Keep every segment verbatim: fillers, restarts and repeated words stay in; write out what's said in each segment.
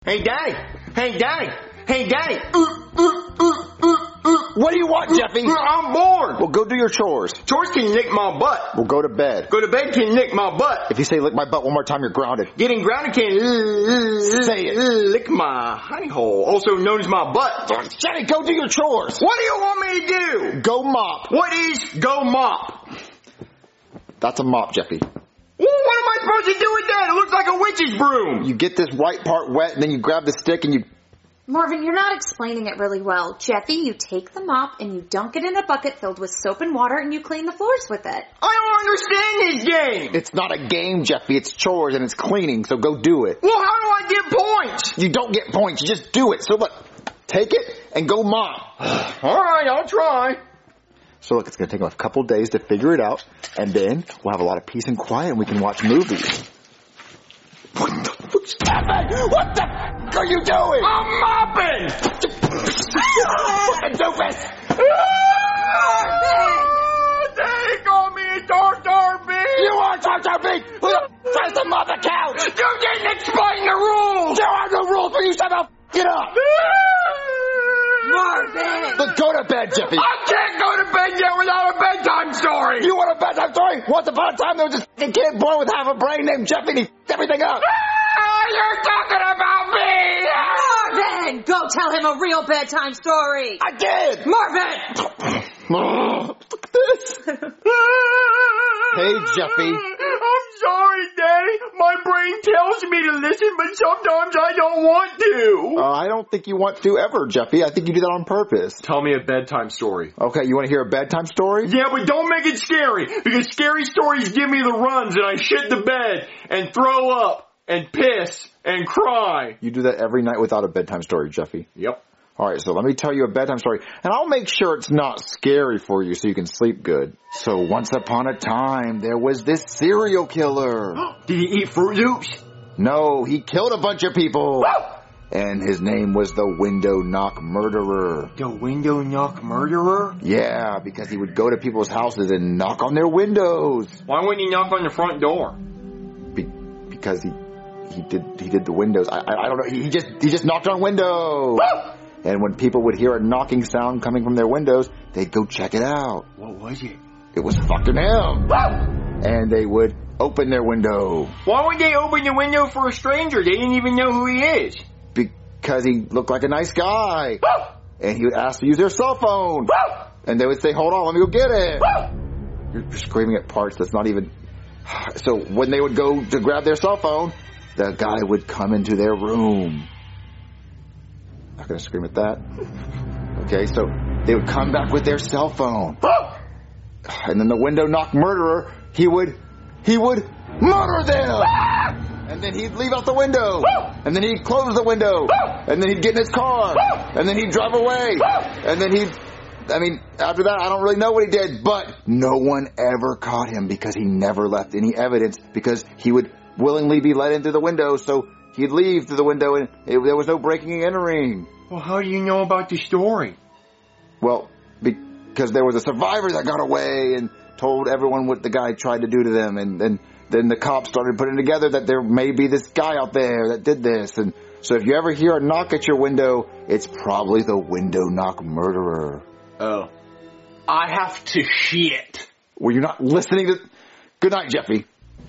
Hey, Daddy! Hey, Daddy! Hey, Daddy! Uh, uh, uh, uh, uh. What do you want, Jeffy? I'm bored! Well, go do your chores. Chores can lick my butt. Well, go to bed. Go to bed can lick my butt. If you say lick my butt one more time, you're grounded. Getting grounded can uh, say it. Uh, lick my honey hole, also known as my butt. Jenny, go do your chores. What do you want me to do? Go mop. What is go mop? That's a mop, Jeffy. Well, what am I supposed to do with that? It looks like a witch's broom. You get this right part wet, and then you grab the stick and you... Marvin, you're not explaining it really well. Jeffy, you take the mop and you dunk it in a bucket filled with soap and water and you clean the floors with it. I don't understand this game. It's not a game, Jeffy. It's chores and it's cleaning, so go do it. Well, how do I get points? You don't get points. You just do it. So look, take it and go mop. All right, I'll try. So look, it's going to take a couple days to figure it out, and then we'll have a lot of peace and quiet and we can watch movies. What the fuck? Stop it! What the fuck are you doing? I'm mopping! Fucking doofus! They call me a Tar Bee! You are Tar Bee! Who the f*** tries to mop the couch? You didn't explain the rules! There are no rules for you, son of a Get up! Marvin! Look, go to bed, Jeffy! I can't go to bed yet without a bedtime story! You want a bedtime story? Once upon a time, there was this f***ing kid born with half a brain named Jeffy, and he f***ed everything up! Ah, you're talking about me! Marvin! Go tell him a real bedtime story! I did! Marvin! Look at this! Hey, Jeffy. I'm sorry, Daddy. My brain tells me to listen, but sometimes I don't want to. Uh, I don't think you want to ever, Jeffy. I think you do that on purpose. Tell me a bedtime story. Okay, you want to hear a bedtime story? Yeah, but don't make it scary, because scary stories give me the runs, and I shit the bed, and throw up, and piss, and cry. You do that every night without a bedtime story, Jeffy. Yep. All right, so let me tell you a bedtime story, and I'll make sure it's not scary for you so you can sleep good. So once upon a time, there was this serial killer. Did he eat Fruit Loops? No, he killed a bunch of people. And his name was the Window Knock Murderer. The Window Knock Murderer? Yeah, because he would go to people's houses and knock on their windows. Why wouldn't he knock on the front door? Be- because he he did he did the windows. I I, I don't know. He, he just he just knocked on windows. And when people would hear a knocking sound coming from their windows, they'd go check it out. What was it? It was fucking him. And they would open their window. Why would they open the window for a stranger? They didn't even know who he is. Because he looked like a nice guy. And he would ask to use their cell phone. And they would say, hold on, let me go get it. You're screaming at parts that's not even... So when they would go to grab their cell phone, the guy would come into their room. Not going to scream at that. Okay, so they would come back with their cell phone. And then the Window Knock Murderer, he would, he would murder them. And then he'd leave out the window. And then he'd close the window. And then he'd get in his car. And then he'd drive away. And then he'd, I mean, after that, I don't really know what he did. But no one ever caught him because he never left any evidence, because he would willingly be let in through the window. So he'd leave through the window and it, there was no breaking and entering. Well, how do you know about the story? Well, because there was a survivor that got away and told everyone what the guy tried to do to them. And then, then the cops started putting together that there may be this guy out there that did this. And so if you ever hear a knock at your window, it's probably the Window Knock Murderer. Oh. I have to shit. Were you not listening to... Good night, Jeffy.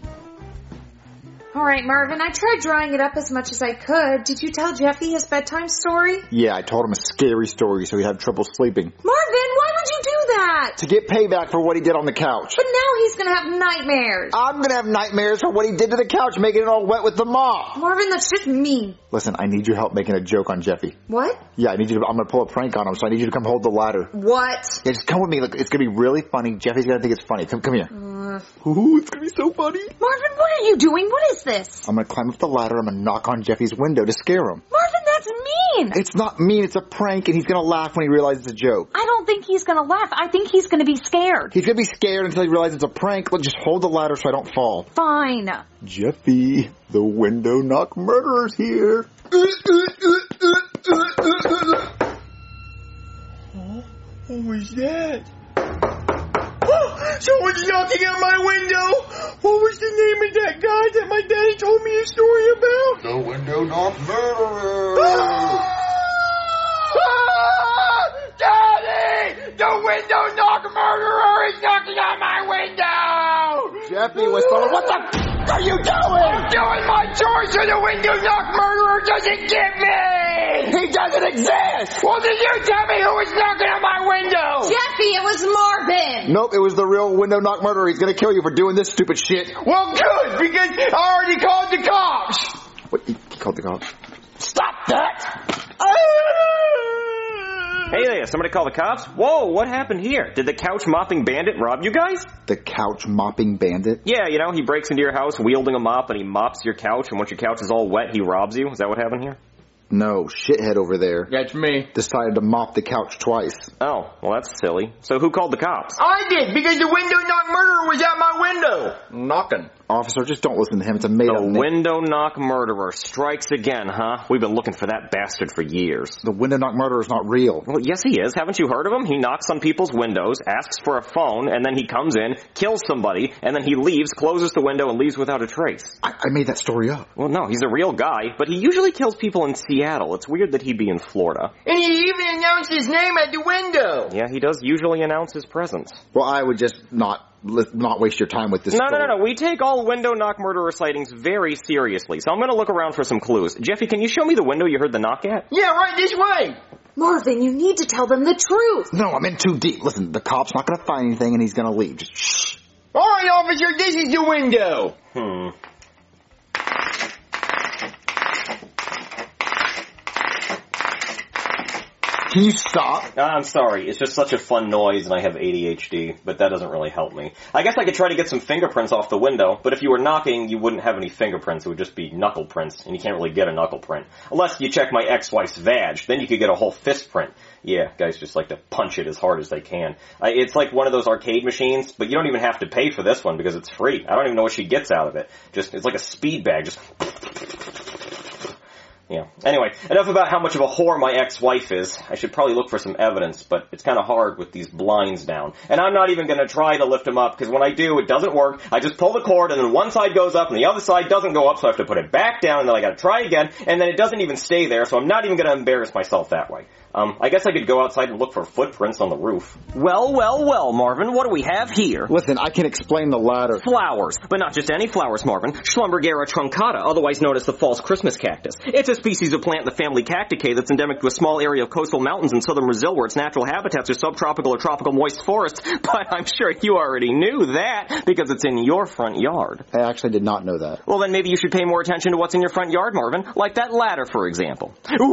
All right, Marvin, I tried drawing it up as much as I could. Did you tell Jeffy his bedtime story? Yeah, I told him a scary story so he'd have trouble sleeping. Marvin, why would you do that? To get payback for what he did on the couch. But now he's going to have nightmares. I'm going to have nightmares for what he did to the couch, making it all wet with the mop. Marvin, that's just mean. Listen, I need your help making a joke on Jeffy. What? Yeah, I need you to, I'm going to pull a prank on him, so I need you to come hold the ladder. What? Yeah, just come with me. Look, it's going to be really funny. Jeffy's going to think it's funny. Come, come here. Uh, Ooh, it's going to be so funny. Marvin, what are you doing? What is this? I'm going to climb up the ladder. I'm going to knock on Jeffy's window to scare him. Marvin, that's mean. It's not mean. It's a prank, and he's going to laugh when he realizes it's a joke. I don't think he's going to laugh. I think he's going to be scared. He's going to be scared until he realizes it's a prank. Look, just hold the ladder so I don't fall. Fine. Jeffy, the Window Knock Murderer's here. What was that? Someone's knocking at my window! What was the name of that guy that my daddy told me a story about? The window knock murderer! Ah! Daddy! The window knock murderer is knocking on my window! Jeffy was told, what the f*** are you doing? I'm doing my chores so the window knock murderer doesn't get me! He doesn't exist! Well, then you tell me who was knocking on my window! Jeffy, it was Marvin! Nope, it was the real window knock murderer. He's gonna kill you for doing this stupid shit. Well, good, because I already called the cops! What, you called the cops? Stop that! Hey there, somebody call the cops? Whoa, what happened here? Did the couch mopping bandit rob you guys? The couch mopping bandit? Yeah, you know, he breaks into your house wielding a mop and he mops your couch, and once your couch is all wet, he robs you. Is that what happened here? No, shithead over there That's me. decided to mop the couch twice. Oh, well that's silly. So who called the cops? I did, because the window knock murderer was at my window. Knocking. Officer, just don't listen to him. It's a made-up The name. window knock murderer strikes again, huh? We've been looking for that bastard for years. The window knock murderer is not real. Well, yes he is. Haven't you heard of him? He knocks on people's windows, asks for a phone, and then he comes in, kills somebody, and then he leaves, closes the window, and leaves without a trace. I, I made that story up. Well, no, he's a real guy, but he usually kills people in Seattle. It's weird that he'd be in Florida. And he even announced his name at the window. Yeah, he does usually announce his presence. Well, I would just not not waste your time with this No, story. no, no, no. We take all window knock murderer sightings very seriously, so I'm going to look around for some clues. Jeffy, can you show me the window you heard the knock at? Yeah, right this way. Marvin, you need to tell them the truth. No, I'm in too deep. Listen, the cop's not going to find anything and he's going to leave. Just shh. All right, officer, this is the window. Hmm. Can you stop? I'm sorry, it's just such a fun noise and I have A D H D, but that doesn't really help me. I guess I could try to get some fingerprints off the window, but if you were knocking, you wouldn't have any fingerprints, it would just be knuckle prints, and you can't really get a knuckle print. Unless you check my ex-wife's vag, then you could get a whole fist print. Yeah, guys just like to punch it as hard as they can. I, it's like one of those arcade machines, but you don't even have to pay for this one because it's free. I don't even know what she gets out of it. Just, it's like a speed bag, just... Yeah. Anyway, enough about how much of a whore my ex-wife is. I should probably look for some evidence, but it's kind of hard with these blinds down. And I'm not even going to try to lift them up, because when I do, it doesn't work. I just pull the cord, and then one side goes up, and the other side doesn't go up, so I have to put it back down, and then I got to try again, and then it doesn't even stay there, so I'm not even going to embarrass myself that way. Um, I guess I could go outside and look for footprints on the roof. Well, well, well, Marvin, what do we have here? Listen, I can explain the ladder. Flowers, but not just any flowers, Marvin. Schlumbergera truncata, otherwise known as the false Christmas cactus. It's a species of plant in the family Cacticae that's endemic to a small area of coastal mountains in southern Brazil where its natural habitats are subtropical or tropical moist forests. But I'm sure you already knew that because it's in your front yard. I actually did not know that. Well, then maybe you should pay more attention to what's in your front yard, Marvin. Like that ladder, for example.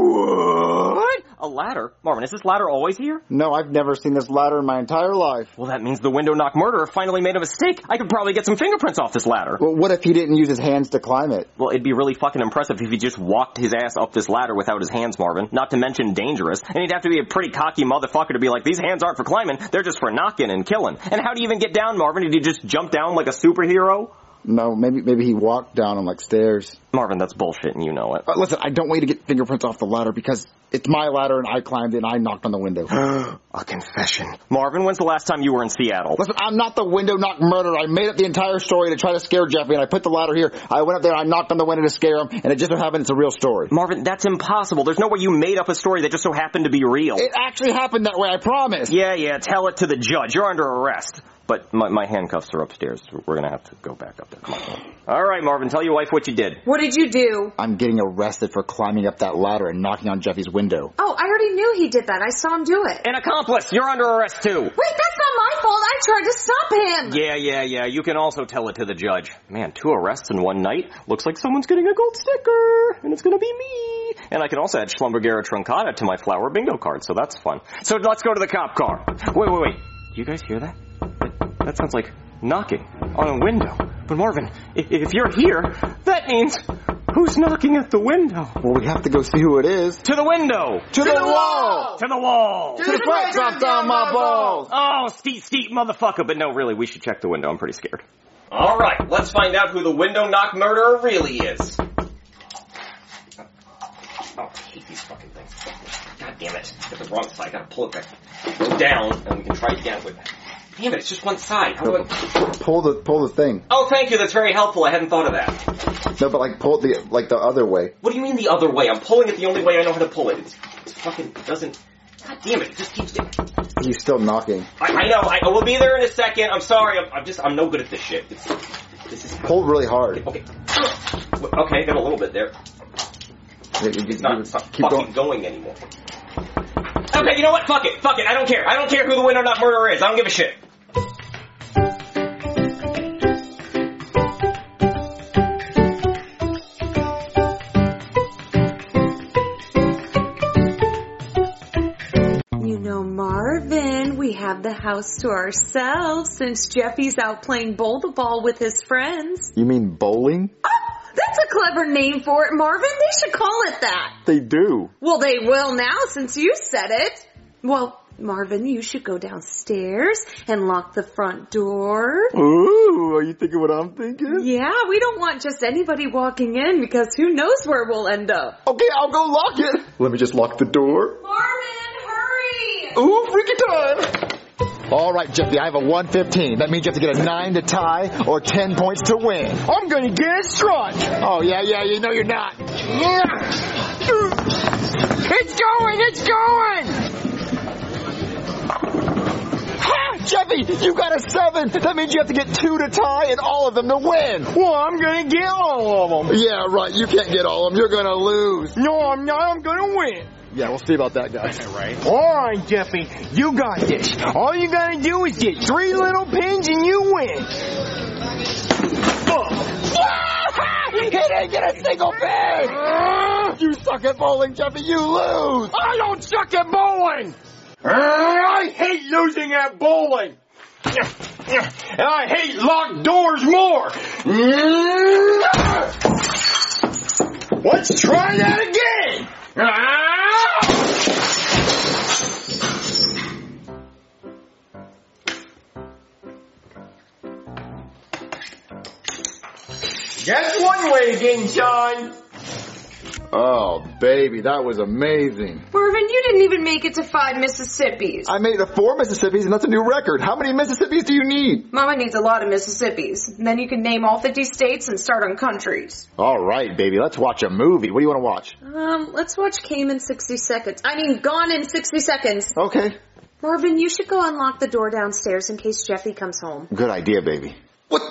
What? A ladder? Marvin, is this ladder always here? No, I've never seen this ladder in my entire life. Well, that means the window knock murderer finally made a mistake. I could probably get some fingerprints off this ladder. Well, what if he didn't use his hands to climb it? Well, it'd be really fucking impressive if he just walked his ass up this ladder without his hands, Marvin. Not to mention dangerous. And he'd have to be a pretty cocky motherfucker to be like, these hands aren't for climbing, they're just for knocking and killing. And how do you even get down, Marvin? Did you just jump down like a superhero? No, maybe maybe he walked down them like stairs. Marvin, that's bullshit and you know it. Uh, listen, I don't want you to get fingerprints off the ladder because it's my ladder and I climbed it and I knocked on the window. A confession. Marvin, when's the last time you were in Seattle? Listen, I'm not the window knock murderer. I made up the entire story to try to scare Jeffy, and I put the ladder here. I went up there, I knocked on the window to scare him, and it just so happened it's a real story. Marvin, that's impossible. There's no way you made up a story that just so happened to be real. It actually happened that way, I promise. Yeah, yeah, tell it to the judge. You're under arrest. But my, my handcuffs are upstairs. We're going to have to go back up there. Come on. All right, Marvin, tell your wife what you did. What did you do? I'm getting arrested for climbing up that ladder and knocking on Jeffy's window. Oh, I already knew he did that. I saw him do it. An accomplice! You're under arrest, too! Wait, that's not my fault. I tried to stop him. Yeah, yeah, yeah. You can also tell it to the judge. Man, two arrests in one night? Looks like someone's getting a gold sticker. And it's going to be me. And I can also add Schlumbergera truncata to my flower bingo card, so that's fun. So let's go to the cop car. Wait, wait, wait. Do you guys hear that? That sounds like knocking on a window. But Marvin, if you're here, that means who's knocking at the window? Well, we have to go see who it is. To the window! To, to the, the wall! wall! To the wall! To, to the front, drop down my balls! Oh, skeet, skeet, motherfucker. But no, really, we should check the window. I'm pretty scared. All right, let's find out who the window knock murderer really is. Oh, I hate these fucking things. God damn it. Get the wrong side. I gotta pull it back down, and we can try it again with that. Damn it, it's just one side. How do I... Pull the pull the thing. Oh, thank you. That's very helpful. I hadn't thought of that. No, but like pull it the like the other way. What do you mean the other way? I'm pulling it the only way I know how to pull it. It's, it's fucking it doesn't. God damn it! It just keeps. He's still knocking. I, I know. I, I will be there in a second. I'm sorry. I'm, I'm just. I'm no good at this shit. It's, this is. Pull really hard. Okay. Okay, got a little bit there. Yeah, you, you, It's not, you, it's not keep fucking going. going anymore. Okay, you know what? Fuck it. Fuck it. I don't care. I don't care who the winner not murderer is. I don't give a shit. You know, Marvin, we have the house to ourselves since Jeffy's out playing bowl-to-ball with his friends. You mean bowling? Oh, that's a clever name for it, Marvin. They should call it that. They do. Well, they will now since you said it. Well, Marvin, you should go downstairs and lock the front door. Ooh, are you thinking what I'm thinking? Yeah, we don't want just anybody walking in because who knows where we'll end up. Okay, I'll go lock it. Let me just lock the door. Marvin, hurry! Ooh, freaky time. All right, Jeffy, I have a one fifteen. That means you have to get a nine to tie or ten points to win. I'm going to get it strong. Oh, yeah, yeah, you know you're not. It's going, it's going. Ha! Jeffy, you got a seven. That means you have to get two to tie and all of them to win. Well, I'm going to get all of them. Yeah, right. You can't get all of them. You're going to lose. No, I'm not. I'm going to win. Yeah, we'll see about that, guys. Right. All right, Jeffy, you got this. All you gotta do is get three little pins and you win. Oh. Yeah! He didn't get a single pin! Uh, you suck at bowling, Jeffy. You lose. I don't suck at bowling! I hate losing at bowling! And I hate locked doors more! Let's try that again! That's one way of getting shine. Oh, baby, that was amazing. Marvin, you didn't even make it to five Mississippis. I made it to four Mississippis, and that's a new record. How many Mississippis do you need? Mama needs a lot of Mississippis. And then you can name all fifty states and start on countries. All right, baby, let's watch a movie. What do you want to watch? Um, let's watch Came in sixty seconds. I mean, Gone in sixty seconds. Okay. Marvin, you should go unlock the door downstairs in case Jeffy comes home. Good idea, baby. What?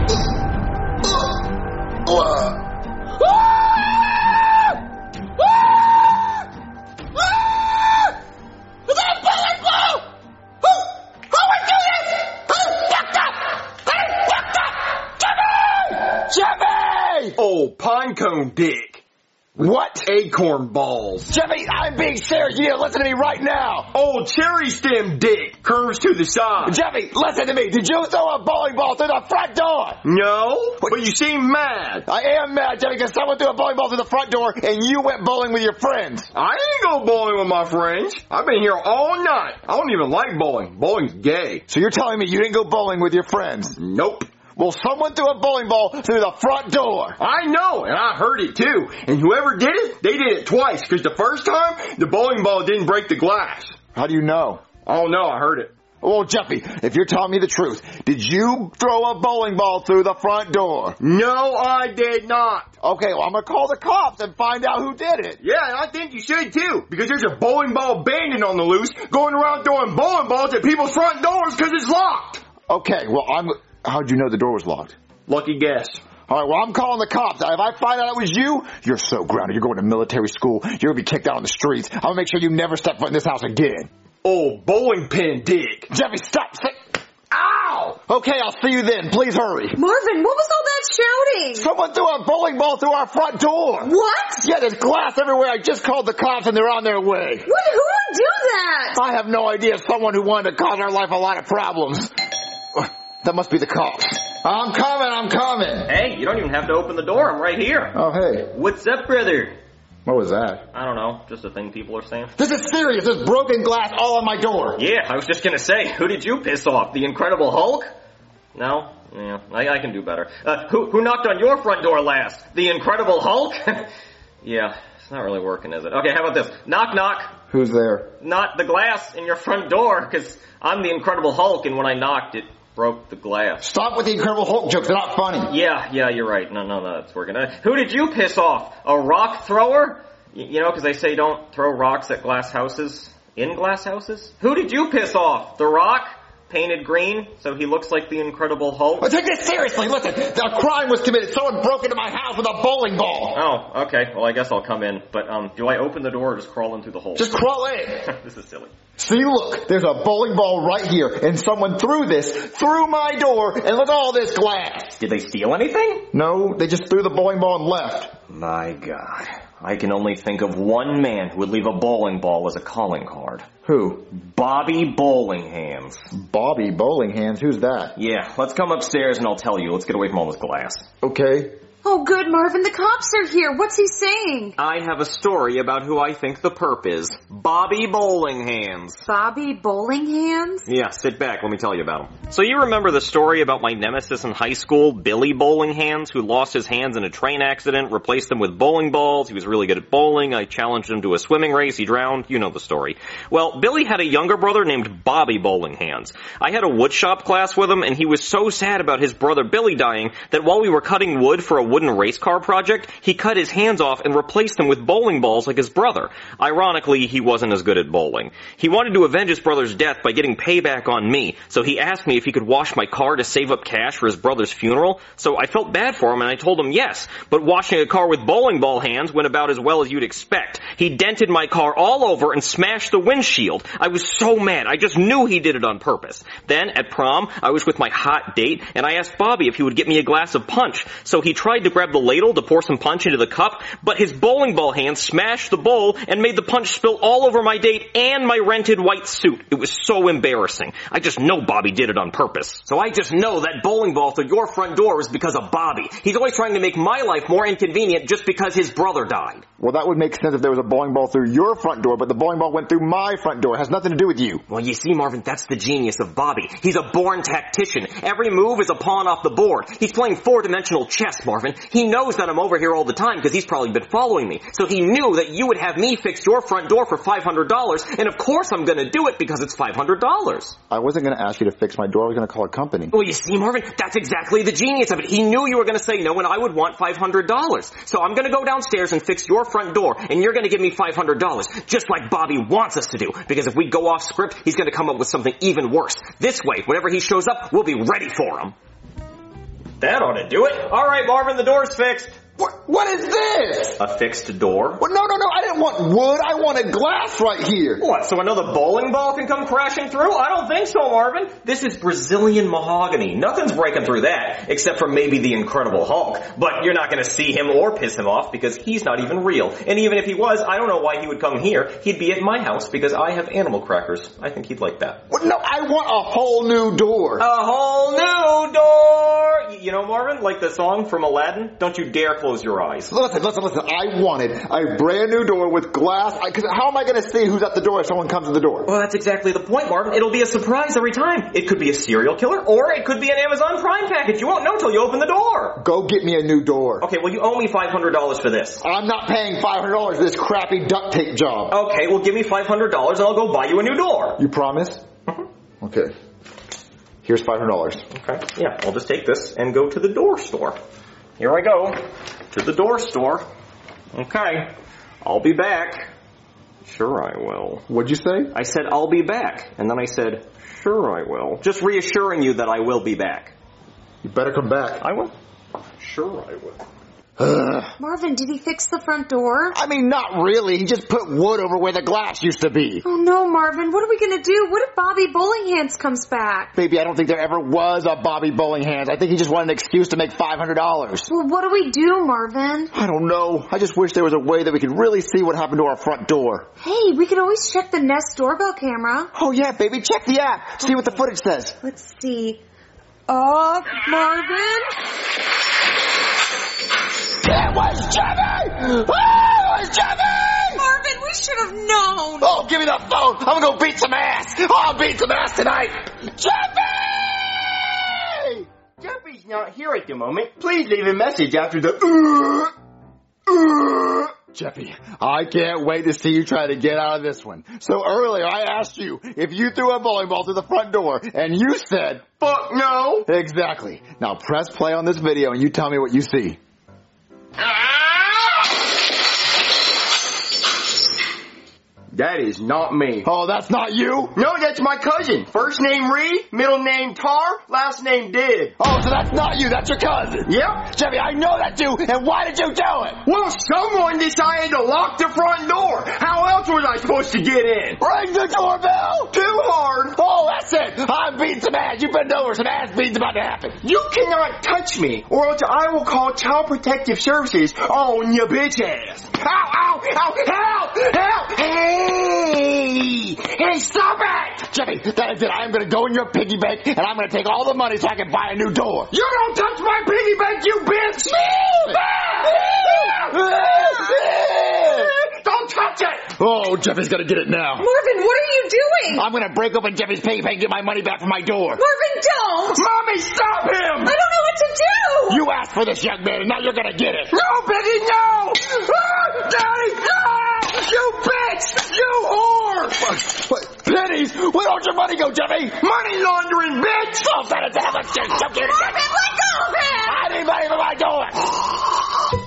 Jeffy! Oh, pinecone dick. What? Acorn balls. Jeffy, I'm being serious. You need to listen to me right now. Oh, cherry stem dick. Curves to the side. Jeffy, listen to me. Did you throw a bowling ball through the front door? No, but you seem mad. I am mad, Jeffy, because someone threw a bowling ball through the front door and you went bowling with your friends. I ain't go bowling with my friends. I've been here all night. I don't even like bowling. Bowling's gay. So you're telling me you didn't go bowling with your friends? Nope. Well, someone threw a bowling ball through the front door. I know, and I heard it too. And whoever did it, they did it twice. Because the first time, the bowling ball didn't break the glass. How do you know? Oh no, I heard it. Well, Jeffy, if you're telling me the truth, did you throw a bowling ball through the front door? No, I did not. Okay, well, I'm going to call the cops and find out who did it. Yeah, and I think you should too. Because there's a bowling ball bandit on the loose going around throwing bowling balls at people's front doors because it's locked. Okay, well, I'm... How'd you know the door was locked? Lucky guess. All right, well, I'm calling the cops. If I find out it was you, you're so grounded. You're going to military school. You're going to be kicked out on the streets. I'm going to make sure you never step foot in this house again. Oh, bowling pin dick. Jeffy, stop. Stay. Ow! Okay, I'll see you then. Please hurry. Marvin, what was all that shouting? Someone threw a bowling ball through our front door. What? Yeah, there's glass everywhere. I just called the cops and they're on their way. What? Who would do that? I have no idea. Someone who wanted to cause our life a lot of problems. That must be the cops. I'm coming, I'm coming. Hey, you don't even have to open the door. I'm right here. Oh, hey. What's up, brother? What was that? I don't know. Just a thing people are saying. This is serious. There's broken glass all on my door. Yeah, I was just gonna say, who did you piss off? The Incredible Hulk? No? Yeah, I, I can do better. Uh, who, who knocked on your front door last? The Incredible Hulk? Yeah, It's not really working, is it? Okay, how about this? Knock, knock. Who's there? Not the glass in your front door, because I'm the Incredible Hulk, and when I knocked, it broke the glass. Stop with the Incredible Hulk jokes. They're not funny. Yeah, yeah, you're right. No, no, no, that's working. Uh, who did you piss off? A rock thrower? Y- you know, because they say don't throw rocks at glass houses. In glass houses? Who did you piss off? The Rock? Painted green, so he looks like the Incredible Hulk? Well, take this seriously. Listen, a crime was committed. Someone broke into my house with a bowling ball. Oh, okay. Well, I guess I'll come in. But, um, do I open the door or just crawl in through the hole? Just crawl in. This is silly. See, look, there's a bowling ball right here, and someone threw this through my door, and look at all this glass. Did they steal anything? No, they just threw the bowling ball and left. My God. I can only think of one man who would leave a bowling ball as a calling card. Who? Bobby Bowling Hands. Bobby Bowling Hands? Who's that? Yeah, let's come upstairs and I'll tell you. Let's get away from all this glass. Okay. Oh, good, Marvin. The cops are here. What's he saying? I have a story about who I think the perp is. Bobby Bowling Hands. Bobby Bowling Hands? Yeah, sit back. Let me tell you about him. So you remember the story about my nemesis in high school, Billy Bowling Hands, who lost his hands in a train accident, replaced them with bowling balls. He was really good at bowling. I challenged him to a swimming race. He drowned. You know the story. Well, Billy had a younger brother named Bobby Bowling Hands. I had a woodshop class with him, and he was so sad about his brother Billy dying that while we were cutting wood for a wooden race car project, he cut his hands off and replaced them with bowling balls like his brother. Ironically, he wasn't as good at bowling. He wanted to avenge his brother's death by getting payback on me, so he asked me if he could wash my car to save up cash for his brother's funeral. So I felt bad for him and I told him yes, but washing a car with bowling ball hands went about as well as you'd expect. He dented my car all over and smashed the windshield. I was so mad. I just knew he did it on purpose. Then, at prom, I was with my hot date, and I asked Bobby if he would get me a glass of punch. So he tried to grab the ladle to pour some punch into the cup, but his bowling ball hand smashed the bowl and made the punch spill all over my date and my rented white suit. It was so embarrassing. I just know Bobby did it on purpose. So I just know that bowling ball through your front door was because of Bobby. He's always trying to make my life more inconvenient just because his brother died. Well, that would make sense if there was a bowling ball through your front door, but the bowling ball went through my front door. It has nothing to do with you. Well, you see, Marvin, that's the genius of Bobby. He's a born tactician. Every move is a pawn off the board. He's playing four-dimensional chess, Marvin. He knows that I'm over here all the time because he's probably been following me. So he knew that you would have me fix your front door for five hundred dollars, and of course I'm gonna do it because it's five hundred dollars. I wasn't going to ask you to fix my door. I was going to call a company. Well, you see, Marvin, that's exactly the genius of it. He knew you were gonna say no and I would want five hundred dollars. So I'm gonna go downstairs and fix your front door, and you're gonna give me five hundred dollars, just like Bobby wants us to do. Because if we go off script, he's gonna come up with something even worse. This way, whenever he shows up, we'll be ready for him. That ought to do it. All right, Marvin, the door's fixed. What, what is this? A fixed door? Well, no, no, no. I didn't want wood. I wanted glass right here. What, so another bowling ball can come crashing through? I don't think so, Marvin. This is Brazilian mahogany. Nothing's breaking through that, except for maybe the Incredible Hulk. But you're not going to see him or piss him off because he's not even real. And even if he was, I don't know why he would come here. He'd be at my house because I have animal crackers. I think he'd like that. Well, no, I want a whole new door. A whole new door! You know, Marvin, like the song from Aladdin, don't you dare close your eyes. Listen, listen, listen. I wanted a brand new door with glass. I, cause how am I going to see who's at the door if someone comes to the door? Well, that's exactly the point, Marvin. It'll be a surprise every time. It could be a serial killer, or it could be an Amazon Prime package. You won't know till you open the door. Go get me a new door. Okay, well, you owe me five hundred dollars for this. I'm not paying five hundred dollars for this crappy duct tape job. Okay, well, give me five hundred dollars and I'll go buy you a new door. You promise? Mm-hmm. Okay. Here's five hundred dollars. Okay, yeah, I'll just take this and go to the door store. Here I go. To the door store. Okay. I'll be back. Sure I will. What'd you say? I said I'll be back. And then I said, sure I will. Just reassuring you that I will be back. You better come back. I will. Sure I will. Marvin, did he fix the front door? I mean, not really. He just put wood over where the glass used to be. Oh no, Marvin, what are we gonna do? What if Bobby Bowling Hands comes back? Baby, I don't think there ever was a Bobby Bowling Hands. I think he just wanted an excuse to make five hundred dollars. Well, what do we do, Marvin? I don't know. I just wish there was a way that we could really see what happened to our front door. Hey, we could always check the Nest doorbell camera. Oh yeah, baby, check the app. See what the footage says. Let's see. Oh, Marvin? It was Jimmy! Oh, it was Jimmy! Marvin, we should have known. Oh, give me the phone. I'm gonna go beat some ass. Oh, I'll beat some ass tonight. Jimmy! Jeffy's not here at the moment. Please leave a message after the uh, uh. Jeffy, I can't wait to see you try to get out of this one. So earlier I asked you if you threw a bowling ball to the front door, and you said, fuck no. Exactly. Now press play on this video and you tell me what you see. That is not me. Oh, that's not you? No, that's my cousin. First name Reed, middle name Tar, last name Did. Oh, so that's not you, that's your cousin. Yep. Jeffy, I know that's you, and why did you do it? Well, someone decided to lock the front door. How else was I supposed to get in? Ring the doorbell! Too hard. Oh, that's it. I'm beating some ass. You bend over, some ass beating's about to happen. You cannot touch me, or else I will call Child Protective Services on your bitch ass. Ow, ow, ow, help, help, hey, hey, stop it! Jeffy, that is it. I am going to go in your piggy bank, and I'm going to take all the money so I can buy a new door. You don't touch my piggy bank, you bitch! Don't touch it! Oh, Jeffy's going to get it now. Marvin, what are you doing? I'm going to break open Jeffy's piggy bank and get my money back for my door. Marvin, don't! Mommy, stop him! I don't know what to do! You asked for this, young man, and now you're going to get it. No, Piggy, no! Ah, Daddy, no! You bitch! You whore! What? Pennies? Where don't your money go, Jeffy? Money laundering, bitch! Oh, that is that much. Don't get it. Marvin, let go of him! I need money for my door.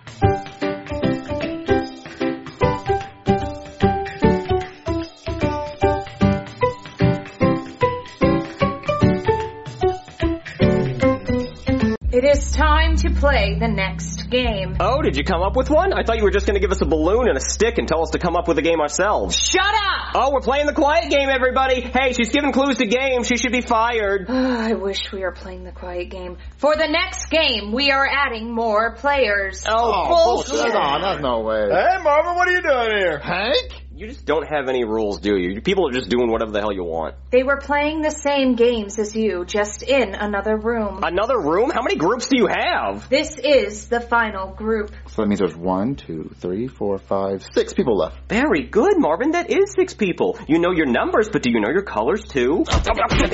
It is time to play the next game. Oh, did you come up with one? I thought you were just going to give us a balloon and a stick and tell us to come up with a game ourselves. Shut up! Oh, we're playing the quiet game, everybody. Hey, she's giving clues to games. She should be fired. I wish we were playing the quiet game. For the next game, we are adding more players. Oh, bullshit. Oh, there's no way. Hey, Marvin, what are you doing here? Hank? You just don't have any rules, do you? People are just doing whatever the hell you want. They were playing the same games as you, just in another room. Another room? How many groups do you have? This is the final group. So that means there's one, two, three, four, five, six people left. Very good, Marvin. That is six people. You know your numbers, but do you know your colors, too? Uncle,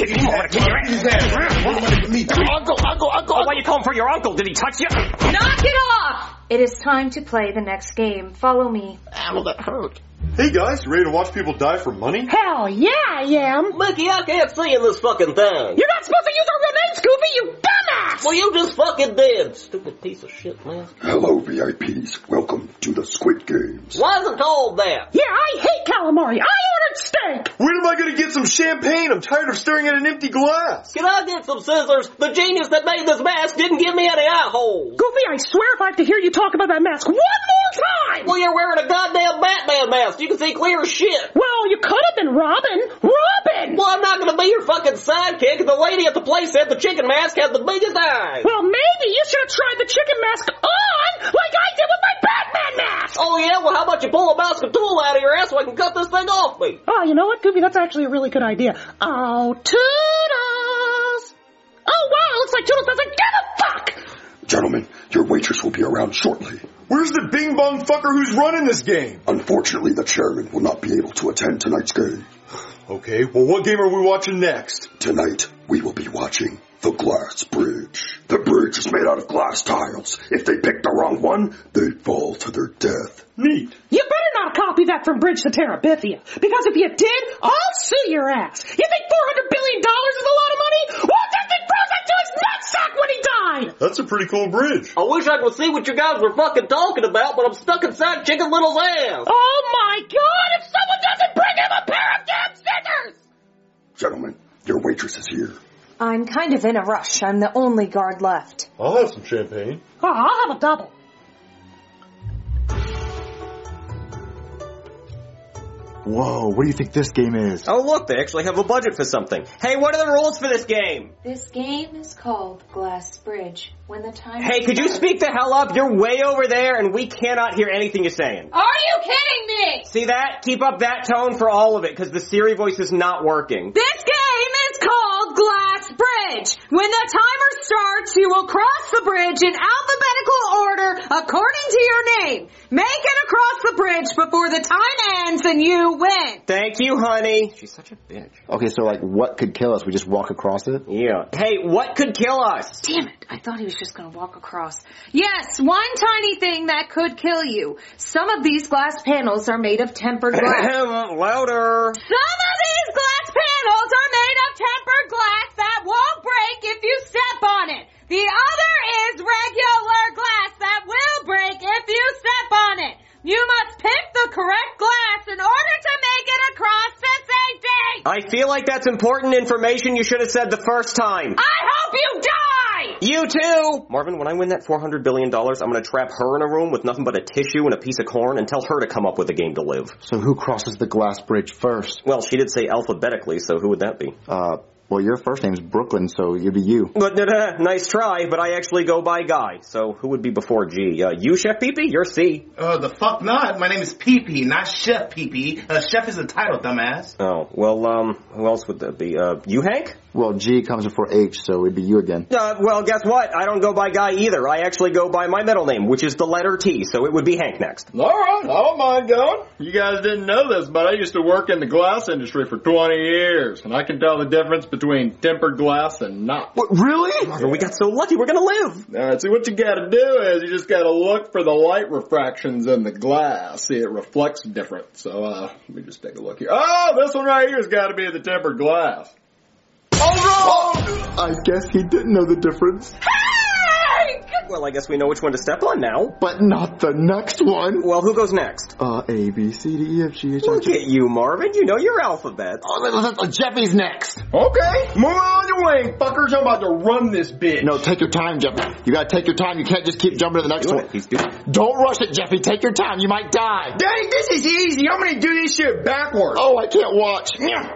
uncle, uncle! Oh, why are you calling for your uncle? Did he touch you? Knock it off! It is time to play the next game. Follow me. Ow, that hurt. Hey guys, ready to watch people die for money? Hell yeah, I am. Mickey, I can't see in this fucking thing. You're not supposed to use our real name, Scooby, you dumbass! Well, you just fucking did. Stupid piece of shit, man. Hello, V I Ps. Welcome to the Squid Games. Why is it called that? Yeah, I hate calamari. I ordered steak. When am I gonna get some champagne? I'm tired of staring at an empty glass. Can I get some scissors? The genius that made this mask didn't give me any eye holes. Goofy, I swear if I have to hear you talk about that mask one more time! Well, you're wearing a goddamn Batman mask. You can see clear as shit. Well, you could have been Robin. Robin! Well, I'm not gonna be your fucking sidekick. The lady at the place said the chicken mask had the biggest eyes. Well, maybe you should have tried the chicken mask on like I did with my Batman mask! Oh, yeah? Well, how about you pull a mouse and tool out of your ass so I can cut this thing off me? Oh, you know what, Goofy? That's actually a really good idea. Oh, Toodles! Oh, wow, looks like Toodles doesn't give a fuck! Gentlemen, your waitress will be around shortly. Where's the bing bong fucker who's running this game? Unfortunately, the chairman will not be able to attend tonight's game. Okay, well what game are we watching next? Tonight, we will be watching The Glass Bridge. The bridge is made out of glass tiles. If they pick the wrong one, they fall to their death. Neat. You better not copy that from Bridge to Terabithia, because if you did, I'll sue your ass. You think four hundred billion dollars is a lot of money? Walt Disney froze that to his nutsack when he died! That's a pretty cool bridge. I wish I could see what you guys were fucking talking about, but I'm stuck inside Chicken Little's ass. Oh my god, if someone doesn't bring him a pair of damn scissors! Gentlemen, your waitress is here. I'm kind of in a rush. I'm the only guard left. I'll have some champagne. Oh, I'll have a double. Whoa, what do you think this game is? Oh, look, they actually have a budget for something. Hey, what are the rules for this game? This game is called Glass Bridge. When the time Hey, could you speak the hell up? You're way over there, and we cannot hear anything you're saying. Are you kidding me? See that? Keep up that tone for all of it, because the Siri voice is not working. This game is called Glass Bridge. bridge. When the timer starts, you will cross the bridge in alphabetical order according to your name. Make it across the bridge before the time ends and you win. Thank you, honey. She's such a bitch. Okay, so like, what could kill us? We just walk across it? Yeah. Hey, what could kill us? Damn it, I thought he was just going to walk across. Yes, one tiny thing that could kill you. Some of these glass panels are made of tempered glass. Louder. Some of these glass panels are made of tempered glass that won't break if you step on it. The other is regular glass that will break if you step on it. You must pick the correct glass in order to make it across to safety. I feel like that's important information you should have said the first time. I hope you die! You too! Marvin, when I win that four hundred billion dollars, I'm going to trap her in a room with nothing but a tissue and a piece of corn and tell her to come up with a game to live. So who crosses the glass bridge first? Well, she did say alphabetically, so who would that be? Uh, well, your first name's Brooklyn, so you'd be you. But, uh, nice try, but I actually go by Guy. So who would be before G? Uh, you, Chef Pee-Pee? You're C. Uh, the fuck not. My name is Pee-Pee, not Chef Pee-Pee. Uh, Chef is a title, dumbass. Oh, well, um, who else would that be? Uh, you, Hank? Well, G comes before H, so it'd be you again. Uh, well, guess what? I don't go by Guy either. I actually go by my middle name, which is the letter T, so it would be Hank next. All right, I don't mind going. You guys didn't know this, but I used to work in the glass industry for twenty years, and I can tell the difference between tempered glass and not. What, really? Marvin, we got so lucky, we're gonna live. All right, see, what you gotta do is you just gotta look for the light refractions in the glass. See, it reflects different. So, uh, let me just take a look here. Oh, this one right here has gotta be the tempered glass. Oh, no! I guess he didn't know the difference. Well, I guess we know which one to step on now. But not the next one. Well, who goes next? Uh, A, B, C, D, E, F, G, H, I, Look J. at you, Marvin. You know your alphabet. Oh, Jeffy's next. Okay, move on your way, fuckers. I'm about to run this bitch. No, take your time, Jeffy. You gotta take your time. You can't just keep jumping to the next Doing one. it. He's doing it. Don't rush it, Jeffy. Take your time. You might die. Dang, this is easy. I'm gonna do this shit backwards. Oh, I can't watch.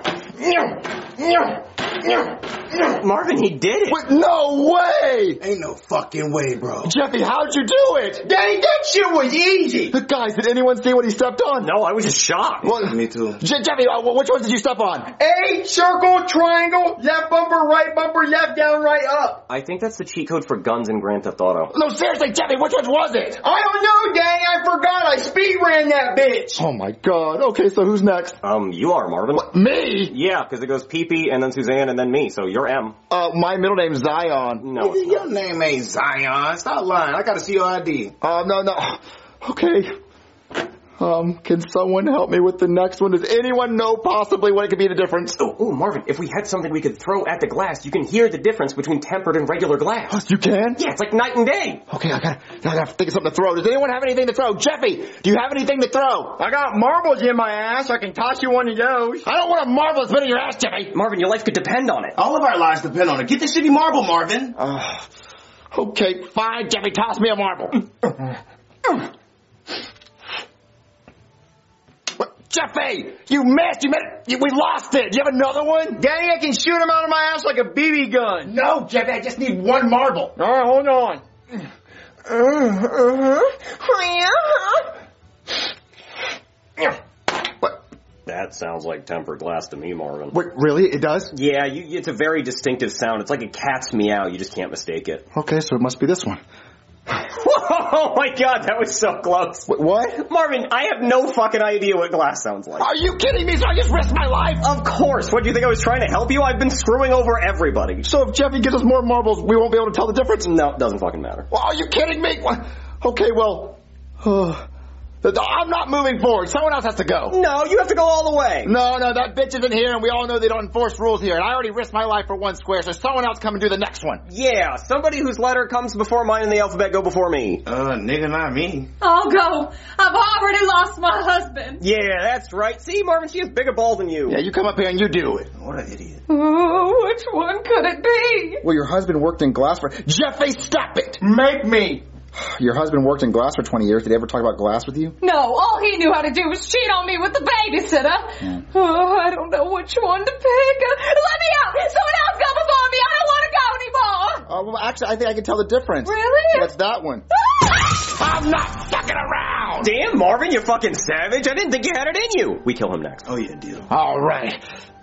Marvin, he did it. Wait, no way! Ain't no fucking way, bro. Jeffy, how'd you do it? Dang, that shit was easy. Guys, did anyone see what he stepped on? No, I was just shocked. Well, Me too. Je- Jeffy, uh, which ones did you step on? A, circle, triangle, left bumper, right bumper, left down, right up. I think that's the cheat code for guns in Grand Theft Auto. No, seriously, Jeffy, which ones was it? I don't know, dang, I forgot. I speed ran that bitch. Oh my god. Okay, so who's next? Um, you are, Marvin. What, me? Yeah, because it goes Pee-Pee and then Suzanne and then me, so you're M. Uh, my middle name's Zion. No, it's Your name ain't Zion. Stop lying. I gotta see your I D. Uh, no, no. Okay. Um, can someone help me with the next one? Does anyone know possibly what it could be the difference? Oh, oh, Marvin, if we had something we could throw at the glass, you can hear the difference between tempered and regular glass. You can? Yeah, it's like night and day. Okay, I gotta, I gotta think of something to throw. Does anyone have anything to throw? Jeffy, do you have anything to throw? I got marbles in my ass. I can toss you one of those. I don't want a marble that's been in your ass, Jeffy. Marvin, your life could depend on it. All of our lives depend on it. Get the shitty marble, Marvin. Uh, okay, fine, Jeffy, toss me a marble. What? Jeffy, you missed. You missed. You, we lost it. Do you have another one? Daddy, I can shoot him out of my ass like a B B gun. No, Jeffy, I just need one marble. All right, hold on. What? That sounds like tempered glass to me, Marvin. Wait, really? It does? Yeah, you, it's a very distinctive sound. It's like a cat's meow. You just can't mistake it. Okay, so it must be this one. Oh my god, that was so close. Wait, what? Marvin, I have no fucking idea what glass sounds like. Are you kidding me? So I just risked my life? Of course. What, do you think I was trying to help you? I've been screwing over everybody. So if Jeffy gives us more marbles, we won't be able to tell the difference? No, it doesn't fucking matter. Well, are you kidding me? What? Okay, well, uh, I'm not moving forward. Someone else has to go. No, you have to go all the way. No, no, that bitch isn't here, and we all know they don't enforce rules here. And I already risked my life for one square, so someone else come and do the next one. Yeah, somebody whose letter comes before mine in the alphabet go before me. Uh, nigga, not me. I'll go. I've already lost my husband. Yeah, that's right. See, Marvin, she has bigger balls than you. Yeah, you come up here and you do it. What an idiot. Oh, which one could it be? Well, your husband worked in glass for... Jeffy, stop it! Make me. Your husband worked in glass for twenty years. Did he ever talk about glass with you? No, all he knew how to do was cheat on me with the babysitter. Yeah. Oh, I don't know which one to pick. Let me out! Someone else go before me! I don't want to go anymore! Uh, well, actually, I think I can tell the difference. Really? That's that one. I'm not fucking around! Damn, Marvin, you fucking savage. I didn't think you had it in you. We kill him next. Oh, yeah, deal. All right.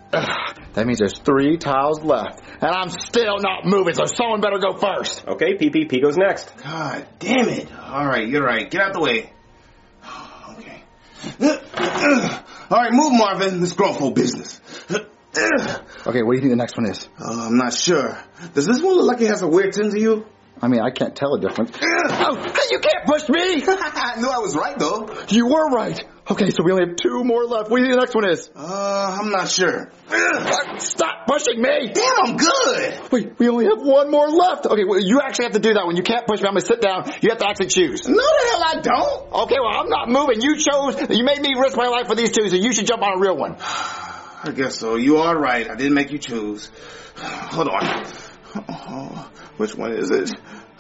Ugh, that means there's three tiles left, and I'm still not moving, so someone better go first. Okay, P P, P goes next. God damn it. Alright, you're right. Get out the way. Okay. Alright, move, Marvin. Let's grow for business. Okay, what do you think the next one is? Uh, I'm not sure. Does this one look like it has a weird tint to you? I mean, I can't tell a difference. Oh, hey, you can't push me! I knew I was right, though. You were right. Okay, so we only have two more left. What do you think the next one is? Uh, I'm not sure. Stop pushing me! Damn, I'm good! Wait, we only have one more left. Okay, well, you actually have to do that one. You can't push me. I'm going to sit down. You have to actually choose. No, the hell I don't. Okay, well, I'm not moving. You chose. You made me risk my life for these two, so you should jump on a real one. I guess so. You are right. I didn't make you choose. Hold on. Oh, which one is it?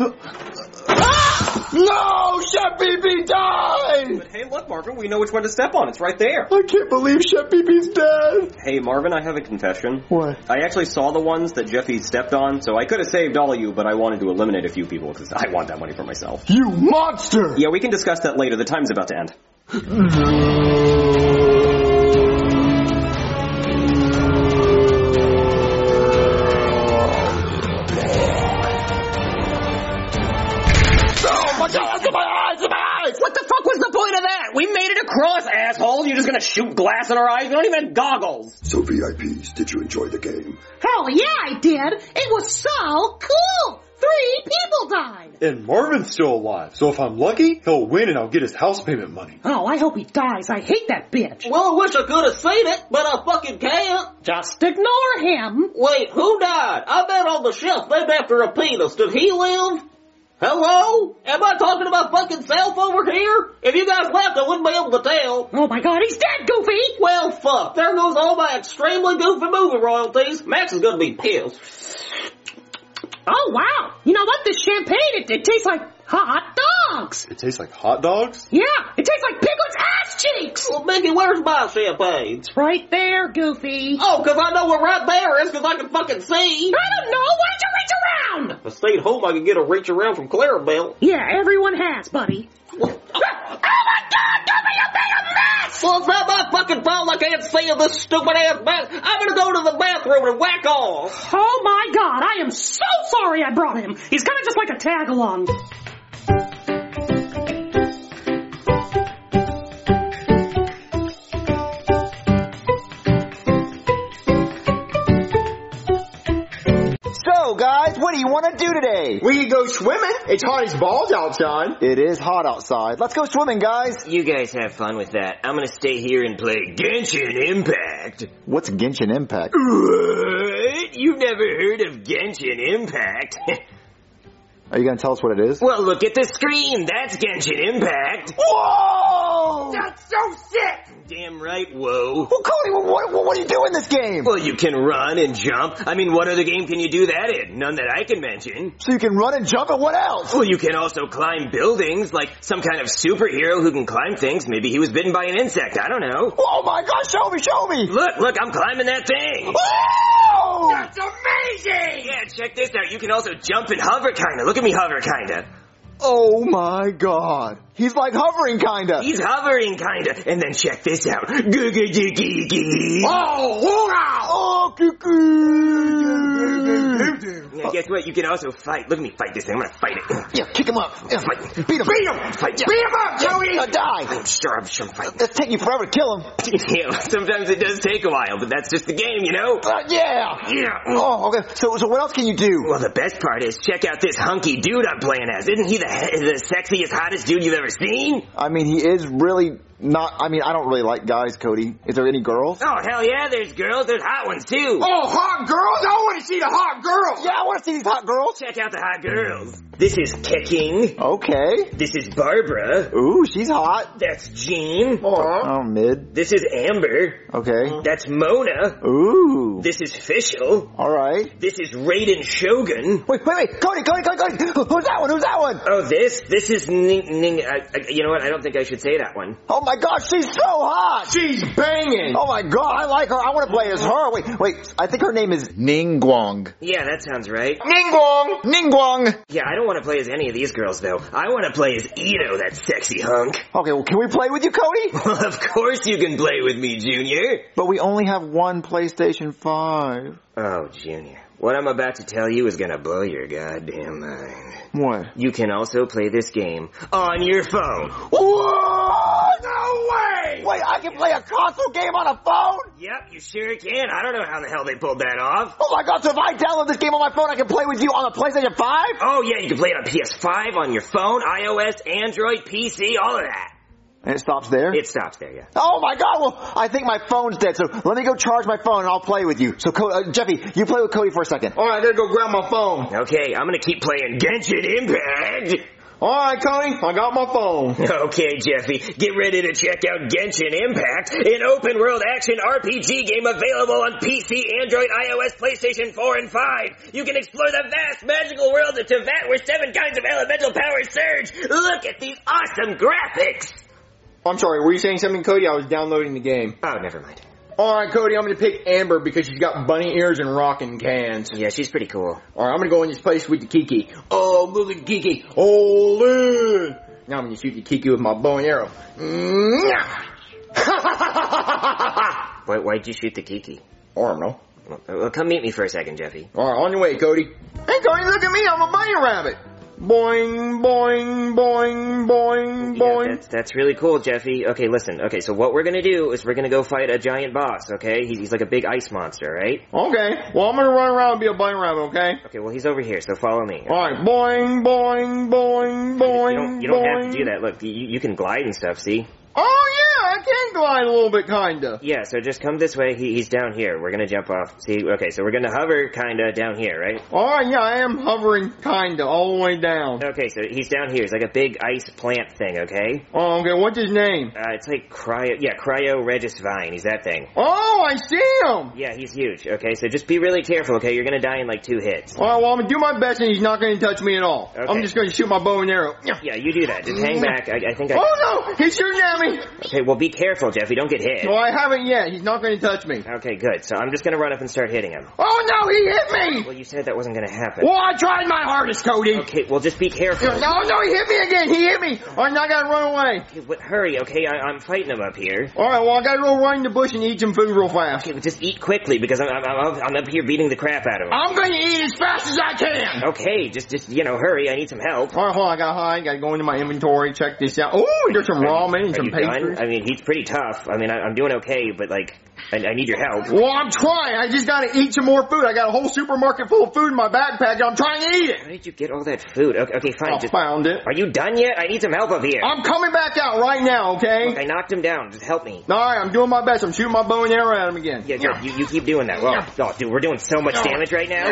Ah! No! Chef B B died! But hey, look, Marvin, we know which one to step on. It's right there. I can't believe Chef B B's dead. Hey, Marvin, I have a confession. What? I actually saw the ones that Jeffy stepped on, so I could have saved all of you, but I wanted to eliminate a few people because I want that money for myself. You monster! Yeah, we can discuss that later. The time's about to end. What the fuck was the point of that? We made it across, asshole. You're just gonna shoot glass in our eyes? We don't even have goggles. So V I Ps, did you enjoy the game? Hell yeah, I did. It was so cool. Three people died. And Marvin's still alive, so if I'm lucky, he'll win and I'll get his house payment money. Oh, I hope he dies. I hate that bitch. Well, I wish I could have seen it, but I fucking can't. Just ignore him. Wait, who died? I bet on the chef named after a penis. Did he live? Hello? Am I talking about fucking self over here? If you guys left, I wouldn't be able to tell. Oh my god, he's dead, Goofy! Well, fuck. There goes all my extremely goofy movie royalties. Max is gonna be pissed. Oh wow! You know what? This champagne, it, it tastes like hot dogs! It tastes like hot dogs? Yeah, it tastes like Piglet's ass cheeks! Well, Mickey, where's my champagne? It's right there, Goofy. Oh, cause I know where right there is, cause I can fucking see. I don't know! Why did you reach around? If I stayed home, I could get a reach around from Clarabelle. Yeah, everyone has, buddy. Oh my god, Goofy, you made a mess! Well, it's not my fucking fault I can't see in this stupid ass mess. I'm gonna go to the bathroom and whack off. Oh my god, I am so sorry I brought him. He's kinda just like a tag-along. So, guys, what do you want to do today? We can go swimming. It's hot as balls outside. It is hot outside. Let's go swimming, guys. You guys have fun with that. I'm gonna stay here and play Genshin Impact. What's Genshin Impact? What? You've never heard of Genshin Impact? Are you going to tell us what it is? Well, look at the screen. That's Genshin Impact. Whoa! That's so sick! Damn right, whoa. Well, Cody, what, what, what do you do in this game? Well, you can run and jump. I mean, what other game can you do that in? None that I can mention. So you can run and jump, and what else? Well, you can also climb buildings, like some kind of superhero who can climb things. Maybe he was bitten by an insect. I don't know. Oh my gosh, show me, show me! Look, look, I'm climbing that thing. Whoa! That's amazing! Yeah, check this out. You can also jump and hover, kinda. Look at me hover, kinda. Oh my god. He's like hovering, kinda. He's hovering, kinda. And then check this out. Oh, wow! Oh, cuckoo! Now, guess what? You can also fight. Look at me fight this thing. I'm gonna fight it. Yeah, kick him up. Yeah, Fight. beat him. Beat him! Fight. Beat him up, Joey! Yeah, die. I'm sure I'm sure I'm fighting. It's taking you forever to kill him. Yeah, sometimes it does take a while, but that's just the game, you know? Uh, yeah. Yeah. Oh, okay. So, so what else can you do? Well, the best part is, check out this hunky dude I'm playing as. Isn't he the, the sexiest, hottest dude you've ever seen? I mean, he is really not, I mean, I don't really like guys, Cody. Is there any girls? Oh, hell yeah, there's girls. There's hot ones, too. Oh, hot girls? I want to see the hot girls! Yeah, I want to see these hot girls. Check out the hot girls. This is Kicking. Okay. This is Barbara. Ooh, she's hot. That's Jean. Oh, mid. This is Amber. Okay. That's Mona. Ooh. This is Fischl. All right. This is Raiden Shogun. Wait, wait, wait. Cody, Cody, Cody, Cody. Who's that one? Who's that one? Oh, this? This is Ning, Ning, uh, uh, you know what? I don't think I should say that one. Oh my gosh, she's so hot! She's banging! Oh my god, I like her. I want to play as her. Wait, wait, I think her name is Ningguang. Yeah, that sounds right. Ningguang! Ningguang! Yeah, I don't want to play as any of these girls, though. I want to play as Ito, that sexy hunk. Okay, well, can we play with you, Cody? Well, of course you can play with me, Junior. But we only have one PlayStation five. Oh, Junior. What I'm about to tell you is gonna blow your goddamn mind. What? You can also play this game on your phone. Whoa! No way! Wait, I can play a console game on a phone? Yep, you sure can. I don't know how the hell they pulled that off. Oh my god, so if I download this game on my phone, I can play with you on a PlayStation five? Oh yeah, you can play it on P S five, on your phone, iOS, Android, P C, all of that. And it stops there? It stops there, yeah. Oh my god, well, I think my phone's dead, so let me go charge my phone and I'll play with you. So, Co- uh, Jeffy, you play with Cody for a second. Alright, I gotta go grab my phone. Okay, I'm gonna keep playing Genshin Impact. Alright, Cody, I got my phone. Okay, Jeffy, get ready to check out Genshin Impact, an open-world action R P G game available on P C, Android, iOS, PlayStation four, and five. You can explore the vast magical world of Teyvat where seven kinds of elemental powers surge. Look at these awesome graphics. I'm sorry, were you saying something, Cody? I was downloading the game. Oh, never mind. Alright, Cody, I'm gonna pick Amber because she's got bunny ears and rockin' cans. Yeah, she's pretty cool. Alright, I'm gonna go in this place with the Kiki. Oh, look at Kiki. All in. Now I'm gonna shoot the Kiki with my bow and arrow. Why, why'd you shoot the Kiki? I don't know. Well, come meet me for a second, Jeffy. Alright, on your way, Cody. Hey, Cody, look at me, I'm a bunny rabbit. Boing, boing, boing, boing, boing. Yeah, that's, that's really cool, Jeffy. Okay, listen. Okay, so what we're gonna do is we're gonna go fight a giant boss, okay? He's, he's like a big ice monster, right? Okay. Well, I'm gonna run around and be a bunny rabbit, okay? Okay, well, he's over here, so follow me. Okay? Alright, boing, boing, boing, boing, You don't, you don't boing. have to do that. Look, you, you can glide and stuff, see? Oh, yeah, I can glide a little bit, kinda. Yeah, so just come this way. He, he's down here. We're gonna jump off. See, okay, so we're gonna hover kinda down here, right? Alright, yeah, I am hovering kinda all the way down. Okay, so he's down here. He's like a big ice plant thing, okay? Oh, okay, what's his name? Uh, it's like Cryo, yeah, Cryo Regis Vine. He's that thing. Oh, I see him! Yeah, he's huge. Okay, so just be really careful, okay? You're gonna die in like two hits. Alright, well, I'm gonna do my best and he's not gonna touch me at all. Okay. I'm just gonna shoot my bow and arrow. Yeah, you do that. Just hang back. I, I think I... Oh, no! He's shooting at me! Okay, well, be careful, Jeffy. Don't get hit. Well, I haven't yet. He's not gonna touch me. Okay, good. So I'm just gonna run up and start hitting him. Oh, no! He hit me! Well, you said that wasn't gonna happen. Well, I tried my hardest, Cody! Okay, well, just be careful. No, no, he hit me again! He hit me! Alright, now I gotta run away. Okay, but hurry, okay? I, I'm fighting him up here. Alright, well, I gotta go run in the bush and eat some food real fast. Okay, but just eat quickly because I'm, I'm, I'm, I'm up here beating the crap out of him. I'm gonna eat as fast as I can! Okay, just, just, you know, hurry. I need some help. Alright, hold on, I gotta hide, gotta go into my inventory, check this out. Oh, there's some ramen and Are some you done? pastries. I mean, he's pretty tough. I mean, I, I'm doing okay, but like, I, I need your help. Well, I'm trying. I just gotta eat some more food. I got a whole supermarket full of food in my backpack and I'm trying to eat it. How did you get all that food? Okay, okay fine. I just, found it. Are you done yet? I need some help up here. I'm coming back out right now, okay? Look, I knocked him down. Just help me. Alright, I'm doing my best. I'm shooting my bow and arrow at him again. Yeah, good. You, you keep doing that. Well, oh, dude, we're doing so much damage right now.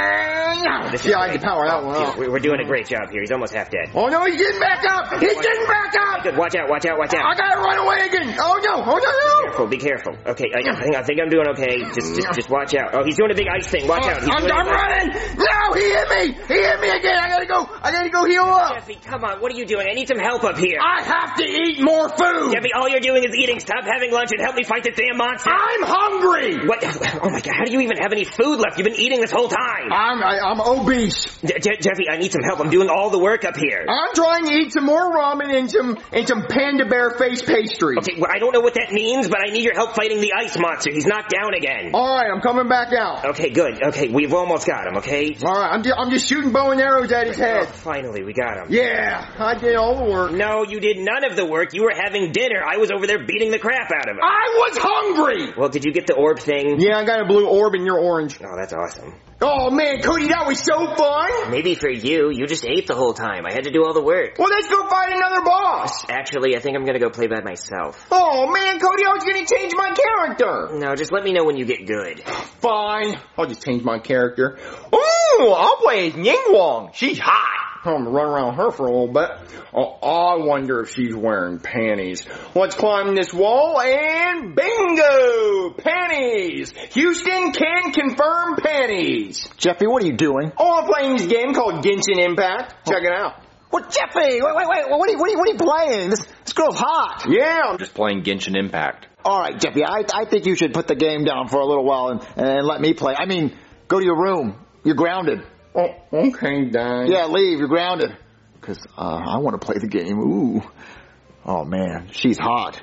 Oh, this is Yeah, I great. can power that Oh, one dude, up. we're, we're doing a great job here. He's almost half dead. Oh no, he's getting back up! He's getting back up! Good. Watch out, watch out, watch out. I gotta run away again! Oh no, oh no, no! Careful, be careful. Okay, I, I, think, I think I'm doing okay. Just, just, just watch out. Oh, he's doing a big ice thing. Watch out. He's I'm, doing I'm a- running! No, he hit me! He hit me again! I gotta go! I gotta go heal up! Jeffy, come on. What are you doing? I need some help up here. I have to eat more food! Jeffy, all you're doing is eating. Stop having lunch and help me fight this damn monster. I'm hungry! What? Oh my god, how do you even have any food left? You've been eating this whole time. I'm, I, I'm obese. Je- Je- Jeffy, I need some help. I'm doing all the work up here. I'm trying to eat some more ramen and some, and some panda bear face pastries. Okay, well, I don't know what that means, but I need your help fighting the ice monster. He's knocked down again. Alright, I'm coming back out. Okay, good. Okay, we've almost got him, okay? Just- Alright, I'm, ju- I'm just shooting bow and arrows at his Oh, head. finally, we got him. Yeah, I did all the work. No, you did none of the work. You were having dinner. I was over there beating the crap out of him. I was hungry! Well, did you get the orb thing? Yeah, I got a blue orb and you're orange. Oh, that's awesome. Oh man, Cody, that was so fun! Maybe for you, you just ate the whole time. I had to do all the work. Well, let's go fight another boss! Actually, I think I'm gonna go play by myself. Oh man, Cody, I was gonna change my character! No, just let me know when you get good. Fine. I'll just change my character. Ooh, I'll play as Ningguang. She's hot. I'm gonna run around her for a little bit. Oh, I wonder if she's wearing panties. Let's climb this wall and bingo! Panties! Houston can confirm panties. Jeffy, what are you doing? Oh, I'm playing this game called Genshin Impact. Check it out. Well, Jeffy, wait, wait, wait. What are you, what are you, what are you playing? This, this girl's hot. Yeah, I'm just playing Genshin Impact. All right, Jeffy, I, I think you should put the game down for a little while and, and let me play. I mean, go to your room. You're grounded. Oh, okay, Dad. Yeah, leave. You're grounded. Because uh, I want to play the game. Ooh. Oh, man. She's hot.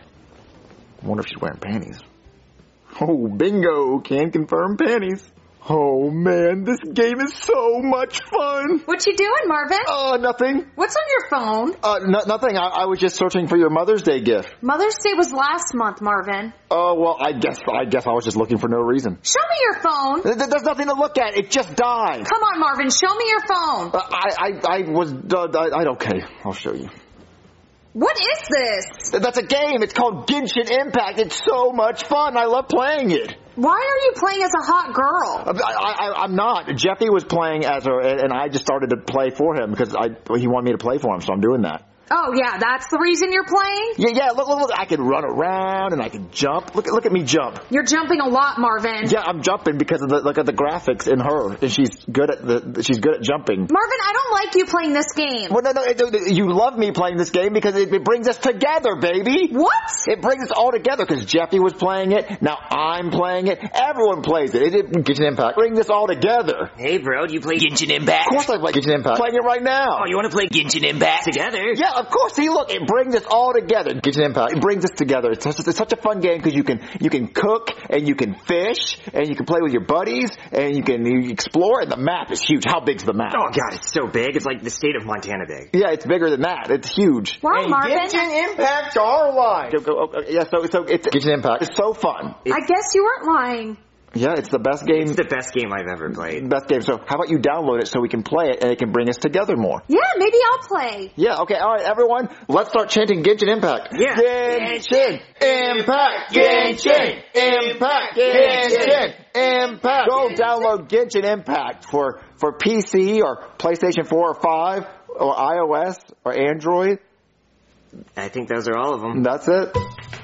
I wonder if she's wearing panties. Oh, bingo. Can confirm panties. Oh, man. This game is so much fun. What you doing, Marvin? Oh, uh, nothing. What's on your phone? Uh, no, nothing. I, I was just searching for your Mother's Day gift. Mother's Day was last month, Marvin. Oh, well, I guess I guess I was just looking for no reason. Show me your phone. Th- There's nothing to look at. It just died. Come on, Marvin. Show me your phone. Uh, I, I, I was, uh, I, I, okay. I'll show you. What is this? That's a game. It's called Genshin Impact. It's so much fun. I love playing it. Why are you playing as a hot girl? I, I, I'm not. Jeffy was playing as her, and I just started to play for him because I, he wanted me to play for him, so I'm doing that. Oh, yeah, that's the reason you're playing? Yeah, yeah, look, look, look, I can run around and I can jump. Look, look at me jump. You're jumping a lot, Marvin. Yeah, I'm jumping because of the, look at the graphics in her, and she's good at the, she's good at jumping. Marvin, I don't like you playing this game. Well, no, no, it, you love me playing this game because it, it brings us together, baby. What? It brings us all together because Jeffy was playing it, now I'm playing it, everyone plays it. It, it Genshin Impact brings us all together. Hey, bro, do you play Genshin Impact? Of course I play Genshin Impact. Playing it right now. Oh, you want to play Genshin Impact together? Yeah, of course. See, look, it brings us all together. Genshin Impact. It brings us together. It's such, it's such a fun game because you can you can cook and you can fish and you can play with your buddies and you can you explore. And the map is huge. How big's the map? Oh god, it's so big. It's like the state of Montana big. Yeah, it's bigger than that. It's huge. Wow, and Marvin. Genshin Impact our life. Yeah, so so it's Genshin Impact. It's so fun. I guess you weren't lying. Yeah, it's the best game. It's the best game I've ever played. Best game. So how about you download it so we can play it and it can bring us together more? Yeah, maybe I'll play. Yeah, okay, all right, everyone, let's start chanting Genshin Impact. Yeah. Genshin Impact, Genshin Impact, Genshin Impact. Go download Genshin Impact for, for P C or PlayStation four or five or iOS or Android. I think those are all of them. That's it.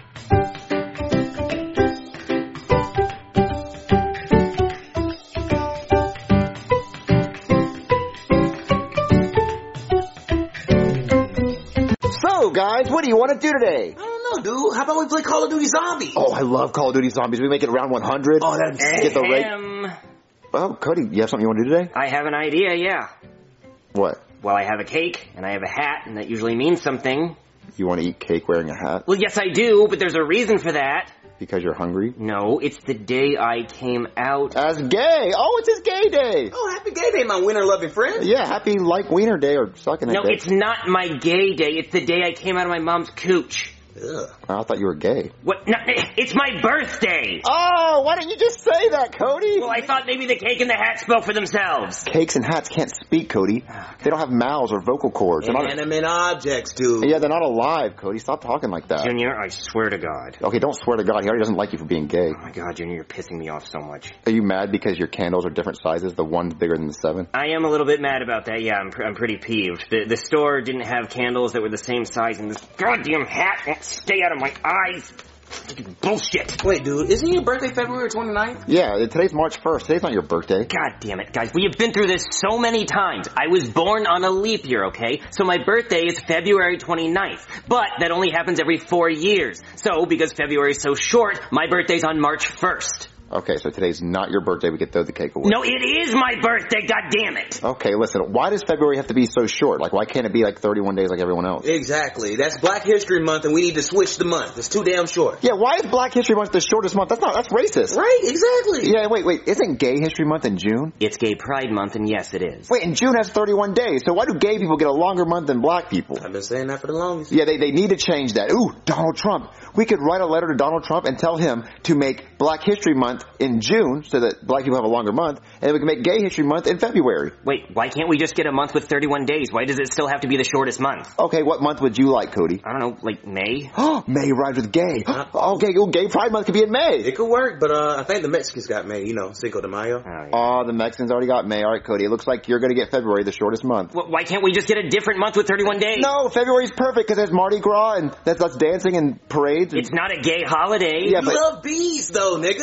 So, guys, what do you want to do today? I don't know, dude. How about we play Call of Duty Zombies? Oh, I love Call of Duty Zombies. We make it around one hundred. Oh, that'd be Get the rate. Um, Oh, Cody, you have something you want to do today? I have an idea, yeah. What? Well, I have a cake, and I have a hat, and that usually means something. You want to eat cake wearing a hat? Well, yes, I do, but there's a reason for that. Because you're hungry? No, it's the day I came out. As gay! Oh, it's his gay day! Oh, happy gay day, my winter-loving friend. Yeah, happy like wiener day or sucking it No, day. it's not my gay day. It's the day I came out of my mom's cooch. Ugh. I thought you were gay. What? No, it's my birthday! Oh, why didn't you just say that, Cody? Well, I thought maybe the cake and the hat spoke for themselves. Cakes and hats can't speak, Cody. They don't have mouths or vocal cords. They're not, Inanimate objects, dude. yeah, they're not alive, Cody. Stop talking like that. Junior, I swear to God. Okay, don't swear to God. He already doesn't like you for being gay. Oh my God, Junior, you're pissing me off so much. Are you mad because your candles are different sizes? The one's bigger than the seven? I am a little bit mad about that, yeah, I'm, pr- I'm pretty peeved. The, the store didn't have candles that were the same size, and this goddamn hat won't stay out of my eyes. Bullshit. Wait, dude, isn't your birthday February twenty-ninth? Yeah, today's March first. Today's not your birthday. God damn it, guys. We have been through this so many times. I was born on a leap year, okay? So my birthday is February twenty-ninth. But that only happens every four years. So, because February is so short, my birthday's on March first. Okay, so today's not your birthday. We could throw the cake away. No, it is my birthday, god damn it! Okay, listen, why does February have to be so short? Like, why can't it be like thirty-one days like everyone else? Exactly. That's Black History Month, and we need to switch the month. It's too damn short. Yeah, why is Black History Month the shortest month? That's not, that's racist. Right, exactly. Yeah, wait, wait, isn't Gay History Month in June? It's Gay Pride Month, and yes, it is. Wait, and June has thirty-one days, so why do gay people get a longer month than black people? I've been saying that for the longest. Yeah, they, they need to change that. Ooh, Donald Trump. We could write a letter to Donald Trump and tell him to make Black History Month in June so that black people have a longer month, and then we can make Gay History Month in February. Wait, why can't we just get a month with thirty-one days? Why does it still have to be the shortest month? Okay, what month would you like, Cody? I don't know, like May? Oh, May rhymes with gay. Okay, well, Gay Pride Month could be in May. It could work, but uh, I think the Mexicans got May, you know, Cinco de Mayo. Oh, yeah. Oh, the Mexicans already got May. All right, Cody, it looks like you're going to get February, the shortest month. Well, why can't we just get a different month with thirty-one days? No, February's perfect because there's Mardi Gras and that's, that's dancing and parades. And... It's not a gay holiday. Yeah, You but... love bees, though, nigga. Yeah, bees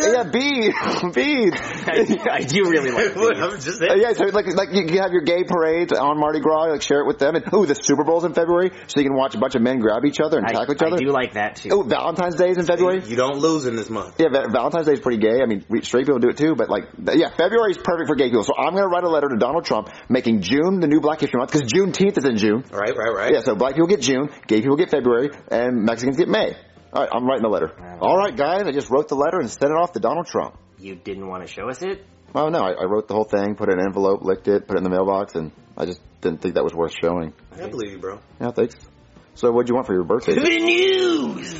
bead, bead. I, I do really like beads. I'm just Uh, yeah, so like like you can have your gay parades on Mardi Gras, like share it with them, and ooh, the Super Bowl's in February, so you can watch a bunch of men grab each other and I, tackle each other. I do like that too. Oh, Valentine's Day is in February. You don't lose in this month. Yeah, Va- Valentine's Day is pretty gay. I mean, we, straight people do it too, but like, th- yeah, February is perfect for gay people. So I'm going to write a letter to Donald Trump making June the new Black History Month because Juneteenth is in June. Right, right, right. Yeah, so black people get June, gay people get February, and Mexicans get May. All right, I'm writing the letter. All right, guys, I just wrote the letter and sent it off to Donald Trump. You didn't want to show us it? Oh, no, I, I wrote the whole thing, put it in an envelope, licked it, put it in the mailbox, and I just didn't think that was worth showing. I believe you, bro. Yeah, thanks. So what'd you want for your birthday? The news!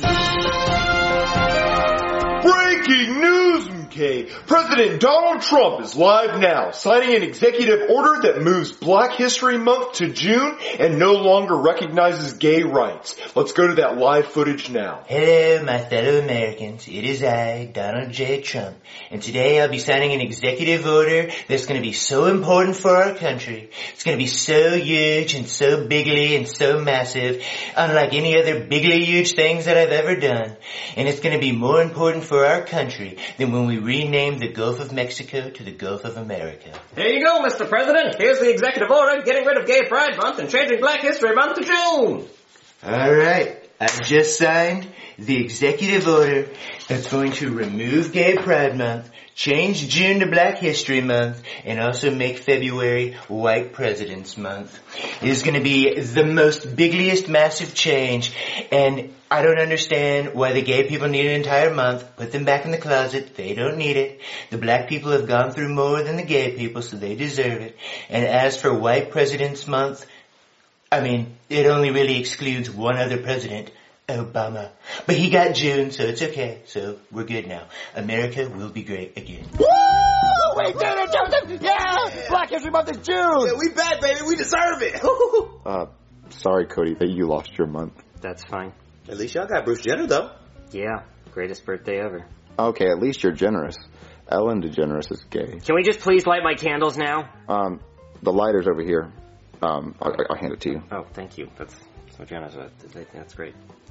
Breaking news, McKay. President Donald Trump is live now, signing an executive order that moves Black History Month to June and no longer recognizes gay rights. Let's go to that live footage now. Hello, my fellow Americans. It is I, Donald J. Trump, and today I'll be signing an executive order that's going to be so important for our country. It's going to be so huge and so bigly and so massive, unlike any other bigly huge things that I've ever done. And it's going to be more important for our country than when we renamed the Gulf of Mexico to the Gulf of America. Here you go, Mister President. Here's the executive order getting rid of Gay Pride Month and changing Black History Month to June. All right. I've just signed the executive order that's going to remove Gay Pride Month, change June to Black History Month, and also make February White President's Month. It is going to be the most bigliest massive change, and I don't understand why the gay people need an entire month. Put them back in the closet. They don't need it. The black people have gone through more than the gay people, so they deserve it. And as for White President's Month, I mean, it only really excludes one other president, Obama. But he got June, so it's okay. So we're good now. America will be great again. Woo! We did it, Joseph! Yeah! Black History Month is June! Yeah, we back, baby. We deserve it. uh, sorry, Cody, that you lost your month. That's fine. At least y'all got Bruce Jenner, though. Yeah, greatest birthday ever. Okay, at least you're generous. Ellen DeGeneres is gay. Can we just please light my candles now? Um, the lighter's over here. Um, I'll, I'll hand it to you. Oh, thank you. That's so generous. That's great.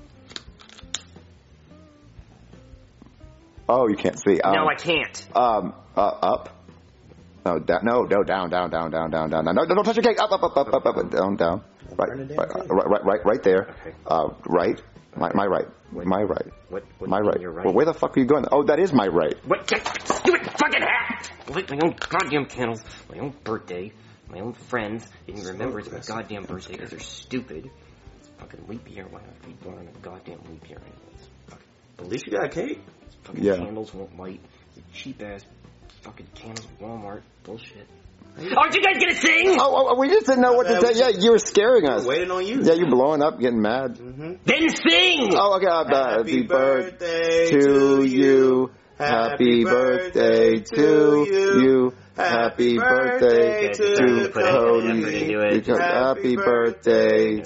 Oh, you can't see. Um, no, I can't. Um, uh, up. No, down. No, no, down, down, down, down, down, down. No, no, don't touch your cake. Up, up, up, up, up, up, down, down. Right, right, right, right, right there. Okay. Uh, right. My, my right. My right. What? what my right. Your right. Well, where the fuck are you going? Oh, that is my right. What? Stupid fucking hat! Lit my own goddamn candles. My own birthday. My own friends didn't remember it's my goddamn birthday because they're stupid. It's fucking leap year. Why not be born in a goddamn leap year anyways? Fucking, at least you got a cake. Fucking yeah. Candles won't light. Cheap ass fucking candles at Walmart. Bullshit. Aren't you guys gonna sing? Oh, oh we just didn't know what to tell. Yeah, you were scaring us. We're waiting on you. Yeah, you're blowing up, getting mad. Mm-hmm. Then sing! Oh, okay. Uh, Happy birthday to you. Happy birthday to you. Happy birthday to Cody. Happy birthday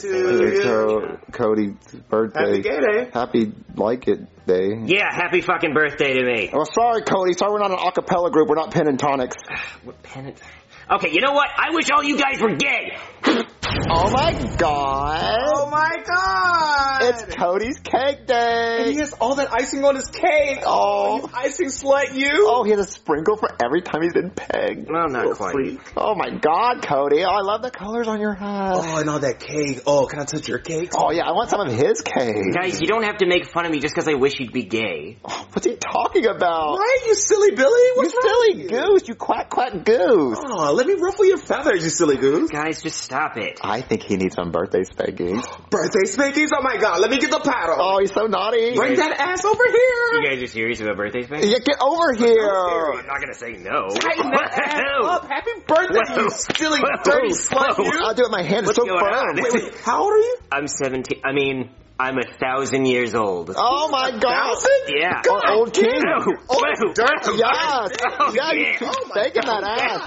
to Cody's birthday. Happy gay day. Happy like it day. Yeah, happy fucking birthday to me. Oh, sorry, Cody. Sorry, we're not an acapella group. We're not Pentatonics. What pennant? Okay, you know what? I wish all you guys were gay. Oh my god! Oh my god! It's Cody's cake day! And he has all that icing on his cake! Oh! You icing slut, you! Oh, he has a sprinkle for every time he's been pegged. Well, not oh, quite. Freak. Oh my god, Cody. Oh, I love the colors on your hat. Oh, and all that cake. Oh, can I touch your cake? Oh yeah, I want some of his cake. Guys, you don't have to make fun of me just because I wish you'd be gay. Oh, what's he talking about? Right, you silly Billy? What's you silly goose, you quack quack goose. Oh, let me ruffle your feathers, you silly goose. Guys, just stop it. I think he needs some birthday spankings. Birthday spankings? Oh my god, let me get the paddle. Oh, he's so naughty. Bring that ass over here. You guys are serious about birthday spankings? Yeah, get over here. I'm not gonna say no. Tighten that ass up. Happy birthday, Whoa. you silly Whoa. dirty slut, you. I'll do it with my hand. It's so firm. Wait, wait, how old are you? I'm seventeen. I mean... I'm a thousand years old. Oh my god! Yeah. God, old king. No. Old Whoa. dirty. Yes. Oh, yeah, you yeah. keep Oh faking that ass.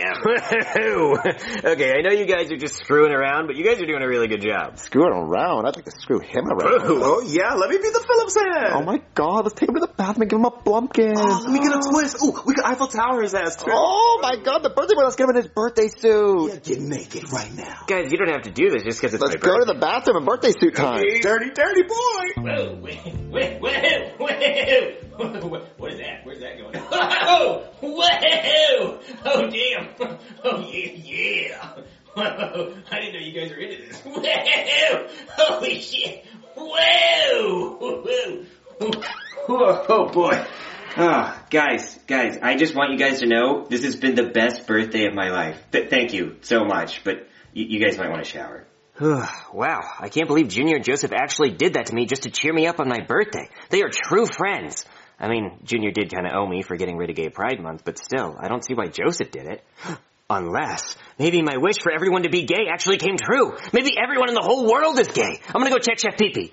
Okay, I know you guys are just screwing around, but you guys are doing a really good job. Screwing around? I'd like to screw him around. Ooh. Oh yeah, let me be the Phillips head. Oh my god, let's take him to the bathroom and give him a Blumpkin. Oh, let me get a twist. Ooh, we could Eiffel Tower his ass too. Oh my god, the birthday boy, let's get him in his birthday suit. Yeah, get naked right now. Guys, you don't have to do this just because it's let's my go birthday. to the bathroom and birthday suit time. Dirty, dirty boy. Whoa, whoa, whoa, whoa, whoa. What is that? Where's where's that going? Oh, whoa! Oh, damn! Oh, yeah, yeah! Whoa, I didn't know you guys were into this. Whoa! Holy shit! Whoa! Whoa! Whoa, oh boy. Oh, guys, guys, I just want you guys to know this has been the best birthday of my life. Th- thank you so much, but y- you guys might want to shower. Wow, I can't believe Junior and Joseph actually did that to me just to cheer me up on my birthday. They are true friends. I mean, Junior did kind of owe me for getting rid of Gay Pride Month, but still, I don't see why Joseph did it. Unless, maybe my wish for everyone to be gay actually came true. Maybe everyone in the whole world is gay. I'm gonna go check Chef Pee-Pee.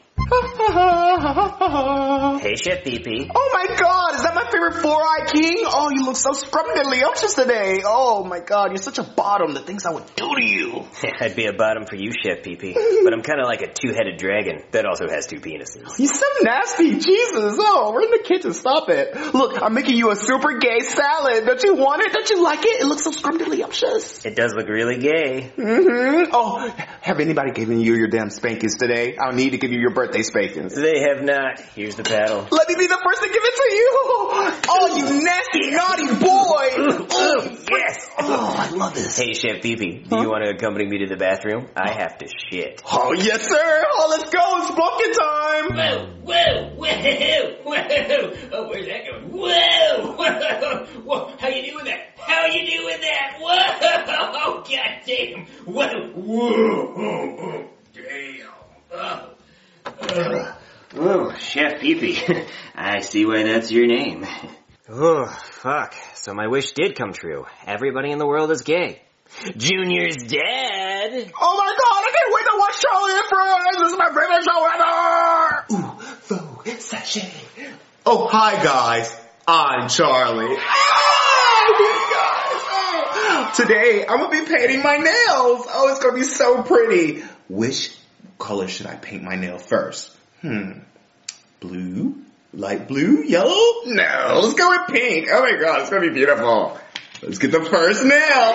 Hey, Chef Pee-Pee. Oh my god, is that my favorite four-eyed king? Oh, you look so scrumptious today. Oh my god, you're such a bottom, the things I would do to you. I'd be a bottom for you, Chef Pee-Pee. But I'm kind of like a two-headed dragon that also has two penises. You're so nasty, Jesus. Oh, we're in the kitchen, stop it. Look, I'm making you a super gay salad. Don't you want it? Don't you like it? It looks so scrumptious. It does look really gay. Mm-hmm. Oh, have anybody given you your damn spankings today? I'll need to give you your birthday spankings. They have not. Here's the paddle. Let me be the first to give it to you. Oh, you nasty, naughty boy. Oh, yes. Oh, I love this. Hey, Chef Pee-Pee, do huh? you want to accompany me to the bathroom? I have to shit. Oh, yes, sir. Oh, let's go. It's bucket time. Whoa, whoa, whoa, whoa. Oh, where's that going? Whoa, whoa, whoa. How you doing that? How you doing that? Whoa, oh, god damn. Whoa, whoa, whoa, damn. Oh. Uh, oh, Chef Pee-Pee. I see why that's your name. Oh, fuck. So my wish did come true. Everybody in the world is gay. Junior's dead. Oh my god, I can't wait to watch Charlie and Friends. This is my favorite show ever. Ooh, faux sachet. Oh, hi guys. I'm Charlie. Hi, guys. Today, I'm gonna be painting my nails. Oh, it's gonna be so pretty. Which color should I paint my nail first? Hmm. Blue? Light blue? Yellow? No, let's go with pink. Oh my god, it's gonna be beautiful. Let's get the first nail.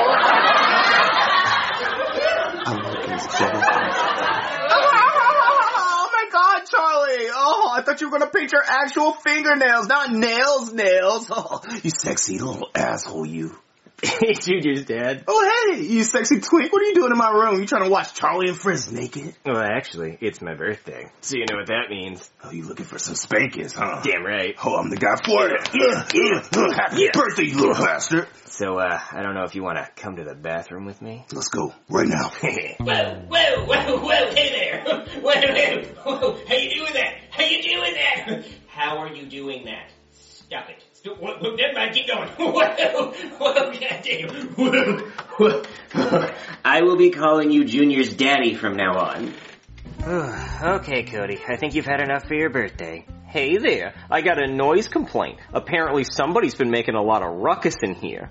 Oh my god, Charlie. Oh, I thought you were gonna paint your actual fingernails, not nails nails. Oh, you sexy little asshole, you. Hey, Junior's dad. Oh, hey, you sexy twink. What are you doing in my room? You trying to watch Charlie and Friends naked? Well, actually, it's my birthday. So you know what that means. Oh, you looking for some spankings, huh? Damn right. Oh, I'm the guy for it. Yeah, yeah, yeah. Happy yeah. birthday, you little bastard. So, uh, I don't know if you want to come to the bathroom with me. Let's go, right now. Whoa, whoa, whoa, whoa, hey there. Whoa, whoa, whoa. How you doing that? How you doing that? How are you doing that? Stop it. What, what, never mind, keep going. Whoa, whoa, goddamn. Whoa, whoa. I will be calling you Junior's daddy from now on. Okay, Cody, I think you've had enough for your birthday. Hey there, I got a noise complaint. Apparently somebody's been making a lot of ruckus in here.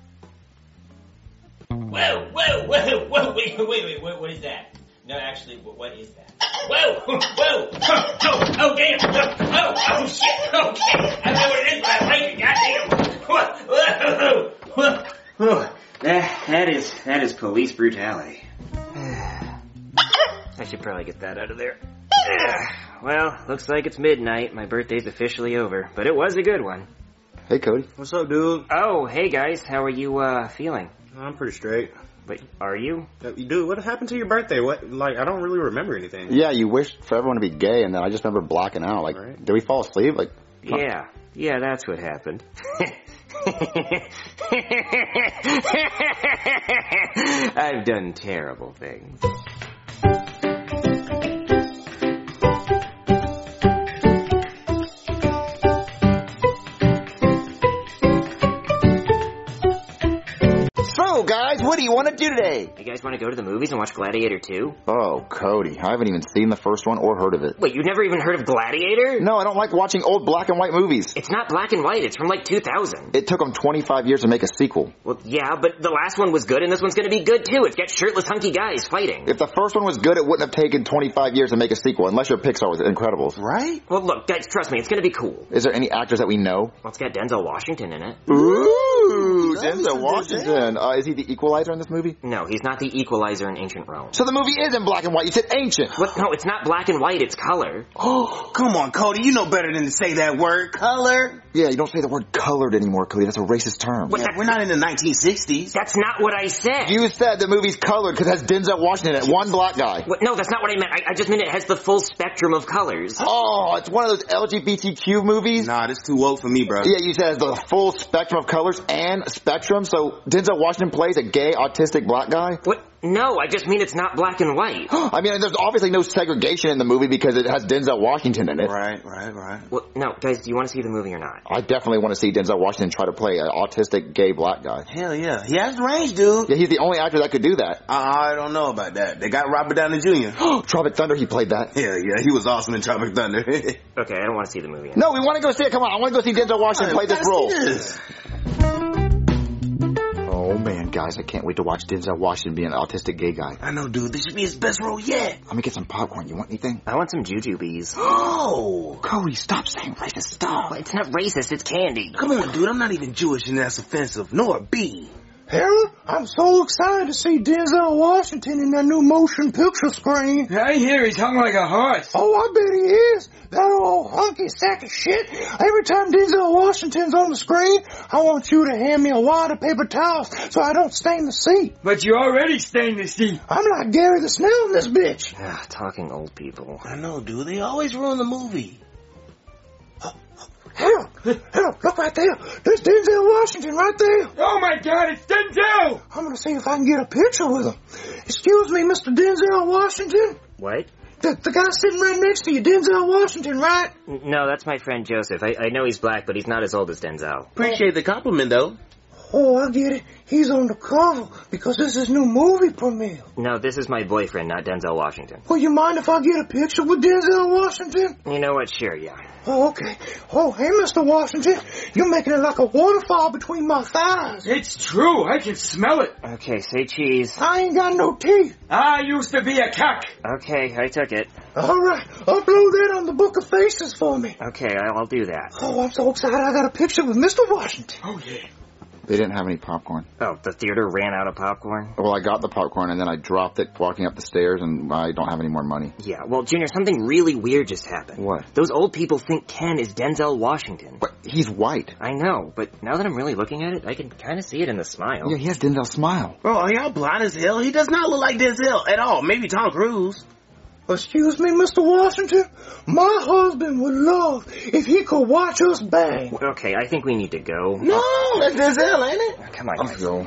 Whoa, whoa, whoa, whoa, wait, wait, wait, what, what is that? No, actually, what, what is that? Whoa, whoa, oh, oh, oh, damn, oh, oh, shit, okay, I know what it is, but I like it, goddamn, whoa, whoa, whoa, that, that is, that is police brutality. I should probably get that out of there. Well, looks like it's midnight, my birthday's officially over, but it was a good one. Hey, Cody. What's up, dude? Oh, hey guys, how are you, uh, feeling? I'm pretty straight. But are you? Uh, dude, what happened to your birthday? What, like, I don't really remember anything. Yeah, you wished for everyone to be gay, and then I just remember blacking out. Like, right. Did we fall asleep? Like, huh? Yeah, yeah, that's what happened. I've done terrible things. So, guys, what do you want to do today? You guys want to go to the movies and watch Gladiator two? Oh, Cody, I haven't even seen the first one or heard of it. Wait, you've never even heard of Gladiator? No, I don't like watching old black and white movies. It's not black and white, it's from like two thousand. It took them twenty-five years to make a sequel. Well, yeah, but the last one was good and this one's gonna be good too. It's got shirtless hunky guys fighting. If the first one was good, it wouldn't have taken twenty-five years to make a sequel, unless you're Pixar with Incredibles. Right? Well, look, guys, trust me, it's gonna be cool. Is there any actors that we know? Well, it's got Denzel Washington in it. Ooh! Ooh, Denzel Washington. Uh, is he the equalizer in this movie? No, he's not the equalizer in ancient Rome. So the movie is in black and white. You said ancient. What? No, it's not black and white, it's color. Oh, come on, Cody. You know better than to say that word, color. Yeah, you don't say the word colored anymore, Cody. That's a racist term. Yeah, we're not in the nineteen sixties. That's not what I said. You said the movie's colored because it has Denzel Washington in it. One black guy. What? No, that's not what I meant. I, I just meant it has the full spectrum of colors. Oh, it's one of those L G B T Q movies? Nah, this too woke for me, bro. Yeah, you said it has the full spectrum of colors and spectrum, so Denzel Washington plays a gay, autistic black guy? What? No, I just mean it's not black and white. I mean, there's obviously no segregation in the movie because it has Denzel Washington in it. Right, right, right. Well, no, guys, do you want to see the movie or not? I definitely want to see Denzel Washington try to play an autistic, gay black guy. Hell yeah. He has range, dude. Yeah, he's the only actor that could do that. Uh, I don't know about that. They got Robert Downey Junior Tropic Thunder, he played that. Yeah, yeah, he was awesome in Tropic Thunder. Okay, I don't want to see the movie. No, we want to go see it. Come on, I want to go see Denzel Washington play this role. This. Oh man, guys, I can't wait to watch Denzel Washington be an autistic gay guy. I know, dude. This should be his best role yet. Let me get some popcorn. You want anything? I want some jujubes. Oh! Cody, stop saying racist stuff. It's not racist, it's candy. Come on, dude. I'm not even Jewish and that's offensive. Nor a B. Harold, I'm so excited to see Denzel Washington in that new motion picture screen. I hear he's hung like a horse. Oh, I bet he is. That old hunky sack of shit. Every time Denzel Washington's on the screen, I want you to hand me a wad of paper towels so I don't stain the seat. But you already stained the seat. I'm like Gary the Snail in this bitch. Ah, talking old people. I know, dude. They always ruin the movie. Harold, Harold, look right there. There's Denzel Washington right there. Oh my God, it's Denzel! I'm gonna see if I can get a picture with him. Excuse me, Mister Denzel Washington. What? The, the guy sitting right next to you, Denzel Washington, right? No, that's my friend Joseph. I, I know he's black, but he's not as old as Denzel. Appreciate the compliment, though. Oh, I get it. He's on the cover because this is new movie premiere. No, this is my boyfriend, not Denzel Washington. Well, you mind if I get a picture with Denzel Washington? You know what? Sure, yeah. Oh, okay. Oh, hey, Mister Washington. You're making it like a waterfall between my thighs. It's true. I can smell it. Okay, say cheese. I ain't got no teeth. I used to be a cock. Okay, I took it. All right. Upload that on the Book of Faces for me. Okay, I'll, I'll do that. Oh, I'm so excited. I got a picture with Mister Washington. Oh, yeah. They didn't have any popcorn. Oh, the theater ran out of popcorn? Well, I got the popcorn and then I dropped it walking up the stairs and I don't have any more money. Yeah, well, Junior, something really weird just happened. What? Those old people think Ken is Denzel Washington. But he's white. I know, but now that I'm really looking at it, I can kind of see it in the smile. Yeah, he has Denzel's smile. Bro, are y'all blind as hell? He does not look like Denzel at all. Maybe Tom Cruise. Excuse me, Mister Washington? My husband would love if he could watch us bang. Okay, I think we need to go. No, that's Denzel, ain't it? Oh, come on, guys. Go.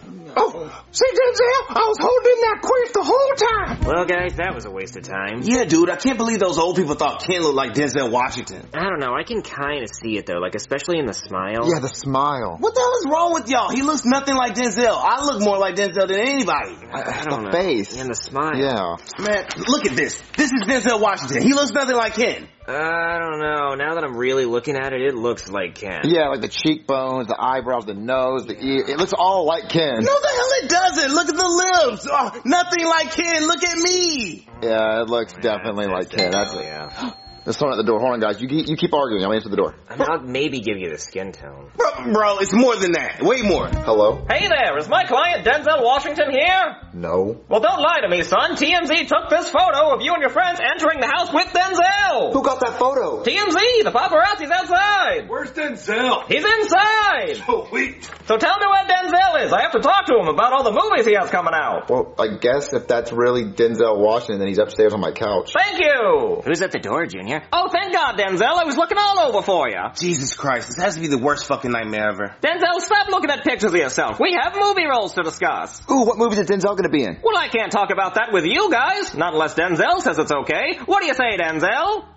Oh, see, Denzel, I was holding that queef the whole time. Well, guys, that was a waste of time. Yeah, dude, I can't believe those old people thought Ken looked like Denzel Washington. I don't know, I can kind of see it, though, like, especially in the smile. Yeah, the smile. What the hell is wrong with y'all? He looks nothing like Denzel. I look more like Denzel than anybody. I, I the don't know. face. And the smile. Yeah. Man, look at this. This is Denzel Washington. He looks nothing like Ken. I don't know. Now that I'm really looking at it, it looks like Ken. Yeah, like the cheekbones, the eyebrows, the nose, the ear. It looks all like Ken. No, the hell it doesn't. Look at the lips. Oh, nothing like Ken. Look at me. Yeah, it looks yeah, definitely like Ken. That's it. Yeah. There's someone at the door. Hold on, guys. You you keep arguing. I'll answer the door. I'll maybe give you the skin tone. Bro, bro, it's more than that. Way more. Hello? Hey there, is my client Denzel Washington here? No. Well, don't lie to me, son. T M Z took this photo of you and your friends entering the house with Denzel. Who got that photo? T M Z, the paparazzi's outside. Where's Denzel? He's inside. So weak. So tell me where Denzel is. I have to talk to him about all the movies he has coming out. Well, I guess if that's really Denzel Washington, then he's upstairs on my couch. Thank you. Who's at the door, Junior? Oh, thank God, Denzel. I was looking all over for you. Jesus Christ, this has to be the worst fucking nightmare ever. Denzel, stop looking at pictures of yourself. We have movie roles to discuss. Ooh, what movies is Denzel gonna be in? Well, I can't talk about that with you guys. Not unless Denzel says it's okay. What do you say, Denzel?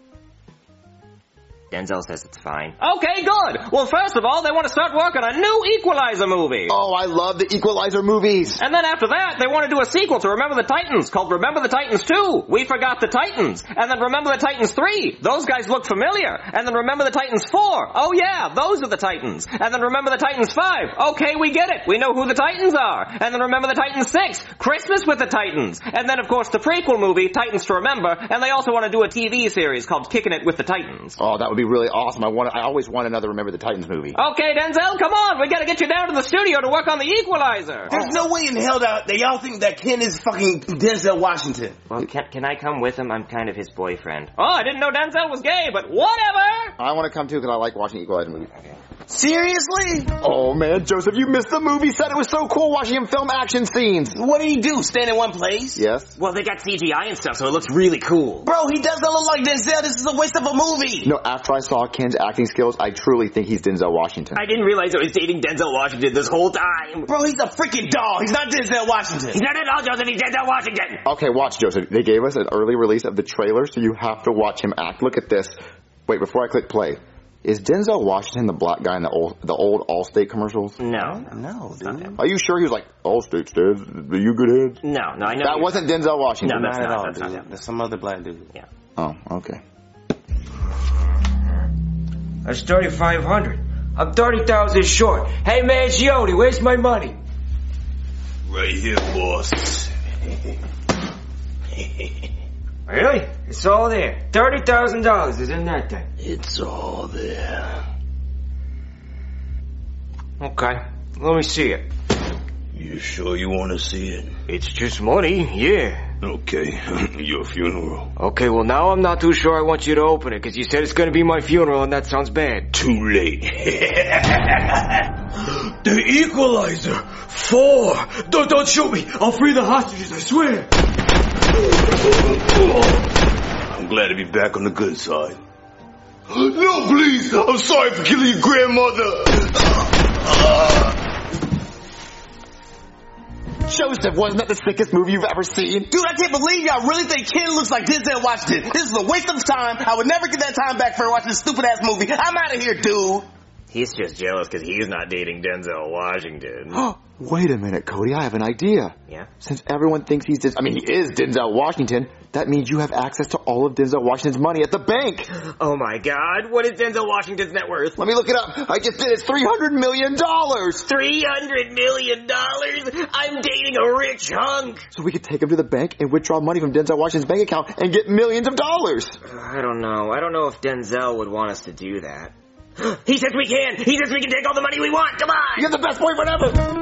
Denzel says it's fine. Okay, good. Well, first of all, they want to start work on a new Equalizer movie. Oh, I love the Equalizer movies. And then after that, they want to do a sequel to Remember the Titans called Remember the Titans two. We Forgot the Titans. And then Remember the Titans three. Those guys look familiar. And then Remember the Titans four. Oh yeah, those are the Titans. And then Remember the Titans five. Okay, we get it. We know who the Titans are. And then Remember the Titans six. Christmas with the Titans. And then, of course, the prequel movie, Titans to Remember. And they also want to do a T V series called Kicking It with the Titans. Oh, that would be really awesome. I want. I always want another Remember the Titans movie. Okay, Denzel, come on. We gotta get you down to the studio to work on the equalizer. There's no way in hell that, that y'all think that Ken is fucking Denzel Washington. Well, can, can I come with him? I'm kind of his boyfriend. Oh, I didn't know Denzel was gay, but whatever. I want to come too because I like watching Equalizer movies. Okay. Seriously? Oh man, Joseph, you missed the movie set. It was so cool watching him film action scenes. What did he do? Stand in one place? Yes. Well, they got C G I and stuff, so it looks really cool. Bro, he doesn't look like Denzel. This is a waste of a movie. No, after I saw Ken's acting skills, I truly think he's Denzel Washington. I didn't realize I was dating Denzel Washington this whole time. Bro, he's a freaking dog. He's not Denzel Washington. He's not at all, Joseph. He's Denzel Washington. Okay, watch, Joseph. They gave us an early release of the trailer, so you have to watch him act. Look at this. Wait, before I click play. Is Denzel Washington the black guy in the old the old Allstate commercials? No. No, dude. Are you sure he was like, Allstate's dead? Are you good heads? No, no, I know. That wasn't Denzel Washington. No, that's Not at not, all, that's dude. not him. That's some other black dude. Yeah. Oh, okay. That's thirty-five hundred. I'm thirty thousand short. Hey, man, Giodi, where's my money? Right here, boss. Really? It's all there. thirty thousand dollars is in that thing. It's all there. Okay, let me see it. You sure you want to see it? It's just money, yeah. Okay, your funeral. Okay, well now I'm not too sure I want you to open it, because you said it's gonna be my funeral and that sounds bad. Too late. The Equalizer! Four! Don't, don't shoot me! I'll free the hostages, I swear! I'm glad to be back on the good side. No, please! I'm sorry for killing your grandmother! Joseph, wasn't that the sickest movie you've ever seen? Dude, I can't believe y'all really think Ken looks like Denzel Washington. This is a waste of time. I would never get that time back for watching this stupid ass movie. I'm out of here, dude. He's just jealous because he's not dating Denzel Washington. Wait a minute, Cody, I have an idea. Yeah? Since everyone thinks he's, I mean, he is Denzel Washington, that means you have access to all of Denzel Washington's money at the bank. Oh my god, what is Denzel Washington's net worth? Let me look it up. I just did. It's three hundred million dollars. three hundred million dollars? I'm dating a rich hunk. So we could take him to the bank and withdraw money from Denzel Washington's bank account and get millions of dollars. I don't know. I don't know if Denzel would want us to do that. He says we can! He says we can take all the money we want! Come on! You're the best boyfriend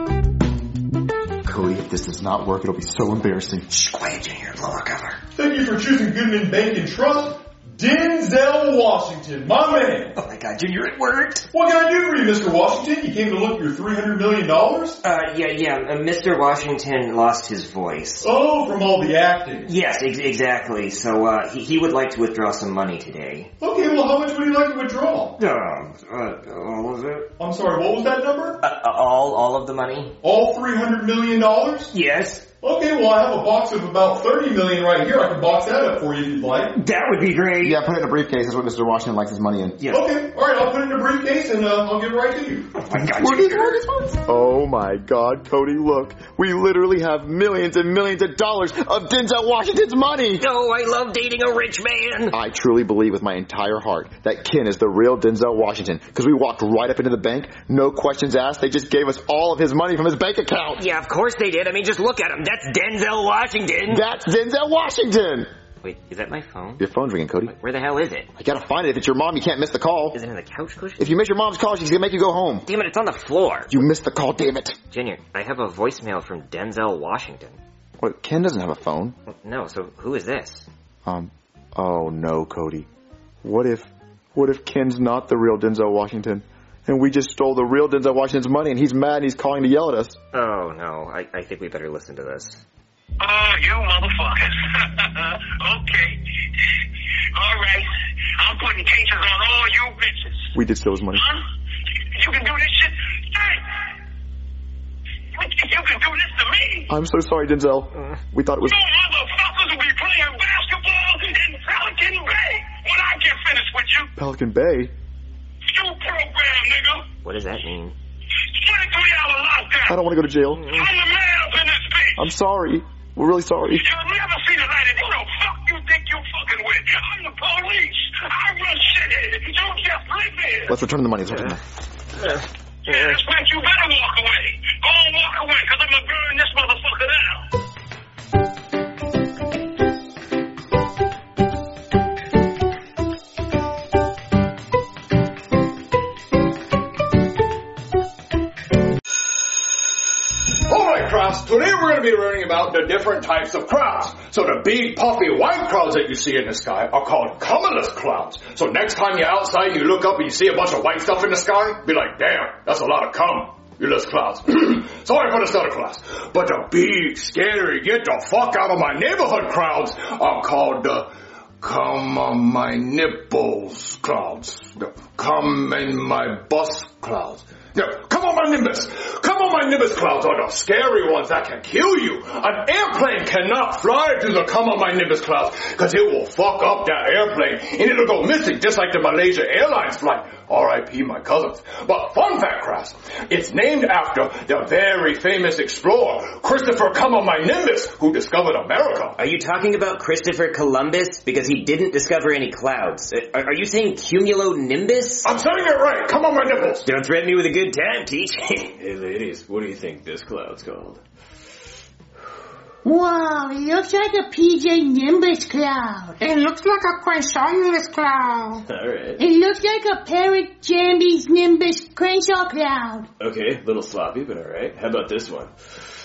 ever! Cody, if this does not work, it'll be so embarrassing. Shh, quiet, Junior. Lower cover. Thank you for choosing Goodman Bank and Trust. Denzel Washington, my man. Oh my god, Junior, it worked. What can I do for you, Mister Washington? You came to look for your three hundred million dollars? Uh, yeah, yeah, uh, Mister Washington lost his voice. Oh, from all the acting. Yes, ex- exactly. So, uh, he, he would like to withdraw some money today. Okay, well, how much would you like to withdraw? Um, uh, what was it? I'm sorry, what was that number? Uh, uh, all, all of the money? All three hundred million dollars? Yes. Okay, well, I have a box of about thirty million right here. I can box that up for you if you'd like. That would be great. Yeah, put it in a briefcase. That's what Mister Washington likes his money in. Yes. Okay, alright, I'll put it in a briefcase and uh, I'll give it right to you. Oh my god, Oh my god, Cody, look. We literally have millions and millions of dollars of Denzel Washington's money. Oh, I love dating a rich man. I truly believe with my entire heart that Ken is the real Denzel Washington because we walked right up into the bank, no questions asked. They just gave us all of his money from his bank account. Yeah, of course they did. I mean, just look at him. That's Denzel Washington. That's Denzel Washington. Wait, is that my phone? Your phone's ringing, Cody. Where the hell is it? I gotta find it. If it's your mom, you can't miss the call. Is it in the couch cushion? If you miss your mom's call, she's gonna make you go home. Damn it, it's on the floor. You missed the call, damn it. Junior, I have a voicemail from Denzel Washington. What, Ken doesn't have a phone. Well, no, so who is this? Um, oh no, Cody. What if, what if Ken's not the real Denzel Washington? And we just stole the real Denzel Washington's money and he's mad and he's calling to yell at us. Oh no, I, I think we better listen to this. Oh, you motherfuckers. Okay. All right. I'm putting cases on all you bitches. We did steal his money. Huh? You can do this shit? Hey! You can do this to me? I'm so sorry, Denzel. Uh, we thought it was... You motherfuckers will be playing basketball in Pelican Bay when I get finished with you. Pelican Bay? You program, nigga. What does that mean? twenty-three hour lockdown. I don't want to go to jail. I'm the man up in this bitch. I'm sorry. We're really sorry. You'll never see the light of who the fuck you think you're fucking with. I'm the police. I run shit here. You just live here. Let's return the money. Let's return the money. Uh, yeah, that's right. You better walk away. Go and walk away, because I'm going to burn this motherfucker down. class, today we're going to be learning about the different types of clouds. So the big puffy white clouds that you see in the sky are called cumulus clouds. So next time you're outside, you look up and you see a bunch of white stuff in the sky, be like, damn, that's a lot of cumulus clouds. Sorry for the stutter class. But the big, scary, get the fuck out of my neighborhood clouds are called the come on my nipples clouds. The come in my bus clouds. Yeah, come on my nimbus. Come on my nimbus clouds are the scary ones that can kill you. An airplane cannot fly through the come on my nimbus clouds because it will fuck up that airplane and it'll go missing just like the Malaysia Airlines flight. R I P my cousins. But fun fact, Crass, it's named after the very famous explorer, Christopher Come on my Nimbus, who discovered America. Are you talking about Christopher Columbus? Because he didn't discover any clouds. Are, are you saying cumulonimbus? I'm saying it right. Come on my nipples. Don't threaten me with a good time, Teach. Hey ladies, what do you think this cloud's called? Wow, it looks like a P J Nimbus cloud. It looks like a Quaisonulus cloud. Alright. It looks like a Parrot Jambies Nimbus Crenshaw cloud. Okay, a little sloppy, but alright. How about this one?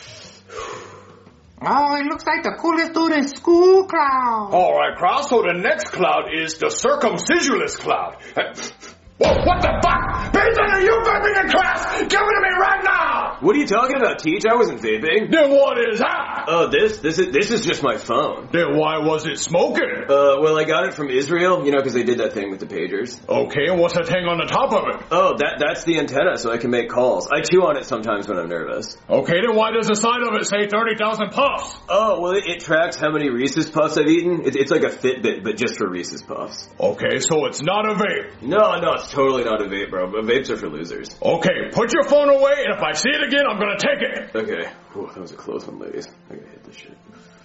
Oh, it looks like the coolest dude in school cloud. Alright, Kraus, so the next cloud is the circumcisionless cloud. Whoa, what the fuck? Peter, are you vaping in class? Give it to me right now! What are you talking about, Teach? I wasn't vaping. Then what is that? Oh, this? This is this is just my phone. Then why was it smoking? Uh, well, I got it from Israel, you know, because they did that thing with the pagers. Okay, and what's that thing on the top of it? Oh, that that's the antenna, so I can make calls. I chew on it sometimes when I'm nervous. Okay, then why does the side of it say thirty thousand puffs? Oh, well, it, it tracks how many Reese's Puffs I've eaten. It, it's like a Fitbit, but just for Reese's Puffs. Okay, so it's not a vape. No, no, it's totally not a vape, bro. But vapes are for losers. Okay, put your phone away, and if I see it again, I'm gonna take it. Okay. Whew, that was a close one, ladies. I gotta hit this shit.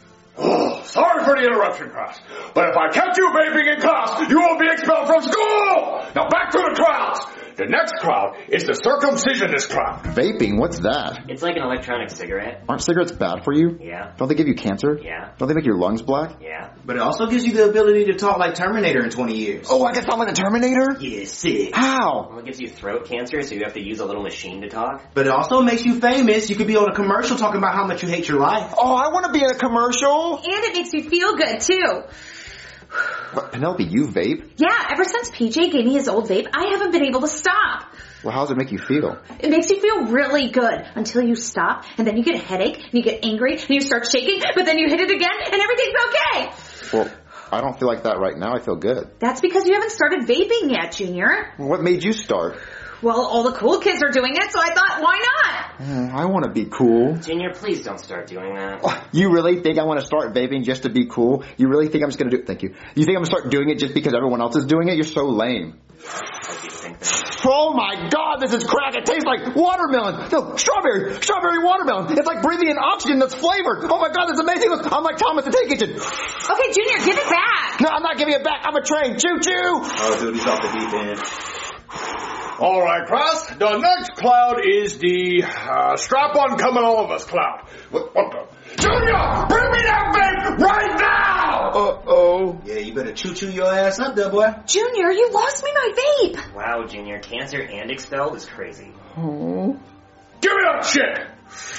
Oh, sorry for the interruption, class. But if I catch you vaping in class, you will be expelled from school! Now back to the crowds! The next crowd is the circumcisionist crowd. Vaping? What's that? It's like an electronic cigarette. Aren't cigarettes bad for you? Yeah. Don't they give you cancer? Yeah. Don't they make your lungs black? Yeah. But it also gives you the ability to talk like Terminator in twenty years. Oh, I can sound like the Terminator? Yeah, sick. How? Well, it gives you throat cancer, so you have to use a little machine to talk. But it also makes you famous. You could be on a commercial talking about how much you hate your life. Oh, I want to be in a commercial. And it makes you feel good, too. What, Penelope, you vape? Yeah, ever since P J gave me his old vape, I haven't been able to stop. Well, how does it make you feel? It makes you feel really good until you stop, and then you get a headache, and you get angry, and you start shaking, but then you hit it again, and everything's okay. Well, I don't feel like that right now. I feel good. That's because you haven't started vaping yet, Junior. What made you start? Well, all the cool kids are doing it, so I thought, why not? Mm, I want to be cool. Junior, please don't start doing that. You really think I want to start vaping just to be cool? You really think I'm just going to do it? Thank you. You think I'm going to start doing it just because everyone else is doing it? You're so lame. How do you think that? Oh my god, this is crack. It tastes like watermelon. No, strawberry. Strawberry watermelon. It's like breathing in oxygen that's flavored. Oh my god, that's amazing. Look, I'm like Thomas the Tank Engine. Okay, Junior, give it back. No, I'm not giving it back. I'm a train. Choo choo. Oh, dude, he's off the deep end. Alright, class. The next cloud is the uh, strap-on coming all of us cloud. What, what the? Junior! Bring me that vape right now! Uh-oh. Yeah, you better choo-choo your ass up there, boy. Junior, you lost me my vape. Wow, Junior, cancer and expelled is crazy. Oh. Give me that shit!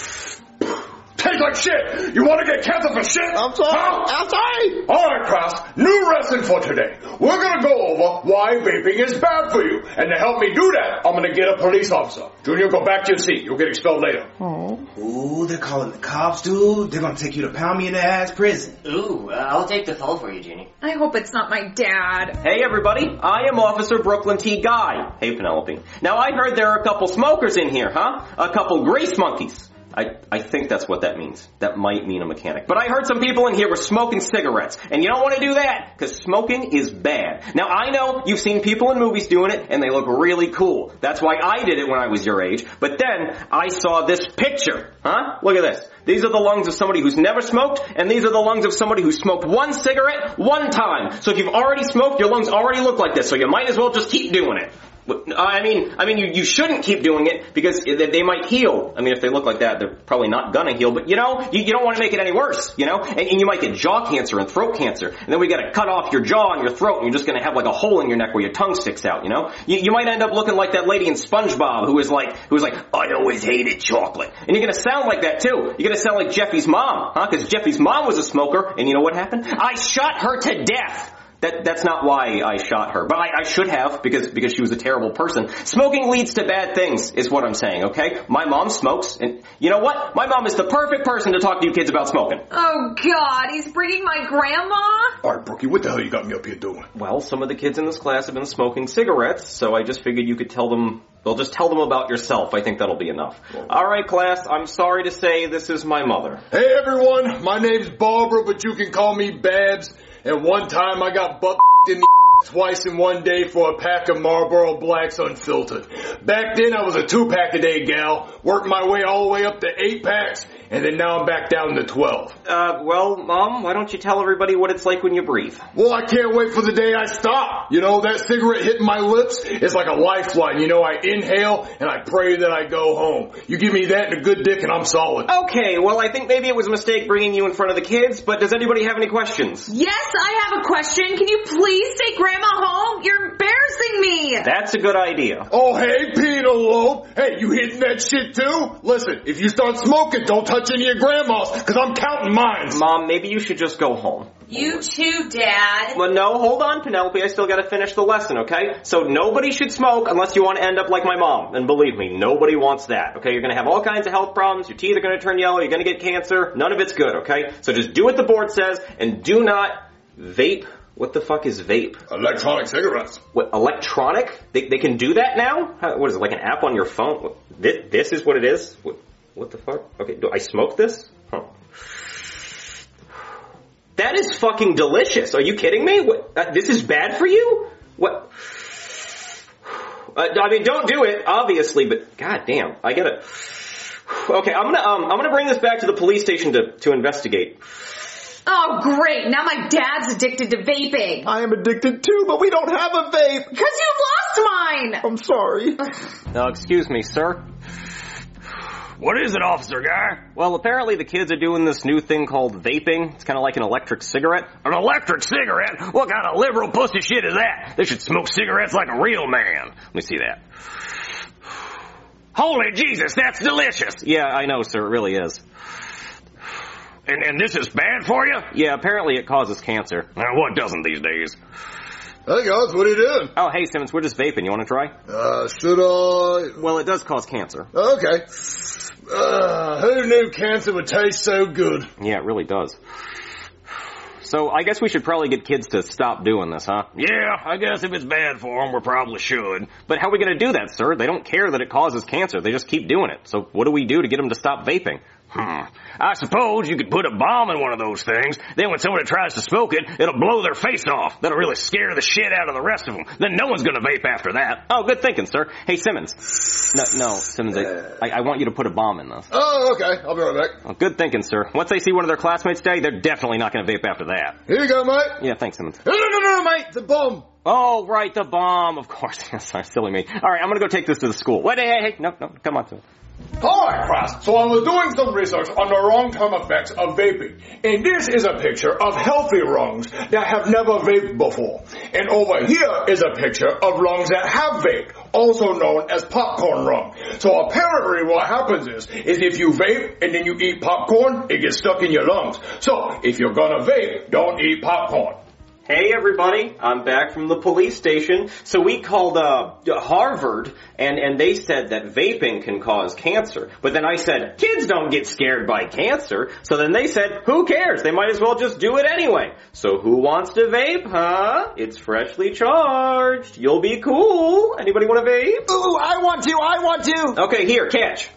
Tastes like shit! You want to get cancer for shit? I'm sorry. Huh? I'm sorry. Alright, class. New lesson for today. We're gonna go over why vaping is bad for you. And to help me do that, I'm gonna get a police officer. Junior, go back to your seat. You'll get expelled later. Oh. Ooh, they're calling the cops, dude. They're gonna take you to pound me in the ass prison. Ooh, uh, I'll take the fall for you, Junior. I hope it's not my dad. Hey everybody, I am Officer Brooklyn T. Guy. Hey Penelope. Now I heard there are a couple smokers in here, huh? A couple grease monkeys. I, I think that's what that means. That might mean a mechanic. But I heard some people in here were smoking cigarettes. And you don't want to do that, because smoking is bad. Now I know you've seen people in movies doing it, and they look really cool. That's why I did it when I was your age. But then, I saw this picture. Huh? Look at this. These are the lungs of somebody who's never smoked, and these are the lungs of somebody who smoked one cigarette, one time. So if you've already smoked, your lungs already look like this, so you might as well just keep doing it. I mean, I mean, you, you shouldn't keep doing it because they might heal. I mean, if they look like that, they're probably not gonna heal. But you know, you, you don't want to make it any worse. You know, and, and you might get jaw cancer and throat cancer, and then we got to cut off your jaw and your throat, and you're just gonna have like a hole in your neck where your tongue sticks out. You know, you, you might end up looking like that lady in SpongeBob who was like, who was like, I always hated chocolate, and you're gonna sound like that too. You're gonna sound like Jeffy's mom, huh? Because Jeffy's mom was a smoker, and you know what happened? I shot her to death. That, that's not why I shot her, but I, I should have, because, because she was a terrible person. Smoking leads to bad things, is what I'm saying, okay? My mom smokes, and you know what? My mom is the perfect person to talk to you kids about smoking. Oh God, he's bringing my grandma? Alright, Brookie, what the hell you got me up here doing? Well, some of the kids in this class have been smoking cigarettes, so I just figured you could tell them, well, just tell them about yourself. I think that'll be enough. Alright, class, I'm sorry to say this is my mother. Hey everyone, my name's Barbara, but you can call me Babs. And one time I got butt in the twice in one day for a pack of Marlboro Blacks unfiltered. Back then I was a two pack a day gal, worked my way all the way up to eight packs, and then now I'm back down to twelve. Uh, well, Mom, why don't you tell everybody what it's like when you breathe? Well, I can't wait for the day I stop. You know, that cigarette hitting my lips is like a lifeline. You know, I inhale and I pray that I go home. You give me that and a good dick and I'm solid. Okay, well, I think maybe it was a mistake bringing you in front of the kids, but does anybody have any questions? Yes, I have a question. Can you please take Grandma home? You're embarrassing me. That's a good idea. Oh, hey, Penelope. Hey, you hitting that shit too? Listen, if you start smoking, don't touch any of your grandmas, because I'm counting mines. Mom, maybe you should just go home. You too, Dad. Well, no, hold on, Penelope. I still gotta finish the lesson, okay? So nobody should smoke unless you want to end up like my mom. And believe me, nobody wants that, okay? You're gonna have all kinds of health problems. Your teeth are gonna turn yellow. You're gonna get cancer. None of it's good, okay? So just do what the board says and do not vape. What the fuck is vape? Electronic cigarettes. What, electronic? They, they can do that now? How, what is it, like an app on your phone? What, this, this is what it is? What, what the fuck? Okay, do I smoke this? Huh. That is fucking delicious. Are you kidding me? What, uh, this is bad for you? What? Uh, I mean, don't do it, obviously, but goddamn, I gotta. Okay, I'm gonna um, I'm gonna bring this back to the police station to to investigate. Oh, great. Now my dad's addicted to vaping. I am addicted too, but we don't have a vape. Because you've lost mine. I'm sorry. Now, excuse me, sir. What is it, Officer Guy? Well, apparently the kids are doing this new thing called vaping. It's kind of like an electric cigarette. An electric cigarette? What kind of liberal pussy shit is that? They should smoke cigarettes like a real man. Let me see that. Holy Jesus, that's delicious. Yeah, I know, sir. It really is. And, and this is bad for you? Yeah, apparently it causes cancer. Now, what doesn't these days? Hey guys, what are you doing? Oh, hey Simmons, we're just vaping. You want to try? Uh, should I? Well, it does cause cancer. Okay. Uh, who knew cancer would taste so good? Yeah, it really does. So, I guess we should probably get kids to stop doing this, huh? Yeah, I guess if it's bad for them, we probably should. But how are we going to do that, sir? They don't care that it causes cancer. They just keep doing it. So, what do we do to get them to stop vaping? Hmm. I suppose you could put a bomb in one of those things. Then when somebody tries to smoke it, it'll blow their face off. That'll really scare the shit out of the rest of them. Then no one's gonna vape after that. Oh, good thinking, sir. Hey, Simmons. No, no, Simmons, I, I, I want you to put a bomb in this. Oh, okay. I'll be right back. Oh, good thinking, sir. Once they see one of their classmates today, they're definitely not gonna vape after that. Here you go, mate. Yeah, thanks, Simmons. No, no, no, no, mate. The bomb. Oh, right, the bomb. Of course. Sorry, silly me. All right, I'm gonna go take this to the school. Wait, hey, hey, hey. No, no, come on to it. Alright, class, so I was doing some research on the long-term effects of vaping. And this is a picture of healthy lungs that have never vaped before. And over here is a picture of lungs that have vaped, also known as popcorn lung. So apparently what happens is, is if you vape and then you eat popcorn, it gets stuck in your lungs. So if you're gonna vape, don't eat popcorn. Hey everybody, I'm back from the police station. So we called uh Harvard, and, and they said that vaping can cause cancer. But then I said, kids don't get scared by cancer. So then they said, who cares? They might as well just do it anyway. So who wants to vape, huh? It's freshly charged. You'll be cool. Anybody want to vape? Ooh, I want to, I want to. Okay, here, catch.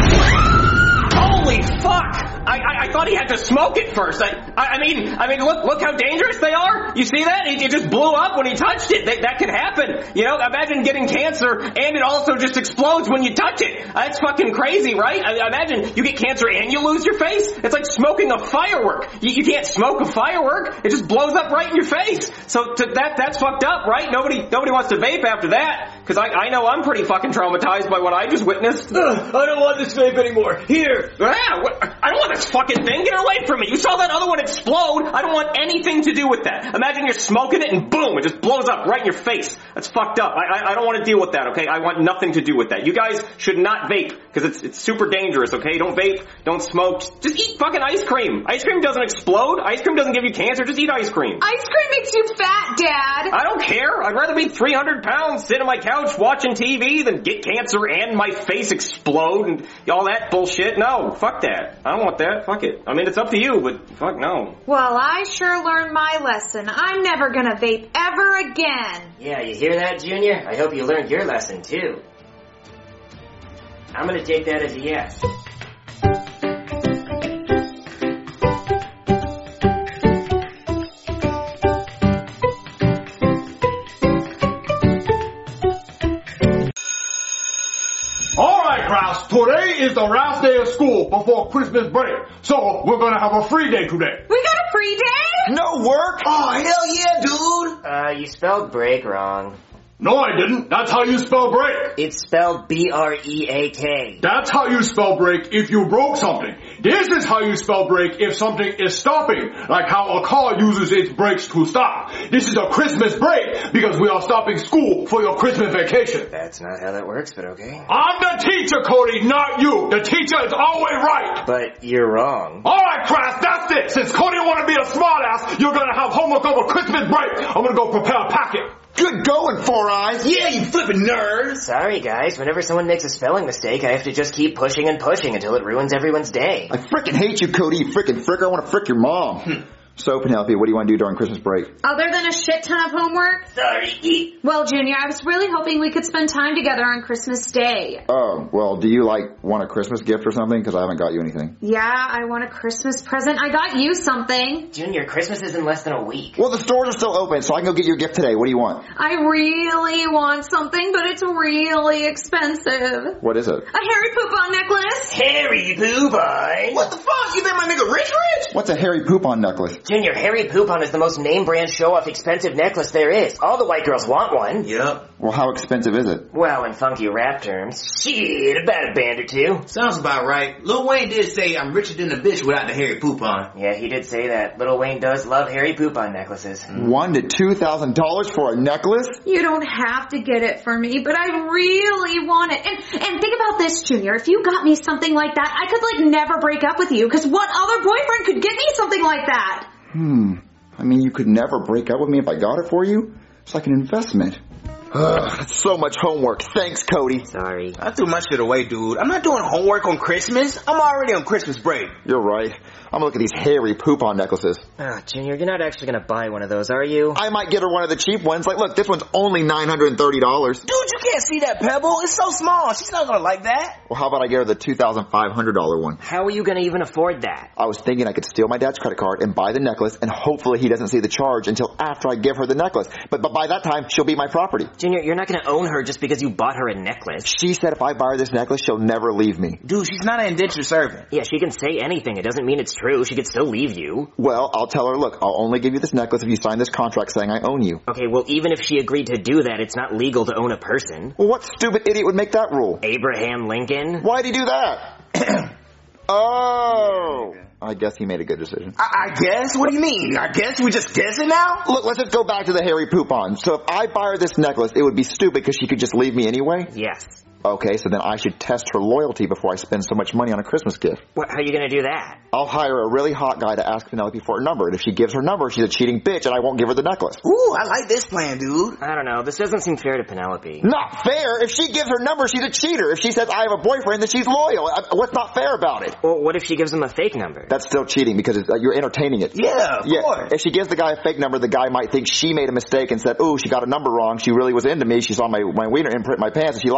Holy fuck! I, I I thought he had to smoke it first. I I, I mean I mean look look how dangerous they are. You see that? It, it just blew up when he touched it. That, that could happen. You know, imagine getting cancer and it also just explodes when you touch it. That's fucking crazy, right? I, imagine you get cancer and you lose your face. It's like smoking a firework. You, you can't smoke a firework. It just blows up right in your face. So to, that that's fucked up, right? Nobody nobody wants to vape after that. Cause I, I know I'm pretty fucking traumatized by what I just witnessed. Ugh, I don't want this vape anymore. Here. Yeah, what, I don't want this fucking thing. Get away from me. You saw that other one explode. I don't want anything to do with that. Imagine you're smoking it and boom, it just blows up right in your face. That's fucked up. I, I, I don't want to deal with that, okay? I want nothing to do with that. You guys should not vape, because it's, it's super dangerous, okay? Don't vape, don't smoke. Just eat fucking ice cream. Ice cream doesn't explode. Ice cream doesn't give you cancer. Just eat ice cream. Ice cream makes you fat, Dad. I don't care. I'd rather be three hundred pounds, sit on my couch watching T V than get cancer and my face explode and all that bullshit. No, fuck that. I don't want that. Fuck it. I mean, it's up to you, but fuck no. Well, I sure learned my lesson. I'm never gonna vape ever again. Yeah, you hear that, Junior? I hope you learned your lesson, too. I'm gonna take that as a yes. Kraus, today is the last day of school before Christmas break, so we're gonna have a free day today. We got a free day? No work? Oh, hell yeah, dude! Uh, you spelled break wrong. No, I didn't. That's how you spell break. It's spelled B R E A K. That's how you spell break if you broke something. This is how you spell break if something is stopping, like how a car uses its brakes to stop. This is a Christmas break because we are stopping school for your Christmas vacation. That's not how that works, but okay. I'm the teacher, Cody, not you. The teacher is always right. But you're wrong. Alright, Crass, that's it. Since Cody wanna be a smartass, you're gonna have homework over Christmas break. I'm gonna go prepare a packet. Good going, Four Eyes. Yeah, you flippin' nerd. Sorry, guys. Whenever someone makes a spelling mistake, I have to just keep pushing and pushing until it ruins everyone's day. I frickin' hate you, Cody, you frickin' fricker. I want to frick your mom. So, Penelope, what do you want to do during Christmas break? Other than a shit ton of homework? Sorry. Well, Junior, I was really hoping we could spend time together on Christmas Day. Oh, well, do you, like, want a Christmas gift or something? Because I haven't got you anything. Yeah, I want a Christmas present. I got you something. Junior, Christmas is in less than a week. Well, the stores are still open, so I can go get you a gift today. What do you want? I really want something, but it's really expensive. What is it? A Harry Poupon necklace. Harry Poupon? What the fuck? You think my nigga rich rich? What's a Harry Poupon necklace? Junior, Harry Poupon is the most name brand show-off expensive necklace there is. All the white girls want one. Yep. Well, how expensive is it? Well, in funky rap terms, shit, about a band or two. Sounds about right. Lil Wayne did say I'm richer than a bitch without the Harry Poupon. Yeah, he did say that. Lil Wayne does love Harry Poupon necklaces. One to two thousand dollars for a necklace? You don't have to get it for me, but I really want it. And and think about this, Junior. If you got me something like that, I could like never break up with you, because what other boyfriend could get me something like that? Hmm. I mean, you could never break up with me if I got it for you? It's like an investment. Ugh, that's so much homework. Thanks, Cody. Sorry. I threw my shit away, dude. I'm not doing homework on Christmas. I'm already on Christmas break. You're right. I'm looking at these Harry Poupon necklaces. Ah, Junior, you're not actually gonna buy one of those, are you? I might get her one of the cheap ones. Like, look, this one's only nine hundred thirty dollars. Dude, you can't see that pebble. It's so small. She's not gonna like that. Well, how about I get her the two thousand five hundred dollars one? How are you gonna even afford that? I was thinking I could steal my dad's credit card and buy the necklace, and hopefully he doesn't see the charge until after I give her the necklace. But, but by that time, she'll be my property. Junior, you're not gonna own her just because you bought her a necklace. She said if I buy her this necklace, she'll never leave me. Dude, she's not an indentured servant. Yeah, she can say anything. It doesn't mean it's true. She could still leave you. Well, I'll tell her, look, I'll only give you this necklace if you sign this contract saying I own you. Okay, well, even if she agreed to do that, it's not legal to own a person. Well, what stupid idiot would make that rule? Abraham Lincoln? Why'd he do that? Oh! I guess he made a good decision. I, I guess? What do you mean? I guess we're just guessing now? Look, let's just go back to the Harry Poupon. So if I buy her this necklace, it would be stupid because she could just leave me anyway? Yes. Okay, so then I should test her loyalty before I spend so much money on a Christmas gift. What, how are you gonna do that? I'll hire a really hot guy to ask Penelope for her number, and if she gives her number, she's a cheating bitch, and I won't give her the necklace. Ooh, I like this plan, dude. I don't know. This doesn't seem fair to Penelope. Not fair? If she gives her number, she's a cheater. If she says I have a boyfriend, then she's loyal. What's not fair about it? Well, what if she gives him a fake number? That's still cheating because it's, uh, you're entertaining it. Yeah, of yeah. course. If she gives the guy a fake number, the guy might think she made a mistake and said, ooh, she got a number wrong. She really was into me. She saw my, my wiener imprint in my pants and she liked it. Yeah,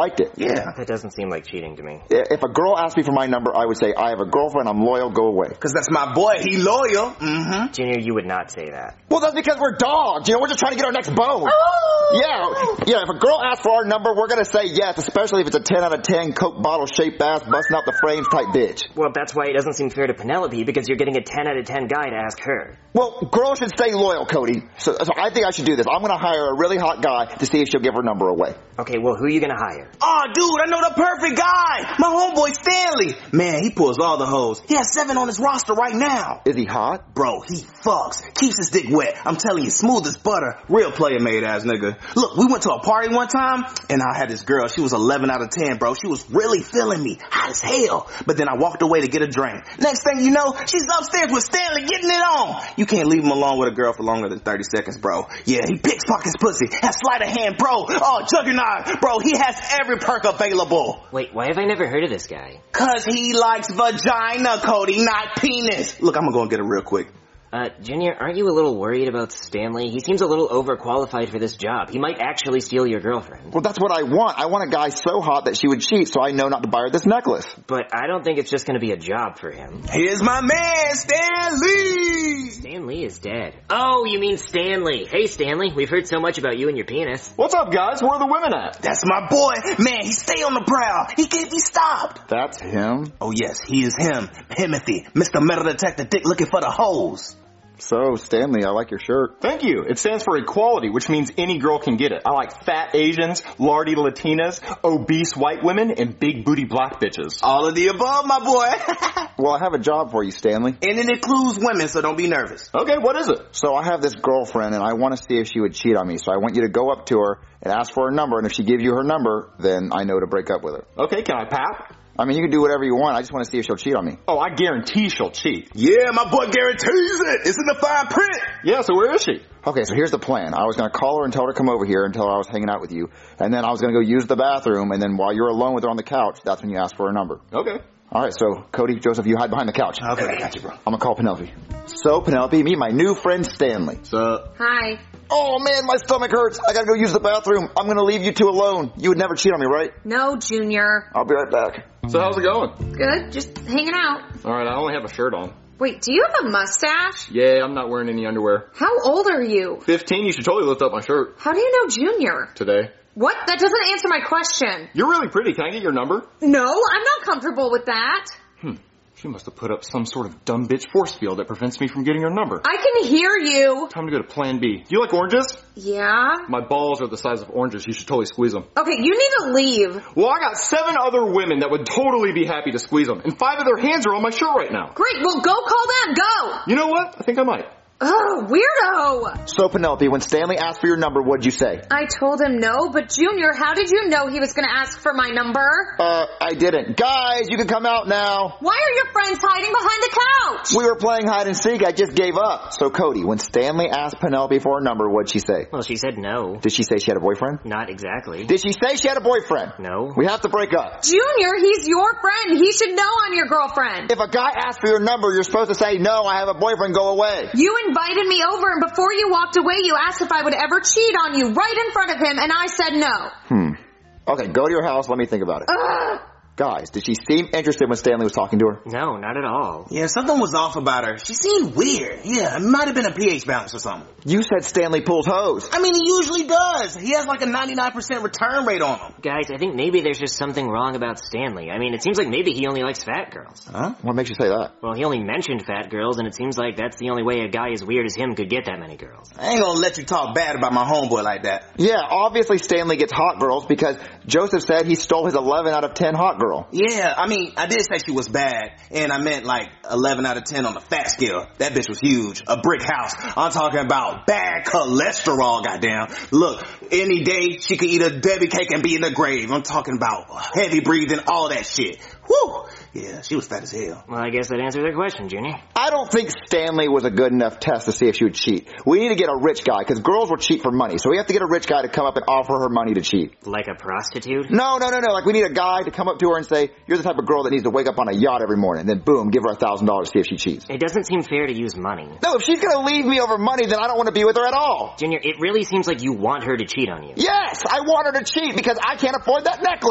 Yeah. That doesn't seem like cheating to me. If a girl asked me for my number, I would say, I have a girlfriend, I'm loyal, go away. Cause that's my boy, he loyal. Mm-hmm. Junior, you would not say that. Well, that's because we're dogs. You know, we're just trying to get our next bone. Oh! Yeah, yeah. If a girl asks for our number, we're gonna say yes, especially if it's a ten out of ten Coke bottle shaped ass, busting out the frames type bitch. Well, that's why it doesn't seem fair to Penelope, because you're getting a ten out of ten guy to ask her. Well, girls should stay loyal, Cody. So, so I think I should do this. I'm gonna hire a really hot guy to see if she'll give her number away. Okay, well, who are you gonna hire? Oh, dude, I know the perfect guy. My homeboy Stanley. Man, he pulls all the hoes. He has seven on his roster right now. Is he hot? Bro, he fucks. Keeps his dick wet. I'm telling you, smooth as butter. Real player made ass nigga. Look, we went to a party one time, and I had this girl. She was eleven out of ten, bro. She was really feeling me. Hot as hell. But then I walked away to get a drink. Next thing you know, she's upstairs with Stanley getting it on. You can't leave him alone with a girl for longer than thirty seconds, bro. Yeah, he picks pockets pussy. Has sleight of hand, bro. Oh, juggernaut. Bro, he has every perk available. Wait, why have I never heard of this guy? Cause he likes vagina, Cody, not penis. Look, I'm gonna go and get it real quick. Uh, Junior, aren't you a little worried about Stanley? He seems a little overqualified for this job. He might actually steal your girlfriend. Well, that's what I want. I want a guy so hot that she would cheat, so I know not to buy her this necklace. But I don't think it's just gonna be a job for him. Here's my man, Stan Lee! Stan Lee is dead. Oh, you mean Stanley. Hey, Stanley, we've heard so much about you and your penis. What's up, guys? Where are the women at? That's my boy. Man, he stay on the prowl. He can't be stopped. That's him? Oh, yes, he is him. Himothy, Mister Metal Detector Dick looking for the hoes. So, Stanley, I like your shirt. Thank you. It stands for equality, which means any girl can get it. I like fat Asians, lardy Latinas, obese white women, and big booty black bitches. All of the above, my boy. Well, I have a job for you, Stanley. And it includes women, so don't be nervous. Okay, what is it? So I have this girlfriend, and I want to see if she would cheat on me. So I want you to go up to her and ask for her number, and if she gives you her number, then I know to break up with her. Okay, can I pap? I mean, you can do whatever you want. I just want to see if she'll cheat on me. Oh, I guarantee she'll cheat. Yeah, my boy guarantees it. It's in the fine print. Yeah, so where is she? Okay, so here's the plan. I was going to call her and tell her to come over here and tell her I was hanging out with you. And then I was going to go use the bathroom, and then while you're alone with her on the couch, that's when you ask for her number. Okay. All right, so Cody, Joseph, you hide behind the couch. Okay, I got you, bro. I'm going to call Penelope. So, Penelope, meet my new friend Stanley. Sup? Hi. Oh, man, my stomach hurts. I got to go use the bathroom. I'm going to leave you two alone. You would never cheat on me, right? No, Junior. I'll be right back. So how's it going? Good, just hanging out. All right, I only have a shirt on. Wait, do you have a mustache? Yeah, I'm not wearing any underwear. How old are you? fifteen, you should totally lift up my shirt. How do you know Junior? Today. What? That doesn't answer my question. You're really pretty. Can I get your number? No, I'm not comfortable with that. Hmm. She must have put up some sort of dumb bitch force field that prevents me from getting her number. I can hear you. Time to go to plan B. Do you like oranges? Yeah? My balls are the size of oranges. You should totally squeeze them. Okay, you need to leave. Well, I got seven other women that would totally be happy to squeeze them. And five of their hands are on my shirt right now. Great, well go call them, go! You know what? I think I might. Ugh, weirdo! So, Penelope, when Stanley asked for your number, what'd you say? I told him no, but Junior, how did you know he was gonna ask for my number? Uh, I didn't. Guys, you can come out now. Why are your friends hiding behind the couch? We were playing hide and seek. I just gave up. So, Cody, when Stanley asked Penelope for her number, what'd she say? Well, she said no. Did she say she had a boyfriend? Not exactly. Did she say she had a boyfriend? No. We have to break up. Junior, he's your friend. He should know I'm your girlfriend. If a guy asks for your number, you're supposed to say, no, I have a boyfriend, go away. You invited me over, and before you walked away, you asked if I would ever cheat on you right in front of him, and I said no. Hmm. Okay, go to your house. Let me think about it. Ugh. Guys, did she seem interested when Stanley was talking to her? No, not at all. Yeah, something was off about her. She seemed weird. Yeah, it might have been a pH balance or something. You said Stanley pulls hose. I mean, he usually does. He has like a ninety-nine percent return rate on him. Guys, I think maybe there's just something wrong about Stanley. I mean, it seems like maybe he only likes fat girls. Huh? What makes you say that? Well, he only mentioned fat girls, and it seems like that's the only way a guy as weird as him could get that many girls. I ain't gonna let you talk bad about my homeboy like that. Yeah, obviously Stanley gets hot girls because Joseph said he stole his eleven out of ten hot girl. Yeah, I mean, I did say she was bad, and I meant like eleven out of ten on the fat scale. That bitch was huge. A brick house. I'm talking about bad cholesterol, goddamn. Look, any day she could eat a Debbie cake and be in the grave. I'm talking about heavy breathing, all that shit. Woo! Yeah, she was fat as hell. Well, I guess that answers their question, Junior. I don't think Stanley was a good enough test to see if she would cheat. We need to get a rich guy, because girls will cheat for money. So we have to get a rich guy to come up and offer her money to cheat. Like a prostitute? No, no, no, no. Like we need a guy to come up to her and say, you're the type of girl that needs to wake up on a yacht every morning. And then boom, give her a thousand dollars to see if she cheats. It doesn't seem fair to use money. No, if she's going to leave me over money, then I don't want to be with her at all. Junior, it really seems like you want her to cheat on you. Yes, I want her to cheat because I can't afford that necklace.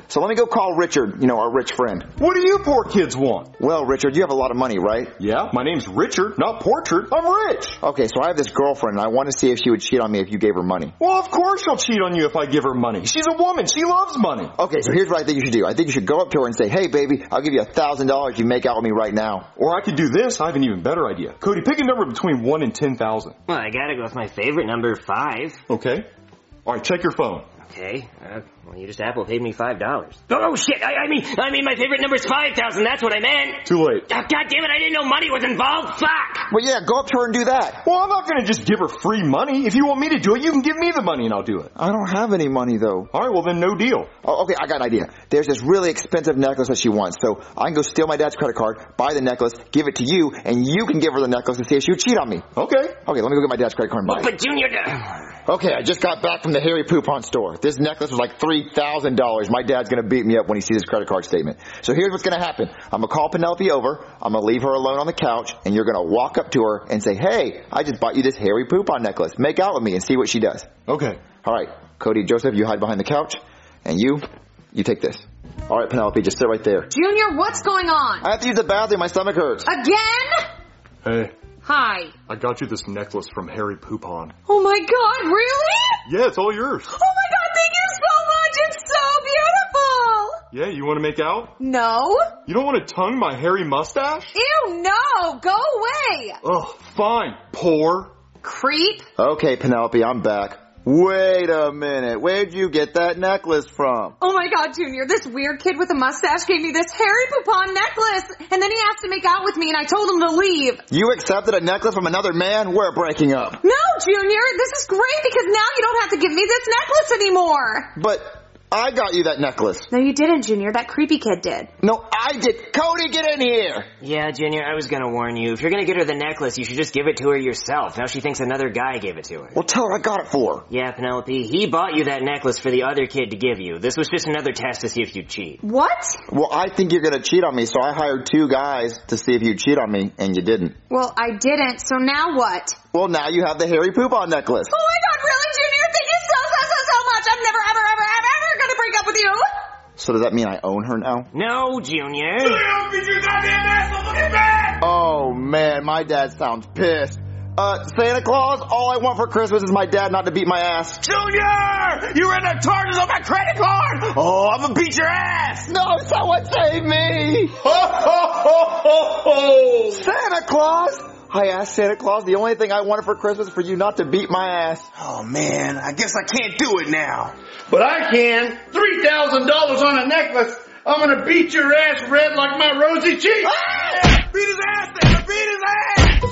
So let me go call Richard, you know, our rich friend. What do you poor kids want? Well, Richard, you have a lot of money, right? Yeah, my name's Richard, not Portrait. I'm rich. Okay, so I have this girlfriend, and I want to see if she would cheat on me if you gave her money. Well, of course she'll cheat on you if I give her money. She's a woman. She loves money. Okay, so here's what I think you should do. I think you should go up to her and say, hey, baby, I'll give you a thousand dollars if you make out with me right now. Or I could do this. I have an even better idea. Cody, pick a number between one and ten thousand. Well, I gotta go with my favorite number, five. Okay. All right, check your phone. Okay. Uh, well, you just Apple paid me five dollars. Oh, shit. I, I mean, I mean, my favorite number's five thousand. That's what I meant. Too late. Oh, God damn it. I didn't know money was involved. Fuck. Well, yeah, go up to her and do that. Well, I'm not going to just give her free money. If you want me to do it, you can give me the money and I'll do it. I don't have any money, though. All right, well, then no deal. Oh, okay, I got an idea. There's this really expensive necklace that she wants, so I can go steal my dad's credit card, buy the necklace, give it to you, and you can give her the necklace and see if she would cheat on me. Okay. Okay, let me go get my dad's credit card and buy it. But, Junior... Okay, I just got back from the Harry Poupon store. This necklace was like three thousand dollars. My dad's gonna beat me up when he sees his credit card statement. So here's what's gonna happen. I'm gonna call Penelope over, I'm gonna leave her alone on the couch, and you're gonna walk up to her and say, hey, I just bought you this Harry Poupon necklace. Make out with me and see what she does. Okay. Alright, Cody, Joseph, you hide behind the couch, and you, you take this. Alright, Penelope, just sit right there. Junior, what's going on? I have to use the bathroom, my stomach hurts. Again? Hey. Hi. I got you this necklace from Harry Poupon. Oh my god, really? Yeah, it's all yours. Oh my god, thank you so much! It's so beautiful! Yeah, you want to make out? No. You don't want to tongue my hairy mustache? Ew, no! Go away! Ugh, fine, poor. Creep. Okay, Penelope, I'm back. Wait a minute. Where'd you get that necklace from? Oh my god, Junior, this weird kid with a mustache gave me this Harry Poupon necklace, and then he asked to make out with me, and I told him to leave. You accepted a necklace from another man? We're breaking up. No, Junior, this is great because now you don't have to give me this necklace anymore. But I got you that necklace. No, you didn't, Junior. That creepy kid did. No, I did. Cody, get in here. Yeah, Junior, I was gonna warn you. If you're gonna get her the necklace, you should just give it to her yourself. Now she thinks another guy gave it to her. Well, tell her I got it for her. Yeah, Penelope, he bought you that necklace for the other kid to give you. This was just another test to see if you'd cheat. What? Well, I think you're gonna cheat on me, so I hired two guys to see if you'd cheat on me, and you didn't. Well, I didn't, so now what? Well, now you have the Harry Poupon necklace. Oh my god, really, Junior? Thank you so, so, so, so much. I'm never, ever, ever, ever, ever gonna break up with you. So does that mean I own her now? No, Junior. Oh, man, my dad sounds pissed. Uh, Santa Claus, all I want for Christmas is my dad not to beat my ass. Junior! You ran the charges on my credit card! Oh, I'm gonna beat your ass! No, someone save me! Ho, ho, ho, ho, ho! Santa Claus! I asked Santa Claus, the only thing I wanted for Christmas is for you not to beat my ass. Oh, man, I guess I can't do it now. But I can. three thousand dollars on a necklace. I'm gonna beat your ass red like my rosy cheeks. Ah! Beat his ass, Santa! Beat his ass!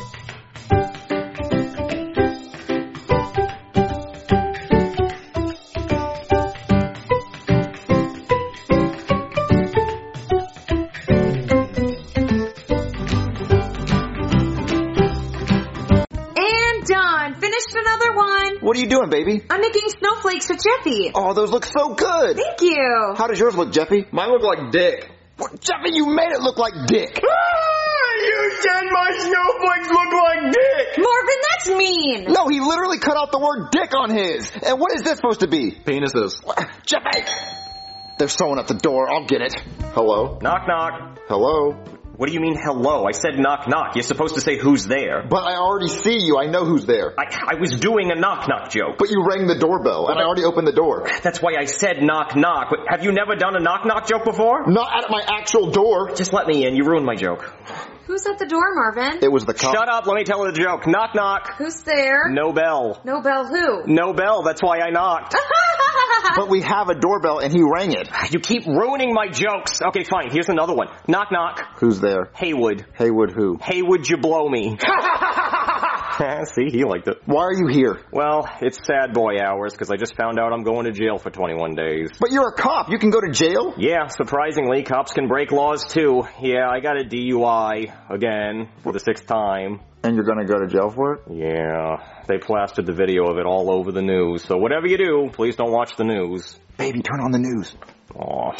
Another one. What are you doing, baby? I'm making snowflakes with Jeffy. Oh, those look so good. Thank you. How does yours look, Jeffy? Mine look like dick. What, Jeffy, you made it look like dick. Ah, you said my snowflakes look like dick. Marvin, that's mean. No, he literally cut out the word dick on his. And what is this supposed to be? Penises. Jeffy! They're sewing up the door. I'll get it. Hello? Knock, knock. Hello? What do you mean, hello? I said knock, knock. You're supposed to say who's there. But I already see you. I know who's there. I, I was doing a knock, knock joke. But you rang the doorbell, and I already opened the door. That's why I said knock, knock. But have you never done a knock, knock joke before? Not at my actual door. Just let me in. You ruined my joke. Who's at the door, Marvin? It was the cop. Shut up. Let me tell her the joke. Knock, knock. Who's there? No bell. No bell who? No bell. That's why I knocked. But we have a doorbell, and he rang it. You keep ruining my jokes. Okay, fine. Here's another one. Knock, knock. Who's there? Haywood. Haywood who? Haywood, you blow me. See, he liked it. Why are you here? Well, it's sad boy hours because I just found out I'm going to jail for twenty-one days. But you're a cop. You can go to jail? Yeah, surprisingly, cops can break laws too. Yeah, I got a D U I again for the sixth time. And you're gonna go to jail for it? Yeah, they plastered the video of it all over the news. So whatever you do, please don't watch the news. Baby, turn on the news. Aw.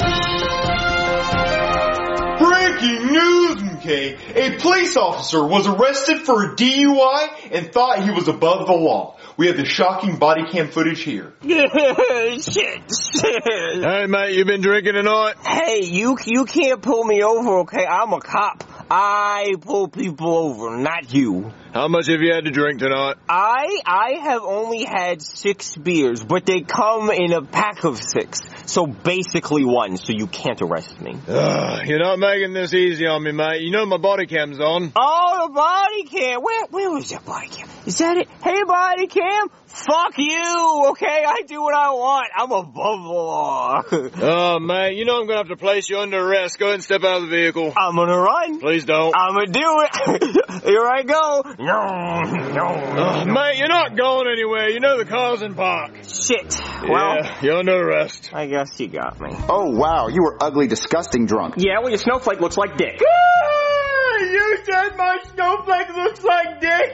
Breaking news, McKay. A police officer was arrested for a D U I and thought he was above the law. We have the shocking body cam footage here. shit, shit. Hey, mate, you been drinking tonight? Hey, you you can't pull me over, okay? I'm a cop. I pull people over, not you. How much have you had to drink tonight? I I have only had six beers, but they come in a pack of six. So basically one, so you can't arrest me. Ugh, you're not making this easy on me, mate. You know my body cam's on. Oh, the body cam. Where where was that body cam? Is that it? Hey, body cam. Fuck you, okay? I do what I want. I'm above the law. Oh, man, you know I'm gonna have to place you under arrest. Go ahead and step out of the vehicle. I'm gonna run. Please don't. I'm gonna do it. Here I go. No, no. Oh, mate, you're not going anywhere. You know the car's in park. Shit. Well, yeah, you're under arrest. I guess you got me. Oh, wow, you were ugly, disgusting drunk. Yeah, well, your snowflake looks like dick. You said my snowflake looks like dick.